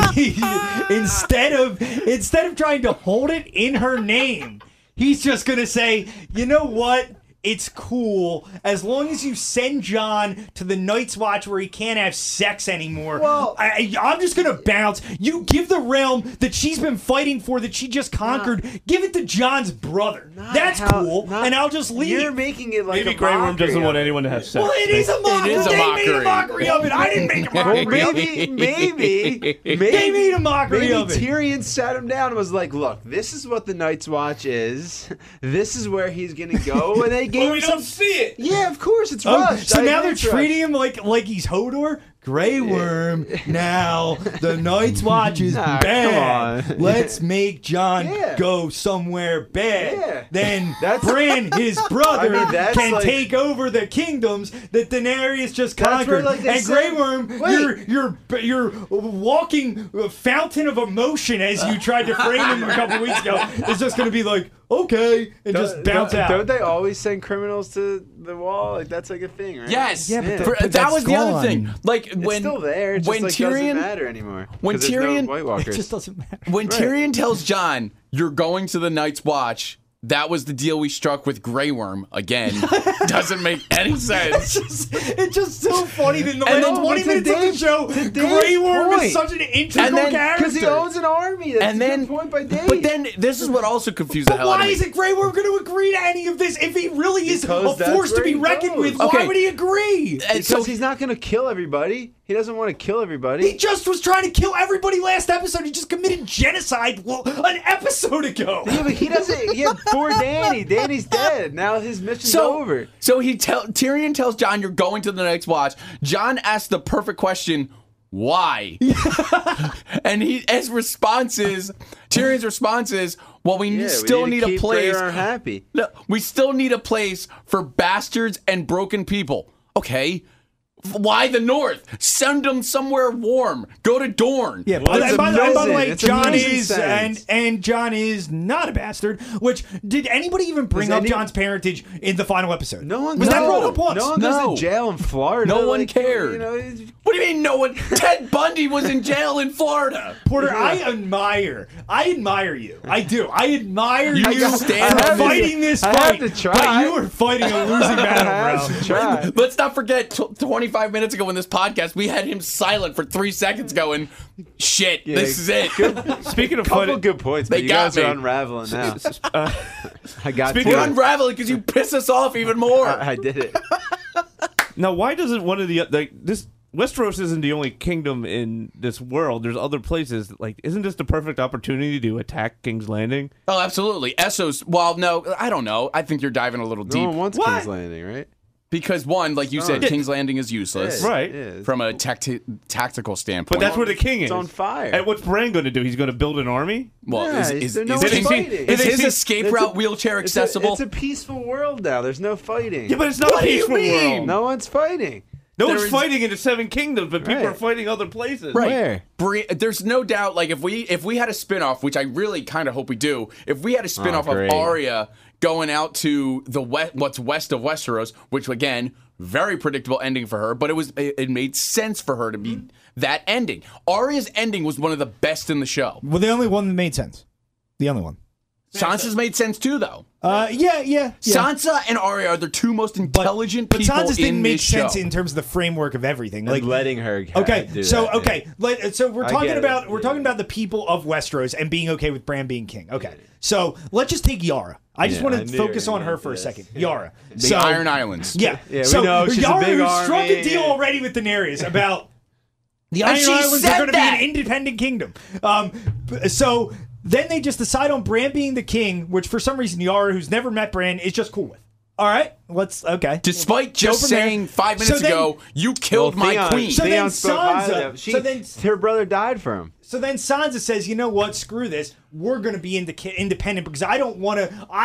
[SPEAKER 6] Instead of trying to hold it in her name, he's just going to say, you know what? It's cool as long as you send Jon to the Night's Watch where he can't have sex anymore. Well, I'm just going to bounce. You give the realm that she's been fighting for, that she just conquered, give it to Jon's brother. That's cool, and I'll just leave.
[SPEAKER 3] You're making it like
[SPEAKER 5] maybe Grey Worm doesn't want anyone to have sex.
[SPEAKER 6] Well, it is a mockery. They made a mockery of it. I didn't make a mockery of it.
[SPEAKER 3] Maybe
[SPEAKER 6] they made a mockery of it.
[SPEAKER 3] Tyrion sat him down and was like, look, this is what the Night's Watch is. This is where he's going to go. And they
[SPEAKER 5] we don't see it.
[SPEAKER 3] Yeah, of course, it's rushed.
[SPEAKER 6] So now they're treating him like he's Hodor? Grey Worm, now the Night's Watch is bad. Let's make Jon go somewhere bad. Then Bran, his brother, can take over the kingdoms that Daenerys just conquered. And Grey Worm, your walking fountain of emotion, as you tried to frame him a couple weeks ago, is just going to be like, okay, and just bounce out.
[SPEAKER 3] Don't they always send criminals to the wall? Like, that's like a thing, right?
[SPEAKER 4] Yes.
[SPEAKER 6] Yeah, but
[SPEAKER 4] that was the other thing. Like,
[SPEAKER 3] it's still there. It just doesn't matter anymore.
[SPEAKER 4] When Tyrion,
[SPEAKER 3] no White Walkers.
[SPEAKER 6] It just doesn't matter.
[SPEAKER 4] When Tyrion tells Jon, "You're going to the Night's Watch," that was the deal we struck with Grey Worm. Again, doesn't make any sense.
[SPEAKER 6] It's just so funny that in the last 20 minutes of the show, Grey Worm is such an integral character.
[SPEAKER 3] Because he owns an army. That's a good point by Dave.
[SPEAKER 4] But then this is what also confused the hell out of me.
[SPEAKER 6] Why isn't Grey Worm going to agree to any of this? If he really is a force to be reckoned with, why would he agree?
[SPEAKER 3] Because he's not going to kill everybody. He doesn't want to kill everybody.
[SPEAKER 6] He just was trying to kill everybody last episode. He just committed genocide an episode ago.
[SPEAKER 3] Yeah, but he doesn't. Yeah, poor Dany. Dany's dead. Now his mission's over.
[SPEAKER 4] So Tyrion tells Jon, "You're going to the Night's Watch." Jon asks the perfect question, "Why?" And Tyrion's response is, "Well, we still need a place. No, we still need a place for bastards and broken people." Okay. Why the North? Send them somewhere warm. Go to Dorne.
[SPEAKER 6] Yeah, and by the way, Jon is and Jon is not a bastard. Which did anybody even bring up Jon's parentage in the final episode?
[SPEAKER 3] No one
[SPEAKER 6] was that brought up once.
[SPEAKER 3] No one goes to jail in Florida.
[SPEAKER 4] No one cared. What do you mean no one? Ted Bundy was in jail in Florida.
[SPEAKER 6] Porter, I admire you. I do. I admire you
[SPEAKER 4] for
[SPEAKER 6] fighting this fight.
[SPEAKER 3] I have to try.
[SPEAKER 6] But you are fighting a losing battle, bro.
[SPEAKER 4] Let's not forget 25 minutes ago in this podcast, we had him silent for 3 seconds going, shit, this is it.
[SPEAKER 5] Speaking of
[SPEAKER 3] couple good points, but you guys are unraveling now. I got
[SPEAKER 4] We're unraveling because you piss us off even more.
[SPEAKER 3] I did it.
[SPEAKER 5] Now, why doesn't one of the this Westeros isn't the only kingdom in this world. There's other places. Like, isn't this the perfect opportunity to attack King's Landing?
[SPEAKER 4] Oh, absolutely. Essos. Well, no, I don't know. I think you're diving a little deep.
[SPEAKER 3] No one wants King's Landing, right?
[SPEAKER 4] Because one, like you said, King's Landing is useless,
[SPEAKER 5] right?
[SPEAKER 4] From a tactical standpoint.
[SPEAKER 5] But that's where the king is.
[SPEAKER 3] It's on fire.
[SPEAKER 5] And what's Bran going to do? He's going to build an army?
[SPEAKER 4] Well, is
[SPEAKER 3] his
[SPEAKER 4] escape route wheelchair accessible?
[SPEAKER 3] It's a peaceful world now. There's no fighting.
[SPEAKER 5] Yeah, but it's not a peaceful world.
[SPEAKER 3] No one's fighting.
[SPEAKER 5] No one's fighting in the Seven Kingdoms, but people are fighting other places.
[SPEAKER 4] Right. Where? There's no doubt, like, if we had a spinoff, which I really kind of hope we do, if we had a spinoff of Arya going out to the what's west of Westeros, which, again, very predictable ending for her, but it made sense for her to be that ending. Arya's ending was one of the best in the show.
[SPEAKER 6] Well, the only one that made sense. The only one.
[SPEAKER 4] Sansa's made sense too, though.
[SPEAKER 6] Yeah.
[SPEAKER 4] Sansa and Arya are the two most intelligent
[SPEAKER 6] but
[SPEAKER 4] people
[SPEAKER 6] Sansa's didn't
[SPEAKER 4] in
[SPEAKER 6] make
[SPEAKER 4] this show.
[SPEAKER 6] sense in terms of the framework of everything.
[SPEAKER 3] Like
[SPEAKER 6] Like
[SPEAKER 3] letting her.
[SPEAKER 6] Okay,
[SPEAKER 3] do
[SPEAKER 6] so
[SPEAKER 3] that,
[SPEAKER 6] okay, so we're
[SPEAKER 3] I
[SPEAKER 6] talking
[SPEAKER 3] get it.
[SPEAKER 6] about
[SPEAKER 3] Yeah.
[SPEAKER 6] talking about the people of Westeros and being okay with Bran being king. Okay, so let's just take Yara. I just
[SPEAKER 3] Yeah, I
[SPEAKER 6] want to
[SPEAKER 3] knew
[SPEAKER 6] focus
[SPEAKER 3] you were
[SPEAKER 6] on her
[SPEAKER 3] gonna
[SPEAKER 6] for a
[SPEAKER 3] do
[SPEAKER 6] second.
[SPEAKER 3] this.
[SPEAKER 6] Yara,
[SPEAKER 4] The Iron Islands.
[SPEAKER 6] Yeah,
[SPEAKER 3] Yeah, we
[SPEAKER 6] so
[SPEAKER 3] know she's a
[SPEAKER 6] Yara
[SPEAKER 3] big
[SPEAKER 6] who struck a
[SPEAKER 3] army.
[SPEAKER 6] deal already with Daenerys about the
[SPEAKER 4] And
[SPEAKER 6] Iron
[SPEAKER 4] she
[SPEAKER 6] Islands
[SPEAKER 4] said
[SPEAKER 6] are going to be
[SPEAKER 4] that.
[SPEAKER 6] an independent kingdom. So then they just decide on Bran being the king, which for some reason Yara, who's never met Bran, is just cool with. All right, okay.
[SPEAKER 4] Despite
[SPEAKER 6] Go
[SPEAKER 4] just
[SPEAKER 6] from there.
[SPEAKER 4] saying 5 minutes
[SPEAKER 6] So then-
[SPEAKER 4] ago, you killed my
[SPEAKER 3] Theon-
[SPEAKER 4] queen.
[SPEAKER 6] So then
[SPEAKER 3] Theon spoke highly
[SPEAKER 6] Sansa-
[SPEAKER 3] of-
[SPEAKER 6] so then-
[SPEAKER 3] her brother died for him.
[SPEAKER 6] So then Sansa says, "You know what? Screw this. We're going to be independent because I don't want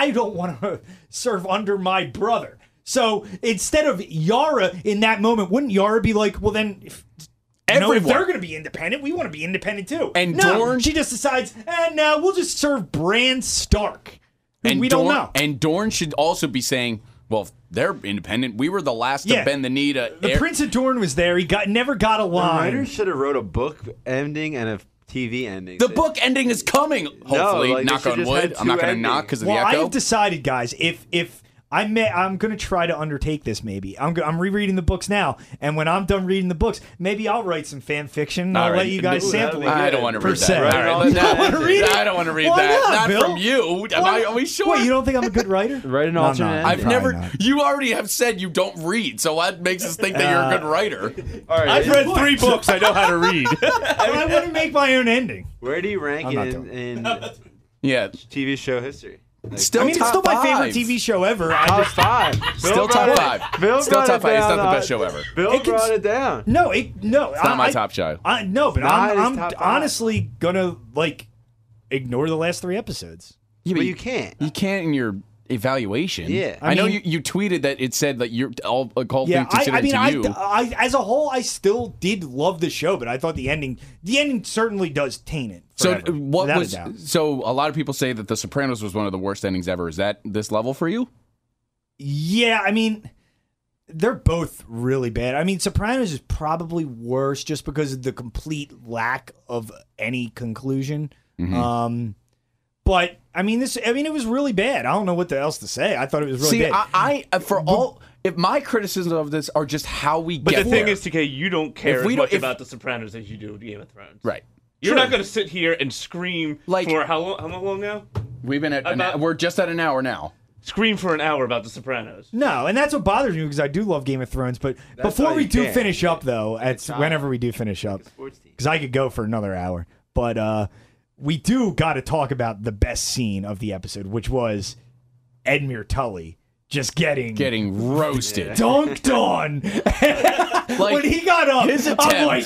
[SPEAKER 6] to serve under my brother." So instead of Yara in that moment, wouldn't Yara be like, "Well, then, if
[SPEAKER 4] Everyone.
[SPEAKER 6] they're going to be independent, we want to be independent too."
[SPEAKER 4] And
[SPEAKER 6] no,
[SPEAKER 4] Dorne-
[SPEAKER 6] she just decides, "No, we'll just serve Bran Stark."
[SPEAKER 4] And
[SPEAKER 6] we don't
[SPEAKER 4] Dorne,
[SPEAKER 6] know.
[SPEAKER 4] And Dorne should also be saying, well, if they're independent. We were the last
[SPEAKER 6] Yeah.
[SPEAKER 4] to bend the knee to
[SPEAKER 6] The Prince of Dorne was there. He never got a
[SPEAKER 3] The
[SPEAKER 6] line.
[SPEAKER 3] writers should have wrote a book ending and a TV ending.
[SPEAKER 4] The book ending is coming. Hopefully,
[SPEAKER 3] like, they
[SPEAKER 4] knock
[SPEAKER 3] should
[SPEAKER 4] on
[SPEAKER 3] just
[SPEAKER 4] wood.
[SPEAKER 3] had
[SPEAKER 4] I'm not
[SPEAKER 3] two
[SPEAKER 4] going to knock because of the
[SPEAKER 6] Well,
[SPEAKER 4] echo.
[SPEAKER 6] I've decided, guys, if I'm going to try to undertake this. Maybe I'm rereading the books now, and when I'm done reading the books, maybe I'll write some fan fiction. I'll
[SPEAKER 4] All right.
[SPEAKER 6] let you guys
[SPEAKER 3] Ooh,
[SPEAKER 6] sample it.
[SPEAKER 3] that'd be
[SPEAKER 4] I don't want to
[SPEAKER 6] per
[SPEAKER 4] read that.
[SPEAKER 6] se.
[SPEAKER 4] All
[SPEAKER 3] Right,
[SPEAKER 4] right,
[SPEAKER 3] I'll-
[SPEAKER 4] let's
[SPEAKER 3] You
[SPEAKER 4] not-
[SPEAKER 6] don't wanna read it?
[SPEAKER 4] I don't want to read
[SPEAKER 6] Why
[SPEAKER 4] that.
[SPEAKER 6] not, Bill?
[SPEAKER 4] from you. Are we sure?
[SPEAKER 6] What, you don't think I'm a good writer?
[SPEAKER 3] Write an
[SPEAKER 6] No, I'm
[SPEAKER 3] alternate
[SPEAKER 6] not.
[SPEAKER 3] ending.
[SPEAKER 4] I've
[SPEAKER 6] Probably
[SPEAKER 4] never.
[SPEAKER 6] not.
[SPEAKER 4] You already have said you don't read, so that makes us think that you're a good writer.
[SPEAKER 3] All right,
[SPEAKER 5] I've read 3 books. I know how to read.
[SPEAKER 6] I want to make my own ending.
[SPEAKER 3] Where do you rank
[SPEAKER 6] I'm not
[SPEAKER 3] it
[SPEAKER 6] doing
[SPEAKER 3] in
[SPEAKER 4] Yeah,
[SPEAKER 3] TV show history? Like,
[SPEAKER 4] still
[SPEAKER 6] I mean, it's
[SPEAKER 4] top
[SPEAKER 6] still my
[SPEAKER 4] five.
[SPEAKER 6] favorite TV show ever.
[SPEAKER 3] top 5.
[SPEAKER 4] Still top 5.
[SPEAKER 3] Bill
[SPEAKER 4] Still
[SPEAKER 3] brought
[SPEAKER 4] top
[SPEAKER 3] it
[SPEAKER 4] 5. It's
[SPEAKER 3] down,
[SPEAKER 4] not the best show ever.
[SPEAKER 3] Bill
[SPEAKER 6] It can-
[SPEAKER 3] brought it down.
[SPEAKER 6] No,
[SPEAKER 4] It's not my top show.
[SPEAKER 6] No, but
[SPEAKER 3] Not his
[SPEAKER 6] I'm
[SPEAKER 3] top 5.
[SPEAKER 6] honestly gonna ignore the last 3 episodes.
[SPEAKER 4] Yeah,
[SPEAKER 3] But you can't.
[SPEAKER 4] You can't in your evaluation.
[SPEAKER 3] Yeah.
[SPEAKER 4] I know
[SPEAKER 6] mean-
[SPEAKER 4] you tweeted that it said that you're all called
[SPEAKER 6] Yeah,
[SPEAKER 4] things to
[SPEAKER 6] I mean,
[SPEAKER 4] to you.
[SPEAKER 6] I as a whole, I still did love the show, but I thought the ending certainly does taint it.
[SPEAKER 4] So
[SPEAKER 6] forever,
[SPEAKER 4] what
[SPEAKER 6] without a
[SPEAKER 4] was
[SPEAKER 6] doubt.
[SPEAKER 4] so a lot of people say that The Sopranos was one of the worst endings ever. Is that this level for you?
[SPEAKER 6] Yeah, I mean, they're both really bad. I mean, Sopranos is probably worse just because of the complete lack of any conclusion.
[SPEAKER 4] Mm-hmm.
[SPEAKER 6] But I mean, it was really bad. I don't know what else to say. I thought it was really
[SPEAKER 4] See,
[SPEAKER 6] bad.
[SPEAKER 4] I for all if my criticisms of this are just how we
[SPEAKER 5] But
[SPEAKER 4] get
[SPEAKER 5] the thing
[SPEAKER 4] there.
[SPEAKER 5] is, TK, you don't care
[SPEAKER 4] If we
[SPEAKER 5] as
[SPEAKER 4] don't-
[SPEAKER 5] much
[SPEAKER 4] if-
[SPEAKER 5] about The Sopranos as you do Game of Thrones.
[SPEAKER 4] right.
[SPEAKER 5] You're not going to sit here and scream
[SPEAKER 4] Like-
[SPEAKER 5] for how long now?
[SPEAKER 4] We've been at we're just at an hour now.
[SPEAKER 5] Scream for an hour about The Sopranos.
[SPEAKER 6] No, and that's what bothers me because I do love Game of Thrones. But
[SPEAKER 3] That's
[SPEAKER 6] before
[SPEAKER 3] why
[SPEAKER 6] we
[SPEAKER 3] you
[SPEAKER 6] do
[SPEAKER 3] can't.
[SPEAKER 6] finish up, though, whenever we do finish up,
[SPEAKER 3] Sports team.
[SPEAKER 6] because I could go for another hour. But we do got to talk about the best scene of the episode, which was Edmure Tully just getting
[SPEAKER 4] Roasted.
[SPEAKER 6] dunked on. When he got up,
[SPEAKER 4] his
[SPEAKER 6] I'm
[SPEAKER 4] attempt-
[SPEAKER 6] like,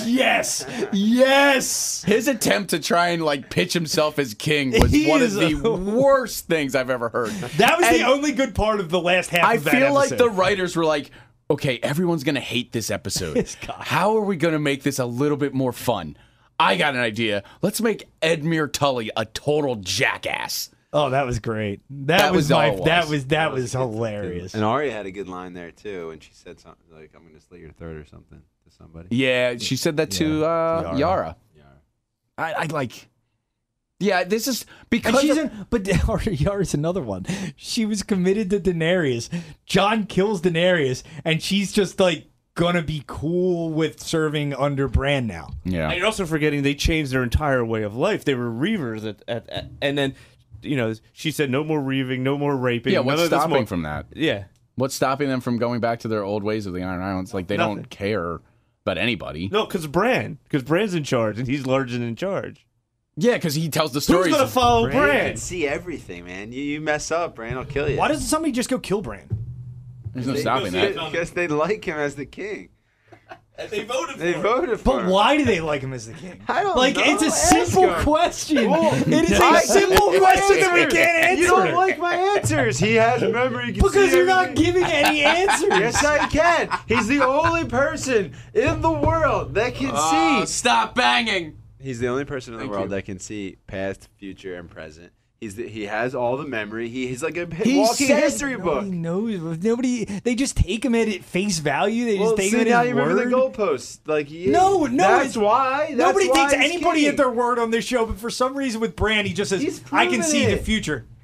[SPEAKER 6] yes.
[SPEAKER 4] His attempt to try and pitch himself as king was
[SPEAKER 6] He
[SPEAKER 4] one of
[SPEAKER 6] is
[SPEAKER 4] the
[SPEAKER 6] a-
[SPEAKER 4] worst things I've ever heard.
[SPEAKER 6] That was
[SPEAKER 4] And
[SPEAKER 6] the only good part of the last half
[SPEAKER 4] I
[SPEAKER 6] of that
[SPEAKER 4] feel like
[SPEAKER 6] episode.
[SPEAKER 4] the writers were like, okay, everyone's going to hate this episode.
[SPEAKER 6] God.
[SPEAKER 4] How are we going to make this a little bit more fun? I got an idea. Let's make Edmure Tully a total jackass.
[SPEAKER 6] Oh, that was great.
[SPEAKER 4] That was all it was.
[SPEAKER 6] That was hilarious.
[SPEAKER 3] And Arya had a good line there too, and she said something like, "I'm going to slit your throat" or something to somebody.
[SPEAKER 4] Yeah, she said that to Yara. I like. Yeah, this is because
[SPEAKER 6] But Yara's another one. She was committed to Daenerys. Jon kills Daenerys, and she's just gonna be cool with serving under Bran now.
[SPEAKER 4] yeah.
[SPEAKER 5] And you're also forgetting they changed their entire way of life. They were reavers and then, she said no more reaving, no more raping.
[SPEAKER 4] Yeah,
[SPEAKER 5] none
[SPEAKER 4] what's
[SPEAKER 5] of this
[SPEAKER 4] stopping
[SPEAKER 5] more-
[SPEAKER 4] from that?
[SPEAKER 5] Yeah.
[SPEAKER 4] What's stopping them from going back to their old ways of the Iron Islands? Like they
[SPEAKER 5] Nothing.
[SPEAKER 4] don't care about anybody.
[SPEAKER 5] No, because Bran's in charge, and he's large and in charge.
[SPEAKER 4] Yeah, because he tells the
[SPEAKER 5] Who's
[SPEAKER 4] stories.
[SPEAKER 5] going to follow
[SPEAKER 3] Bran
[SPEAKER 5] Bran?
[SPEAKER 3] can see everything, man. You mess up, Bran will kill you.
[SPEAKER 6] Why doesn't somebody just go kill Bran?
[SPEAKER 4] There's no stopping that.
[SPEAKER 3] Because they like him as the king.
[SPEAKER 5] And they voted
[SPEAKER 3] They voted for
[SPEAKER 6] But
[SPEAKER 3] him.
[SPEAKER 6] why do they like him as the king?
[SPEAKER 3] I don't know.
[SPEAKER 6] It's a
[SPEAKER 3] Ask
[SPEAKER 6] simple
[SPEAKER 3] him.
[SPEAKER 6] question. It is
[SPEAKER 3] I
[SPEAKER 6] a simple
[SPEAKER 3] give
[SPEAKER 6] question that we
[SPEAKER 3] answers.
[SPEAKER 6] can't answer.
[SPEAKER 3] You don't like my answers. He has memory. He can
[SPEAKER 6] because
[SPEAKER 3] see
[SPEAKER 6] you're not
[SPEAKER 3] everything.
[SPEAKER 6] giving any answers.
[SPEAKER 3] Yes, I can. He's the only person in the world that can see.
[SPEAKER 4] Stop banging.
[SPEAKER 3] He's the only person in the world that can see past, future, and present. He has all the memory. He's like a walking
[SPEAKER 6] said
[SPEAKER 3] history book.
[SPEAKER 6] Nobody knows. They just take him at face value. They just
[SPEAKER 3] Well,
[SPEAKER 6] take
[SPEAKER 3] see,
[SPEAKER 6] him
[SPEAKER 3] now
[SPEAKER 6] at
[SPEAKER 3] you
[SPEAKER 6] his
[SPEAKER 3] remember
[SPEAKER 6] word.
[SPEAKER 3] the goalposts.
[SPEAKER 6] No,
[SPEAKER 3] That's why.
[SPEAKER 6] Nobody takes
[SPEAKER 3] he's
[SPEAKER 6] anybody
[SPEAKER 3] king.
[SPEAKER 6] at their word on this show, but for some reason with Bran, he just says,
[SPEAKER 3] He's
[SPEAKER 6] "I can
[SPEAKER 3] proven
[SPEAKER 6] see the
[SPEAKER 3] it.
[SPEAKER 6] future."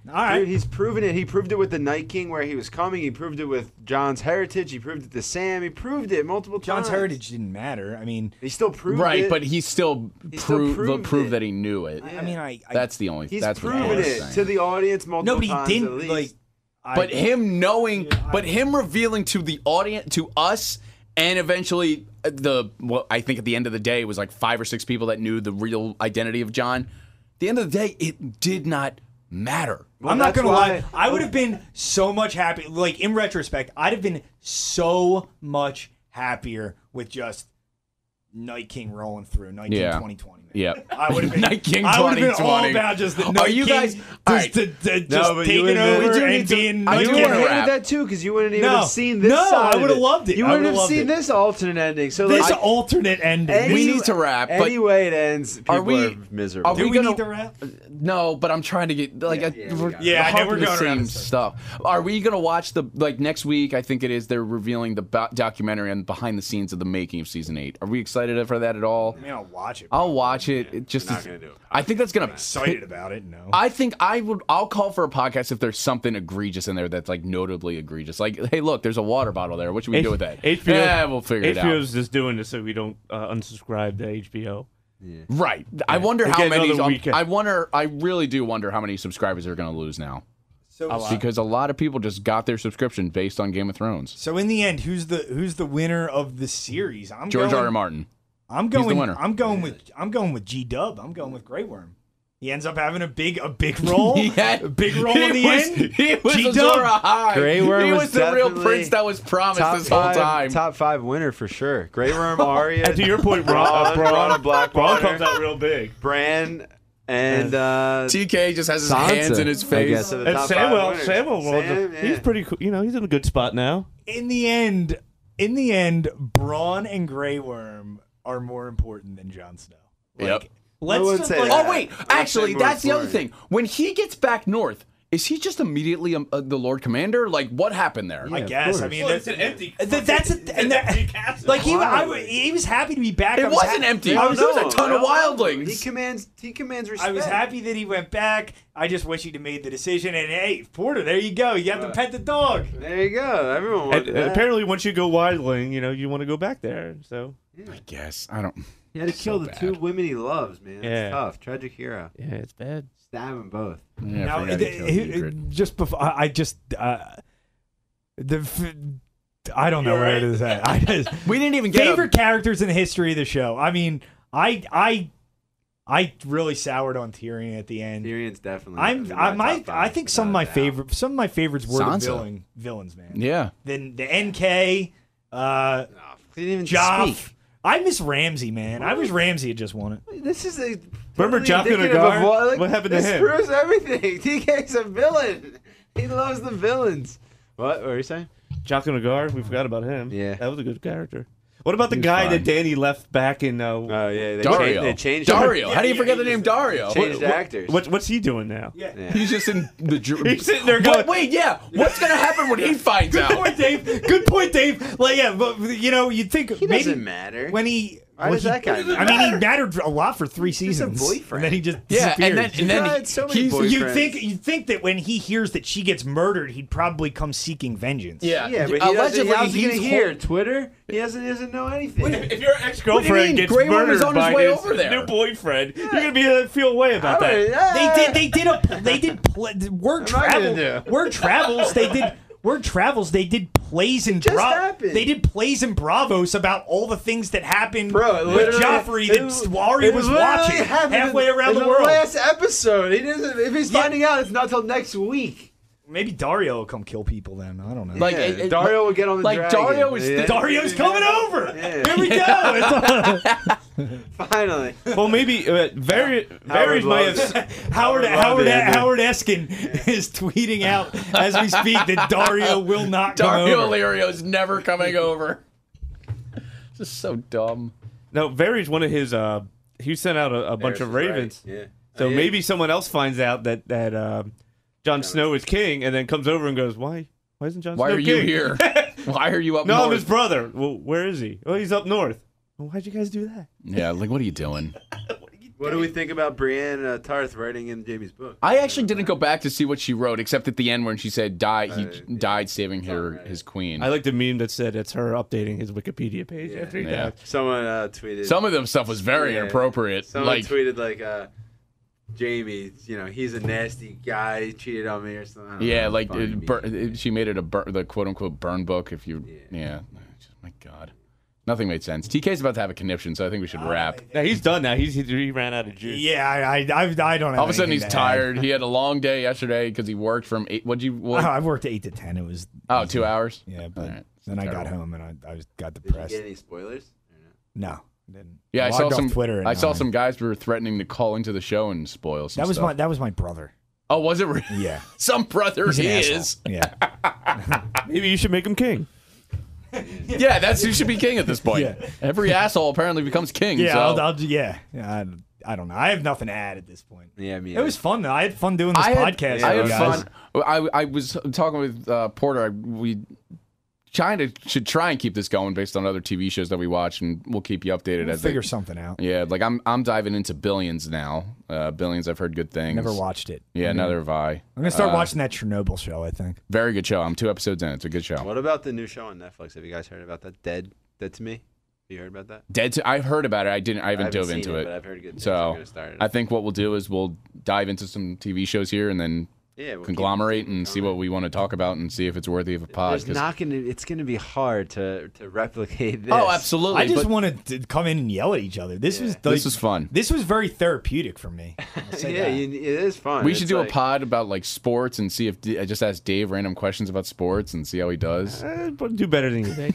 [SPEAKER 6] All right.
[SPEAKER 3] Dude, he's proven it. He proved it with the Night King where he was coming. He proved it with John's heritage. He proved it to Sam. He proved it multiple times.
[SPEAKER 6] John's heritage didn't matter. I mean,
[SPEAKER 3] He still proved it.
[SPEAKER 4] Right, but he still proved
[SPEAKER 3] it.
[SPEAKER 4] that he knew it.
[SPEAKER 6] I mean,
[SPEAKER 4] That's the only.
[SPEAKER 3] He's
[SPEAKER 4] that's what
[SPEAKER 3] proven
[SPEAKER 4] I'm
[SPEAKER 3] it
[SPEAKER 4] saying.
[SPEAKER 3] to the audience multiple
[SPEAKER 6] nobody
[SPEAKER 3] times
[SPEAKER 6] didn't
[SPEAKER 3] at least.
[SPEAKER 6] like.
[SPEAKER 4] But him knowing, but him revealing to the audience, to us, and eventually I think at the end of the day it was like 5 or 6 people that knew the real identity of John. At the end of the day, it did not matter.
[SPEAKER 3] Well,
[SPEAKER 6] I'm not
[SPEAKER 3] that's
[SPEAKER 6] gonna
[SPEAKER 3] why-
[SPEAKER 6] lie. I would have been so much happy. Like in retrospect, I'd have been so much happier with just Night King rolling through 2020.
[SPEAKER 4] Yeah.
[SPEAKER 6] I would have been
[SPEAKER 4] Night King
[SPEAKER 6] I would have been all
[SPEAKER 4] 2020.
[SPEAKER 6] about just the
[SPEAKER 4] Are
[SPEAKER 6] Night
[SPEAKER 4] you
[SPEAKER 6] King
[SPEAKER 4] guys- all right.
[SPEAKER 6] just
[SPEAKER 3] No, but you
[SPEAKER 6] taking
[SPEAKER 3] would've-
[SPEAKER 6] over
[SPEAKER 3] We do
[SPEAKER 6] and
[SPEAKER 3] need to-
[SPEAKER 6] being
[SPEAKER 4] I
[SPEAKER 6] Night
[SPEAKER 3] You
[SPEAKER 4] do
[SPEAKER 3] would
[SPEAKER 6] King.
[SPEAKER 3] have
[SPEAKER 4] wanna
[SPEAKER 3] hated
[SPEAKER 4] rap.
[SPEAKER 3] that too because you wouldn't even
[SPEAKER 6] No.
[SPEAKER 3] have seen this
[SPEAKER 6] No,
[SPEAKER 3] side
[SPEAKER 6] I
[SPEAKER 3] of
[SPEAKER 6] would've
[SPEAKER 3] it.
[SPEAKER 6] loved it.
[SPEAKER 3] You
[SPEAKER 6] I
[SPEAKER 3] wouldn't
[SPEAKER 6] would've
[SPEAKER 3] have
[SPEAKER 6] loved
[SPEAKER 3] seen
[SPEAKER 6] it.
[SPEAKER 3] this alternate ending. So
[SPEAKER 6] This
[SPEAKER 3] like,
[SPEAKER 6] alternate ending.
[SPEAKER 4] We need to wrap, but-
[SPEAKER 3] Any way it ends, people
[SPEAKER 4] Are we-
[SPEAKER 3] are miserable.
[SPEAKER 4] are
[SPEAKER 6] Do we
[SPEAKER 4] gonna-
[SPEAKER 6] need to wrap?
[SPEAKER 4] No, but I'm trying to get like
[SPEAKER 3] we got it.
[SPEAKER 6] Yeah, I know we're
[SPEAKER 4] the
[SPEAKER 6] going around
[SPEAKER 4] same
[SPEAKER 6] in circles.
[SPEAKER 4] stuff. Are we gonna watch the next week? I think it is. They're revealing the documentary and behind the scenes of the making of season 8. Are we excited for that at all?
[SPEAKER 6] I mean, I'll watch it.
[SPEAKER 4] I'll watch it. It just
[SPEAKER 3] We're not
[SPEAKER 4] is-
[SPEAKER 3] gonna do it.
[SPEAKER 4] I think that's gonna.
[SPEAKER 6] excited about it. No.
[SPEAKER 4] I think I'll call for a podcast if there's something egregious in there that's like notably egregious. Like, hey, look, there's a water bottle there. What should we do with that?
[SPEAKER 5] HBO,
[SPEAKER 4] Yeah, we'll figure it out.
[SPEAKER 5] HBO's just doing this so we don't unsubscribe to HBO.
[SPEAKER 4] Right. I wonder
[SPEAKER 5] We'll
[SPEAKER 4] how
[SPEAKER 5] get
[SPEAKER 4] many.
[SPEAKER 5] another weekend.
[SPEAKER 4] I really do wonder how many subscribers are going to lose now
[SPEAKER 6] So,
[SPEAKER 4] because a lot of people just got their subscription based on Game of Thrones.
[SPEAKER 6] so in the end, who's the winner of the series? I'm
[SPEAKER 4] George
[SPEAKER 6] going,
[SPEAKER 4] R. R. Martin.
[SPEAKER 6] I'm
[SPEAKER 4] the
[SPEAKER 6] going.
[SPEAKER 4] winner.
[SPEAKER 6] I'm going with G Dub. I'm going with Grey Worm. He ends up having a big role.
[SPEAKER 4] had-
[SPEAKER 6] a big role in the end.
[SPEAKER 4] He was
[SPEAKER 6] G-Dub.
[SPEAKER 4] Azor Ahai.
[SPEAKER 3] Grey Worm
[SPEAKER 4] He
[SPEAKER 3] was
[SPEAKER 4] was the real
[SPEAKER 3] definitely
[SPEAKER 4] prince that was promised this whole time.
[SPEAKER 3] Top 5 winner for sure. Grey Worm, Arya.
[SPEAKER 5] And to your point,
[SPEAKER 3] Braun,
[SPEAKER 5] Braun
[SPEAKER 3] Blackwater,
[SPEAKER 5] comes out real big.
[SPEAKER 3] Bran, and
[SPEAKER 4] TK just has his
[SPEAKER 3] Sansa,
[SPEAKER 4] hands in his
[SPEAKER 3] I
[SPEAKER 4] face.
[SPEAKER 3] guess, are the
[SPEAKER 5] And
[SPEAKER 3] top 5
[SPEAKER 5] Samuel,
[SPEAKER 3] winners.
[SPEAKER 5] Samuel,
[SPEAKER 3] Sam,
[SPEAKER 5] he's
[SPEAKER 3] yeah.
[SPEAKER 5] pretty cool. You know, he's in a good spot now.
[SPEAKER 6] In the end, Braun and Grey Worm are more important than Jon Snow.
[SPEAKER 4] Yep.
[SPEAKER 6] Let's
[SPEAKER 3] wouldn't
[SPEAKER 6] just,
[SPEAKER 3] say
[SPEAKER 6] like,
[SPEAKER 3] that.
[SPEAKER 4] Oh wait,
[SPEAKER 3] say
[SPEAKER 4] actually,
[SPEAKER 3] more
[SPEAKER 4] that's the other
[SPEAKER 3] important.
[SPEAKER 4] thing. When he gets back north, is he just immediately the Lord Commander? Like, what happened there?
[SPEAKER 6] I
[SPEAKER 3] of
[SPEAKER 6] guess. I
[SPEAKER 3] course.
[SPEAKER 6] mean,
[SPEAKER 5] Well,
[SPEAKER 6] that's
[SPEAKER 5] it's an empty.
[SPEAKER 6] That's like he was happy to be back.
[SPEAKER 4] It
[SPEAKER 6] I was
[SPEAKER 4] wasn't
[SPEAKER 6] ha-
[SPEAKER 4] empty.
[SPEAKER 6] I was,
[SPEAKER 4] There was a
[SPEAKER 3] No,
[SPEAKER 4] ton
[SPEAKER 3] I
[SPEAKER 4] of
[SPEAKER 3] don't know.
[SPEAKER 4] wildlings.
[SPEAKER 3] He commands respect.
[SPEAKER 6] I was happy that he went back. I just wish he'd have made the decision. And hey, Porter, there you go. You have to pet the dog.
[SPEAKER 3] There you go. Everyone
[SPEAKER 5] And,
[SPEAKER 3] wanted that.
[SPEAKER 5] apparently, once you go wildling, you know, you want to go back there. So
[SPEAKER 4] I guess I don't.
[SPEAKER 3] He had to kill the
[SPEAKER 4] bad.
[SPEAKER 3] 2 women he loves, man.
[SPEAKER 5] Yeah.
[SPEAKER 3] It's tough. Tragic hero.
[SPEAKER 5] yeah, it's bad.
[SPEAKER 3] Stab them both.
[SPEAKER 4] Yeah, I
[SPEAKER 6] Now,
[SPEAKER 4] forgot he killed Ygritte.
[SPEAKER 6] just before I don't know where it is at. I just
[SPEAKER 4] We didn't even get
[SPEAKER 6] favorite characters in the history of the show. I mean, I really soured on Tyrion at the end.
[SPEAKER 3] Tyrion's definitely.
[SPEAKER 6] I think some of my favorites were
[SPEAKER 4] Sansa.
[SPEAKER 6] the villains, man.
[SPEAKER 4] Yeah.
[SPEAKER 6] Then the NK,
[SPEAKER 3] He didn't even
[SPEAKER 6] Joff.
[SPEAKER 3] speak.
[SPEAKER 6] I miss Ramsey, man. I wish Ramsey had just won it.
[SPEAKER 3] This is a.
[SPEAKER 5] Remember
[SPEAKER 3] totally
[SPEAKER 5] Joffrey
[SPEAKER 3] indicative
[SPEAKER 5] Nagar?
[SPEAKER 3] of
[SPEAKER 5] What happened to
[SPEAKER 3] this
[SPEAKER 5] him?
[SPEAKER 3] This proves everything. TK's a villain. He loves the villains. What were you saying?
[SPEAKER 5] Jaqen Nagar, we forgot about him.
[SPEAKER 3] Yeah.
[SPEAKER 5] That was a good character. What about the
[SPEAKER 3] He was
[SPEAKER 5] guy
[SPEAKER 3] fine.
[SPEAKER 5] that Danny left back in?
[SPEAKER 3] Oh yeah, they
[SPEAKER 4] Dario.
[SPEAKER 3] Changed, they changed
[SPEAKER 4] Dario.
[SPEAKER 3] him.
[SPEAKER 4] How do you forget the name Dario?
[SPEAKER 3] Changed actors.
[SPEAKER 5] What's he doing now?
[SPEAKER 6] Yeah.
[SPEAKER 3] Yeah.
[SPEAKER 4] He's just in the.
[SPEAKER 5] He's sitting there
[SPEAKER 4] But
[SPEAKER 5] going,
[SPEAKER 4] wait, yeah. What's gonna happen when he finds
[SPEAKER 6] Good
[SPEAKER 4] out?
[SPEAKER 6] point, Dave. Good point, Dave. Like, yeah, but you know, you'd think
[SPEAKER 3] He
[SPEAKER 6] maybe
[SPEAKER 3] doesn't matter.
[SPEAKER 6] when he.
[SPEAKER 3] Why
[SPEAKER 6] well,
[SPEAKER 3] does
[SPEAKER 6] he-
[SPEAKER 3] that guy
[SPEAKER 6] I mean, he mattered a lot for 3
[SPEAKER 3] just a
[SPEAKER 6] seasons.
[SPEAKER 3] boyfriend.
[SPEAKER 6] And then he just
[SPEAKER 4] Yeah, and then
[SPEAKER 6] disappeared.
[SPEAKER 3] God, so many
[SPEAKER 4] he's-
[SPEAKER 3] boyfriends.
[SPEAKER 6] You'd think that when he hears that she gets murdered, he'd probably come seeking vengeance.
[SPEAKER 4] Yeah,
[SPEAKER 3] Yeah, but he
[SPEAKER 4] allegedly
[SPEAKER 3] doesn't, how's he
[SPEAKER 4] he's
[SPEAKER 3] gonna hear Twitter. He doesn't know anything.
[SPEAKER 5] if your
[SPEAKER 4] What do
[SPEAKER 5] ex-girlfriend
[SPEAKER 4] you mean?
[SPEAKER 5] gets
[SPEAKER 4] Grey Worm
[SPEAKER 5] murdered
[SPEAKER 4] is on his
[SPEAKER 5] by
[SPEAKER 4] way
[SPEAKER 5] his
[SPEAKER 4] over there.
[SPEAKER 5] new boyfriend, you're gonna be feel a way about that.
[SPEAKER 6] They did word
[SPEAKER 3] What am I gonna
[SPEAKER 6] travel.
[SPEAKER 3] do?
[SPEAKER 6] Word travels. They did plays and
[SPEAKER 3] Just happened.
[SPEAKER 6] They did plays and bravos about all the things that happened
[SPEAKER 3] Bro,
[SPEAKER 6] with
[SPEAKER 3] literally,
[SPEAKER 6] Joffrey that Arya was watching halfway around the world.
[SPEAKER 3] Last episode, he doesn't. If he's finding out, it's not till next week.
[SPEAKER 6] Maybe Dario will come kill people then. I don't know.
[SPEAKER 4] Like,
[SPEAKER 3] Yeah, Dario will get on the
[SPEAKER 4] like
[SPEAKER 3] dragon.
[SPEAKER 4] Dario is
[SPEAKER 3] Yeah.
[SPEAKER 6] Dario's coming over.
[SPEAKER 3] Yeah.
[SPEAKER 6] Here we go.
[SPEAKER 3] Finally.
[SPEAKER 5] Well, maybe Varys might have.
[SPEAKER 6] Howard
[SPEAKER 3] love it.
[SPEAKER 6] Eskin is tweeting out as we speak that Dario will not come
[SPEAKER 4] Dario
[SPEAKER 6] over.
[SPEAKER 4] Illyrio's never coming over. This is so dumb.
[SPEAKER 5] No, Varys, one of his. He sent out a bunch of ravens.
[SPEAKER 3] Right. Yeah.
[SPEAKER 5] So
[SPEAKER 3] Yeah.
[SPEAKER 5] maybe someone else finds out that Jon Snow is king, and then comes over and goes, "Why isn't Jon Snow
[SPEAKER 4] Why are you
[SPEAKER 5] king?"
[SPEAKER 4] here? Why are you up
[SPEAKER 5] No, I'm
[SPEAKER 4] north?
[SPEAKER 5] his brother. Well, where is he? Oh, he's up north. Well, why'd you guys do that?
[SPEAKER 4] Yeah, like what are you doing?
[SPEAKER 3] What do we think about Brienne Tarth writing in Jamie's book?
[SPEAKER 4] I actually didn't go back to see what she wrote, except at the end when she said he died saving his queen.
[SPEAKER 5] I like the meme that said it's her updating his Wikipedia page after he died.
[SPEAKER 3] Someone tweeted.
[SPEAKER 4] Some of them stuff was very inappropriate.
[SPEAKER 3] Someone
[SPEAKER 4] Like
[SPEAKER 3] tweeted Jamie, he's a nasty guy. He cheated on me or something.
[SPEAKER 4] yeah, like she made it the quote unquote burn book. If you my God. Nothing made sense. TK's about to have a conniption, so I think we should wrap.
[SPEAKER 5] Now he's done now. He ran out of juice.
[SPEAKER 6] Yeah, I don't have
[SPEAKER 4] All of a sudden, he's
[SPEAKER 6] anything to add.
[SPEAKER 4] tired. He had a long day yesterday because he worked from 8.
[SPEAKER 6] I worked 8 to 10. It was
[SPEAKER 4] 2 hours?
[SPEAKER 6] Yeah, but
[SPEAKER 4] All right.
[SPEAKER 6] then I got
[SPEAKER 4] Terrible.
[SPEAKER 6] home and I got
[SPEAKER 3] Did you
[SPEAKER 6] depressed.
[SPEAKER 3] get any spoilers? Or no?
[SPEAKER 6] No, I didn't.
[SPEAKER 4] Yeah, I
[SPEAKER 6] Logged
[SPEAKER 4] saw
[SPEAKER 6] off
[SPEAKER 4] some
[SPEAKER 6] Twitter. at
[SPEAKER 4] I saw
[SPEAKER 6] 9.
[SPEAKER 4] some guys who were threatening to call into the show and spoil some stuff.
[SPEAKER 6] That was my brother.
[SPEAKER 4] Oh, was it really?
[SPEAKER 6] Yeah,
[SPEAKER 4] Some brother
[SPEAKER 6] he's an
[SPEAKER 4] he
[SPEAKER 6] asshole.
[SPEAKER 4] is.
[SPEAKER 6] Yeah,
[SPEAKER 5] Maybe you should make him king.
[SPEAKER 4] Yeah, that's who should be king at this point.
[SPEAKER 6] Yeah.
[SPEAKER 4] Every asshole apparently becomes king.
[SPEAKER 6] yeah.
[SPEAKER 4] so.
[SPEAKER 6] I don't know. I have nothing to add at this point.
[SPEAKER 3] Yeah, me.
[SPEAKER 6] It was fun though. I had fun doing this podcast.
[SPEAKER 4] I
[SPEAKER 6] with
[SPEAKER 4] had
[SPEAKER 6] you guys.
[SPEAKER 4] fun. I was talking with Porter. We should try and keep this going based on other TV shows that we watch, and we'll keep you updated
[SPEAKER 6] We'll
[SPEAKER 4] as
[SPEAKER 6] figure something out.
[SPEAKER 4] Yeah, like I'm diving into Billions now. Billions, I've heard good things.
[SPEAKER 6] Never watched it.
[SPEAKER 4] Yeah, neither have I.
[SPEAKER 6] I'm gonna start watching that Chernobyl show. I think.
[SPEAKER 4] Very good show. I'm 2 episodes in. It's a good show.
[SPEAKER 3] What about the new show on Netflix? Have you guys heard about that? Dead to Me. Have you heard about that?
[SPEAKER 4] I've heard about it. I haven't dove
[SPEAKER 3] seen
[SPEAKER 4] into
[SPEAKER 3] it,
[SPEAKER 4] it.
[SPEAKER 3] but I've heard good things.
[SPEAKER 4] So
[SPEAKER 3] I'm gonna start it.
[SPEAKER 4] I think what we'll do is we'll dive into some TV shows here and then
[SPEAKER 3] we'll
[SPEAKER 4] conglomerate
[SPEAKER 3] keep
[SPEAKER 4] and see what we want to talk about and see if it's worthy of a pod.
[SPEAKER 3] There's
[SPEAKER 4] 'cause-
[SPEAKER 3] not gonna. It's gonna be hard to replicate this.
[SPEAKER 4] Oh, absolutely.
[SPEAKER 6] I just
[SPEAKER 4] but
[SPEAKER 6] wanted to come in and yell at each other. This was
[SPEAKER 4] fun.
[SPEAKER 6] This was very therapeutic for me. I'll say
[SPEAKER 3] Yeah,
[SPEAKER 6] that.
[SPEAKER 3] it is fun.
[SPEAKER 4] We
[SPEAKER 3] It's
[SPEAKER 4] should do
[SPEAKER 3] like-
[SPEAKER 4] a pod about like sports and see if I just ask Dave random questions about sports and see how he does.
[SPEAKER 5] But do better than you think.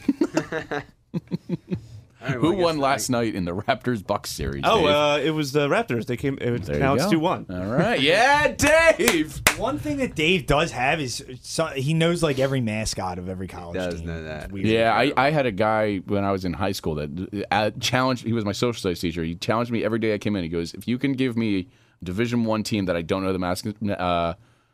[SPEAKER 3] All right,
[SPEAKER 4] Who
[SPEAKER 3] well, I guess
[SPEAKER 4] won last night in the Raptors Bucks series? Dave?
[SPEAKER 5] It was the Raptors. They came.
[SPEAKER 4] There
[SPEAKER 5] Now
[SPEAKER 4] you
[SPEAKER 5] it's
[SPEAKER 4] go.
[SPEAKER 5] 2-1.
[SPEAKER 4] All right, yeah, Dave.
[SPEAKER 6] One thing that Dave does have is he knows like every mascot of every college
[SPEAKER 3] does
[SPEAKER 6] team.
[SPEAKER 3] know that.
[SPEAKER 6] It's weird.
[SPEAKER 4] Yeah, I had a guy when I was in high school that challenged. He was my social studies teacher. He challenged me every day I came in. He goes, "If you can give me a Division I team that I don't know the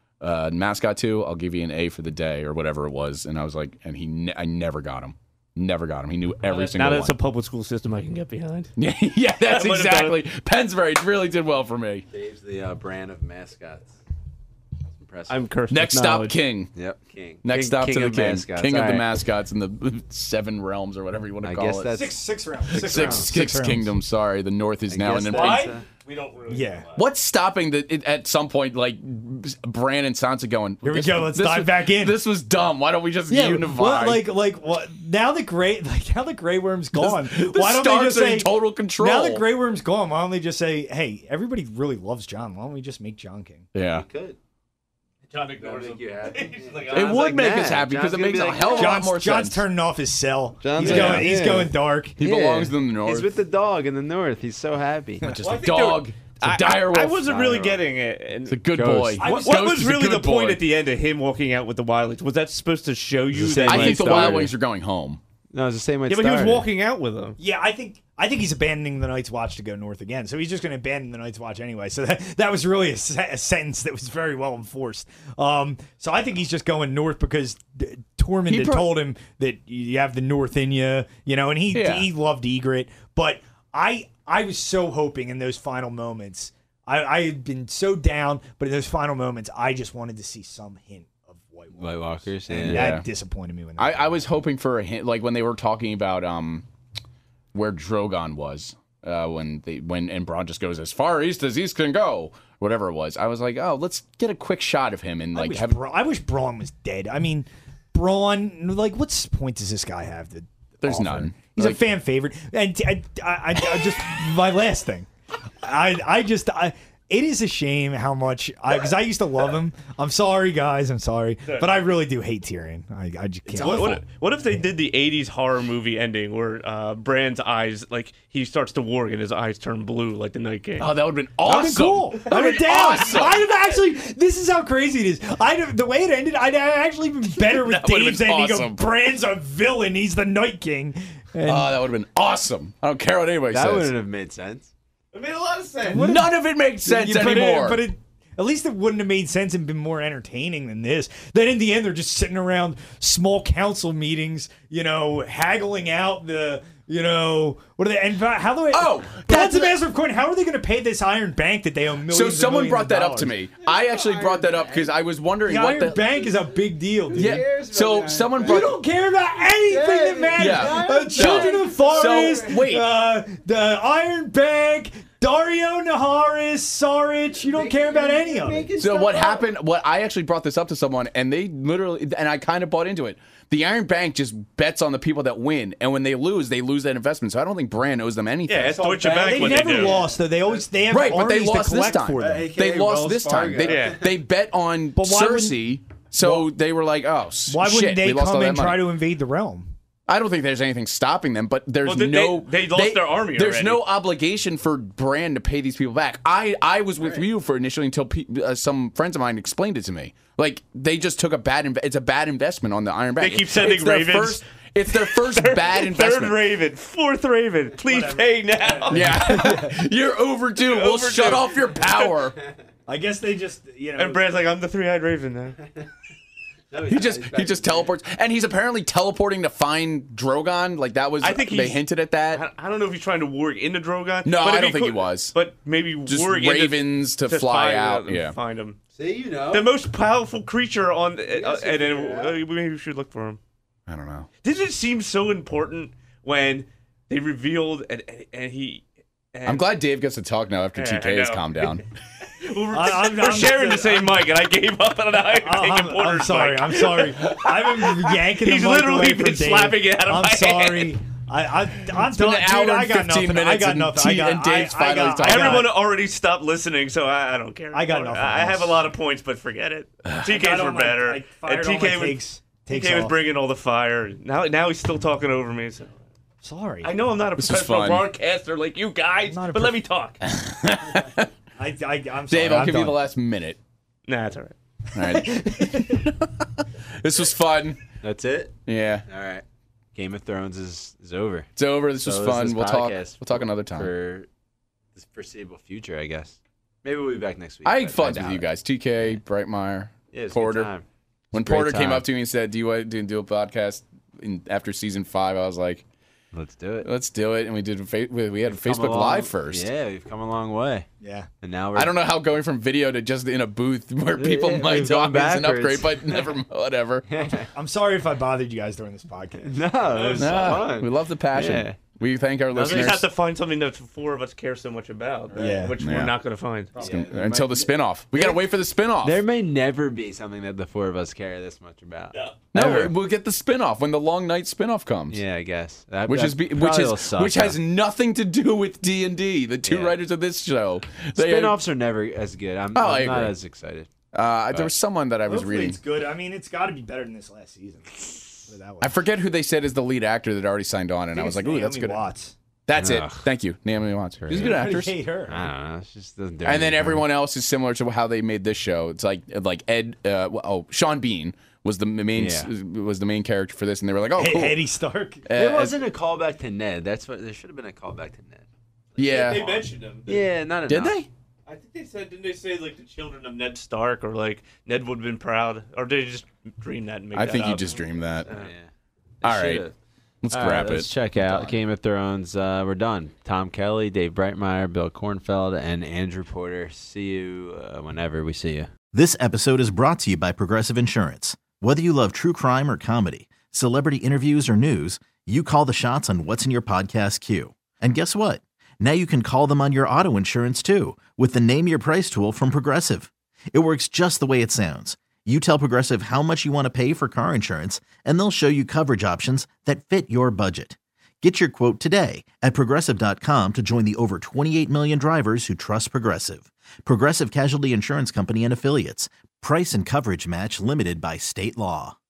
[SPEAKER 4] mascot to, I'll give you an A for the day or whatever it was." And I was like, I never got him. Never got him. He knew every single
[SPEAKER 5] Now
[SPEAKER 4] one.
[SPEAKER 5] that's a public school system I can get behind.
[SPEAKER 4] Yeah, that's
[SPEAKER 5] That might have
[SPEAKER 4] exactly. Pennsbury really did well for me.
[SPEAKER 3] Dave's the brand of mascots. It's impressive.
[SPEAKER 5] I'm cursed.
[SPEAKER 4] Next
[SPEAKER 5] with
[SPEAKER 4] stop,
[SPEAKER 5] knowledge.
[SPEAKER 4] King.
[SPEAKER 3] Yep, king.
[SPEAKER 4] Next stop to the
[SPEAKER 3] of
[SPEAKER 4] king.
[SPEAKER 3] mascots.
[SPEAKER 4] King of
[SPEAKER 3] All
[SPEAKER 4] the
[SPEAKER 3] right.
[SPEAKER 4] mascots in the 7 realms or whatever you want to
[SPEAKER 3] I
[SPEAKER 4] call
[SPEAKER 3] guess
[SPEAKER 4] it.
[SPEAKER 3] that's
[SPEAKER 6] Six rounds.
[SPEAKER 4] Six
[SPEAKER 6] rounds.
[SPEAKER 4] kingdoms. Sorry, the North is now
[SPEAKER 3] guess
[SPEAKER 4] in.
[SPEAKER 3] that's,
[SPEAKER 5] We don't really.
[SPEAKER 6] Yeah.
[SPEAKER 4] What's stopping at some point, like Bran and Sansa going?
[SPEAKER 6] Here we go. Let's dive back in.
[SPEAKER 4] This was dumb. Why don't we just
[SPEAKER 6] Yeah,
[SPEAKER 4] unify?
[SPEAKER 6] what? Now the Grey Worm's gone.
[SPEAKER 4] The
[SPEAKER 6] why don't they
[SPEAKER 4] Starks
[SPEAKER 6] just
[SPEAKER 4] are
[SPEAKER 6] say
[SPEAKER 4] in total control.
[SPEAKER 6] Now the Grey Worm's gone. Why don't they just say, "Hey, everybody really loves Jon. Why don't we just make Jon king?"
[SPEAKER 4] yeah,
[SPEAKER 3] good.
[SPEAKER 5] John
[SPEAKER 3] That'll
[SPEAKER 5] ignores
[SPEAKER 3] make
[SPEAKER 5] him.
[SPEAKER 3] you happy.
[SPEAKER 5] like,
[SPEAKER 4] it
[SPEAKER 3] John's
[SPEAKER 4] would
[SPEAKER 3] like
[SPEAKER 4] make
[SPEAKER 3] that.
[SPEAKER 4] us happy because
[SPEAKER 3] John's
[SPEAKER 4] it
[SPEAKER 3] gonna
[SPEAKER 4] makes
[SPEAKER 3] be
[SPEAKER 4] a
[SPEAKER 3] like,
[SPEAKER 4] hell of a lot more
[SPEAKER 6] John's
[SPEAKER 4] sense.
[SPEAKER 6] turning off his cell.
[SPEAKER 3] John's
[SPEAKER 6] He's
[SPEAKER 3] like,
[SPEAKER 6] going. He's
[SPEAKER 3] yeah.
[SPEAKER 6] going dark.
[SPEAKER 4] He belongs in the North.
[SPEAKER 3] He's with the dog in the north. He's so happy.
[SPEAKER 4] just a dog. It's a dire wolf.
[SPEAKER 5] I wasn't really
[SPEAKER 3] Dire
[SPEAKER 5] getting it. And
[SPEAKER 4] It's a good
[SPEAKER 3] Ghost.
[SPEAKER 4] boy.
[SPEAKER 5] what
[SPEAKER 4] Ghost
[SPEAKER 5] was
[SPEAKER 4] is a
[SPEAKER 5] really the
[SPEAKER 4] good
[SPEAKER 5] point
[SPEAKER 4] boy.
[SPEAKER 5] at the end of him walking out with the Wildlings? Was that supposed to show you
[SPEAKER 3] It's
[SPEAKER 5] that?
[SPEAKER 3] the
[SPEAKER 4] I
[SPEAKER 3] same
[SPEAKER 4] think the
[SPEAKER 3] way it
[SPEAKER 4] Wild
[SPEAKER 3] started.
[SPEAKER 4] Wings are going home.
[SPEAKER 3] No, it's the same way.
[SPEAKER 5] Yeah, but he was walking out with them.
[SPEAKER 6] Yeah, I think he's abandoning the Night's Watch to go north again. So he's just going to abandon the Night's Watch anyway. So that was really a sentence that was very well enforced. So I think he's just going north because Tormund had told him that you have the north in you, and he loved Ygritte. But I was so hoping in those final moments. I had been so down, but in those final moments, I just wanted to see some hint of White Walkers. And
[SPEAKER 4] Yeah.
[SPEAKER 6] that disappointed me.
[SPEAKER 4] I was hoping for a hint, like when they were talking about where Drogon was when Bronn just goes as far east as east can go, whatever it was. I was like, oh, let's get a quick shot of him and like have.
[SPEAKER 6] I wish Braun was dead. I mean, Braun, like, what point does this guy have to?
[SPEAKER 4] There's
[SPEAKER 6] offer?
[SPEAKER 4] none.
[SPEAKER 6] He's a fan favorite, and I just my last thing. It is a shame how much because I used to love him. I'm sorry, guys. I'm sorry, but I really do hate Tyrion. I just can't.
[SPEAKER 5] What if they did the 80s horror movie ending where Bran's eyes, like, he starts to warg and his eyes turn blue like the Night King?
[SPEAKER 4] Oh, that would have been awesome.
[SPEAKER 6] That'd been cool.
[SPEAKER 4] That would have been awesome.
[SPEAKER 6] I'd have actually. This is how crazy it is. The way it ended, I'd have actually been better with
[SPEAKER 4] That would've
[SPEAKER 6] Dave's
[SPEAKER 4] been
[SPEAKER 6] ending
[SPEAKER 4] awesome.
[SPEAKER 6] of Bran's a villain. He's the Night King. And
[SPEAKER 4] That would have been awesome. I don't care what anybody
[SPEAKER 3] That
[SPEAKER 4] says.
[SPEAKER 3] wouldn't have made sense.
[SPEAKER 5] It made a lot of sense.
[SPEAKER 4] None of it makes sense anymore.
[SPEAKER 6] But at least it wouldn't have made sense and been more entertaining than this. Then in the end, they're just sitting around small council meetings, haggling out the What are they? And how do they? That's a massive coin. How are they going to pay this Iron Bank that they own millions?
[SPEAKER 4] So someone
[SPEAKER 6] and
[SPEAKER 4] brought that
[SPEAKER 6] millions
[SPEAKER 4] up to me. I actually brought that up because I was wondering
[SPEAKER 6] The
[SPEAKER 4] what
[SPEAKER 6] Iron Bank is a big deal, dude.
[SPEAKER 4] Yeah. So someone
[SPEAKER 6] You
[SPEAKER 4] brought.
[SPEAKER 6] don't care about anything that matters.
[SPEAKER 4] Yeah.
[SPEAKER 6] Children of the Forest.
[SPEAKER 4] wait.
[SPEAKER 6] The Iron Bank. Dario Naharis, Saric. You don't care about any of it.
[SPEAKER 4] So what happened? What I actually brought this up to someone, and they literally, and I kind of bought into it. The Iron Bank just bets on the people that win, and when they lose that investment. So I don't think Brand owes them anything.
[SPEAKER 5] Yeah, it's Deutsche Bank.
[SPEAKER 6] They
[SPEAKER 5] what
[SPEAKER 6] never
[SPEAKER 5] they do.
[SPEAKER 6] lost though. They have
[SPEAKER 4] right, but they
[SPEAKER 6] armies to
[SPEAKER 4] lost this
[SPEAKER 6] collect
[SPEAKER 4] time.
[SPEAKER 6] for them.
[SPEAKER 4] They lost
[SPEAKER 7] Wells
[SPEAKER 4] this time.
[SPEAKER 7] Fargo.
[SPEAKER 4] They bet on
[SPEAKER 6] But why
[SPEAKER 4] Cersei, so they were like, oh,
[SPEAKER 6] Why
[SPEAKER 4] shit,
[SPEAKER 6] wouldn't they
[SPEAKER 4] we lost all
[SPEAKER 6] come
[SPEAKER 4] that
[SPEAKER 6] and
[SPEAKER 4] money.
[SPEAKER 6] try to invade the realm?
[SPEAKER 4] I don't think there's anything stopping them, but there's
[SPEAKER 5] Well, they lost their army
[SPEAKER 4] There's
[SPEAKER 5] already.
[SPEAKER 4] no obligation for Brand to pay these people back. I was with you for initially until some friends of mine explained it to me. Like they just took it's a bad investment on the Iron Bank.
[SPEAKER 5] They keep sending
[SPEAKER 4] It's their
[SPEAKER 5] ravens.
[SPEAKER 4] It's their first bad investment.
[SPEAKER 5] Third Raven, fourth Raven. Please pay now.
[SPEAKER 4] Yeah, you're overdue. We'll
[SPEAKER 5] overdue.
[SPEAKER 4] shut off your power.
[SPEAKER 6] I guess they just
[SPEAKER 5] And Brad's like, I'm the three-eyed Raven now.
[SPEAKER 4] He just teleports, and he's apparently teleporting to find Drogon. Like that was.
[SPEAKER 5] I think
[SPEAKER 4] they hinted at that.
[SPEAKER 5] I don't know if he's trying to work into Drogon.
[SPEAKER 4] No,
[SPEAKER 5] but
[SPEAKER 4] I
[SPEAKER 5] if
[SPEAKER 4] don't think he
[SPEAKER 5] could-
[SPEAKER 4] was.
[SPEAKER 5] But maybe
[SPEAKER 4] Just
[SPEAKER 5] work
[SPEAKER 4] ravens to fly out.
[SPEAKER 5] and
[SPEAKER 4] Yeah.
[SPEAKER 5] find him.
[SPEAKER 3] See,
[SPEAKER 5] The most powerful creature on, and then maybe we should look for him.
[SPEAKER 4] I don't know.
[SPEAKER 5] Did it seem so important when they revealed and he? And
[SPEAKER 4] I'm glad Dave gets to talk now after
[SPEAKER 5] Yeah, I
[SPEAKER 4] TK has
[SPEAKER 5] know.
[SPEAKER 4] calmed down.
[SPEAKER 5] We're sharing the same mic, and I gave up on
[SPEAKER 6] I'm sorry. I'm sorry. I've been yanking
[SPEAKER 5] He's
[SPEAKER 6] the mic
[SPEAKER 5] literally
[SPEAKER 6] away from
[SPEAKER 5] been
[SPEAKER 6] Dave.
[SPEAKER 5] slapping it out of
[SPEAKER 6] I'm
[SPEAKER 5] my
[SPEAKER 6] sorry.
[SPEAKER 5] hand.
[SPEAKER 6] I'm
[SPEAKER 4] been
[SPEAKER 6] done,
[SPEAKER 4] an hour
[SPEAKER 6] dude. I
[SPEAKER 4] and
[SPEAKER 6] got
[SPEAKER 4] 15
[SPEAKER 6] nothing. I
[SPEAKER 4] minutes
[SPEAKER 6] got
[SPEAKER 4] and
[SPEAKER 6] nothing.
[SPEAKER 4] and Dave's finally talking.
[SPEAKER 5] Everyone already stopped listening, so I don't care.
[SPEAKER 6] I got nothing
[SPEAKER 5] I have
[SPEAKER 6] else.
[SPEAKER 5] a lot of points, but forget it. TK's
[SPEAKER 6] got
[SPEAKER 5] were
[SPEAKER 6] all my-
[SPEAKER 5] better,
[SPEAKER 6] I
[SPEAKER 5] and
[SPEAKER 6] fired all my
[SPEAKER 5] TK
[SPEAKER 6] takes
[SPEAKER 5] was
[SPEAKER 6] off.
[SPEAKER 5] bringing all the fire. Now he's still talking over me. So.
[SPEAKER 6] Sorry.
[SPEAKER 5] I know I'm not a
[SPEAKER 4] is
[SPEAKER 5] professional
[SPEAKER 4] fun.
[SPEAKER 5] broadcaster like you guys,
[SPEAKER 6] Not a
[SPEAKER 5] but let me talk.
[SPEAKER 6] I'm sorry.
[SPEAKER 4] Dave, I'll
[SPEAKER 6] I'm
[SPEAKER 4] give you
[SPEAKER 6] done.
[SPEAKER 4] the last minute.
[SPEAKER 5] Nah, it's all right.
[SPEAKER 4] All right. This was fun.
[SPEAKER 3] That's it.
[SPEAKER 4] Yeah,
[SPEAKER 3] All right. Game of Thrones is over
[SPEAKER 4] it's over. This was
[SPEAKER 3] So
[SPEAKER 4] fun.
[SPEAKER 3] this
[SPEAKER 4] We'll talk.
[SPEAKER 3] podcast
[SPEAKER 4] We'll talk another time.
[SPEAKER 3] for the foreseeable future, I guess. Maybe we'll be back next week.
[SPEAKER 4] I
[SPEAKER 3] but
[SPEAKER 4] had fun with
[SPEAKER 3] doubt
[SPEAKER 4] you
[SPEAKER 3] it.
[SPEAKER 4] guys. TK, Brightmeyer,
[SPEAKER 3] Yeah, it was a good
[SPEAKER 4] Porter.
[SPEAKER 3] time.
[SPEAKER 4] When
[SPEAKER 3] a great
[SPEAKER 4] Porter came
[SPEAKER 3] time.
[SPEAKER 4] up to me and said, "Do you want to do a podcast?" After season 5, I was like,
[SPEAKER 3] Let's do it.
[SPEAKER 4] "Let's do it." And we did. We had
[SPEAKER 3] Come
[SPEAKER 4] Facebook
[SPEAKER 3] along-
[SPEAKER 4] Live first.
[SPEAKER 3] Yeah, we've come a long way.
[SPEAKER 6] Yeah.
[SPEAKER 3] And now we're.
[SPEAKER 4] I don't know how going from video to just in a booth where people
[SPEAKER 3] Yeah,
[SPEAKER 4] might
[SPEAKER 3] we've
[SPEAKER 4] talk
[SPEAKER 3] gone
[SPEAKER 4] is an upgrade,
[SPEAKER 3] backwards.
[SPEAKER 4] but never, whatever.
[SPEAKER 6] I'm sorry if I bothered you guys during this podcast.
[SPEAKER 3] No, it was fun.
[SPEAKER 4] We love the passion.
[SPEAKER 3] Yeah.
[SPEAKER 4] We thank our
[SPEAKER 5] We just
[SPEAKER 4] listeners.
[SPEAKER 5] have to find something that the four of us care so much about,
[SPEAKER 6] Yeah.
[SPEAKER 5] which
[SPEAKER 4] Yeah.
[SPEAKER 5] we're not going to find.
[SPEAKER 4] Until the spinoff. We got to wait for the spinoff.
[SPEAKER 3] There may never be something that the four of us care this much about.
[SPEAKER 5] Yeah.
[SPEAKER 4] No,
[SPEAKER 3] Never.
[SPEAKER 4] we'll get the spinoff when the Long Night spinoff comes.
[SPEAKER 3] Yeah, I guess.
[SPEAKER 4] Which has nothing to do with D&D. The two
[SPEAKER 3] Yeah.
[SPEAKER 4] writers of this show. They
[SPEAKER 3] Spinoffs are never as good. I'm
[SPEAKER 4] I
[SPEAKER 3] not
[SPEAKER 4] agree.
[SPEAKER 3] as excited.
[SPEAKER 4] there was someone that I was
[SPEAKER 6] Hopefully
[SPEAKER 4] reading.
[SPEAKER 6] it's good. I mean, it's got to be better than this last season. Put it that way.
[SPEAKER 4] I forget who they said is the lead actor that already signed on, and I was like, "Ooh, that's
[SPEAKER 6] Naomi
[SPEAKER 4] good."
[SPEAKER 6] Watts.
[SPEAKER 4] That's it.
[SPEAKER 3] Ugh.
[SPEAKER 4] Thank you, Naomi Watts. She's a good
[SPEAKER 6] I
[SPEAKER 4] actress.
[SPEAKER 6] hate her.
[SPEAKER 3] I don't know. It just doesn't do
[SPEAKER 4] And then
[SPEAKER 3] anything for
[SPEAKER 4] everyone else is similar to how they made this show. It's like Ed. Sean Bean was the main character for this, and they were like, "Oh, cool."
[SPEAKER 6] Eddie Stark.
[SPEAKER 3] me. It wasn't a callback to Ned. That's what there should have been a callback to Ned.
[SPEAKER 4] Yeah.
[SPEAKER 5] mentioned him.
[SPEAKER 3] Yeah, not enough.
[SPEAKER 4] Did they?
[SPEAKER 5] I think they said, didn't they say like the children of Ned Stark, or like Ned would have been proud, or did they just dream that and make
[SPEAKER 4] I
[SPEAKER 5] that
[SPEAKER 4] think you
[SPEAKER 5] up?
[SPEAKER 4] just dreamed that.
[SPEAKER 3] Yeah.
[SPEAKER 4] All right. Let's
[SPEAKER 3] All right,
[SPEAKER 4] wrap
[SPEAKER 3] let's
[SPEAKER 4] it.
[SPEAKER 3] check out Game of Thrones. We're done. Tom Kelly, Dave Breitmeyer, Bill Kornfeld, and Andrew Porter. See you whenever we see you.
[SPEAKER 8] This episode is brought to you by Progressive Insurance. Whether you love true crime or comedy, celebrity interviews or news, you call the shots on what's in your podcast queue. And guess what? Now you can call them on your auto insurance too with the Name Your Price tool from Progressive. It works just the way it sounds. You tell Progressive how much you want to pay for car insurance, and they'll show you coverage options that fit your budget. Get your quote today at Progressive.com to join the over 28 million drivers who trust Progressive. Progressive Casualty Insurance Company and Affiliates. Price and coverage match limited by state law.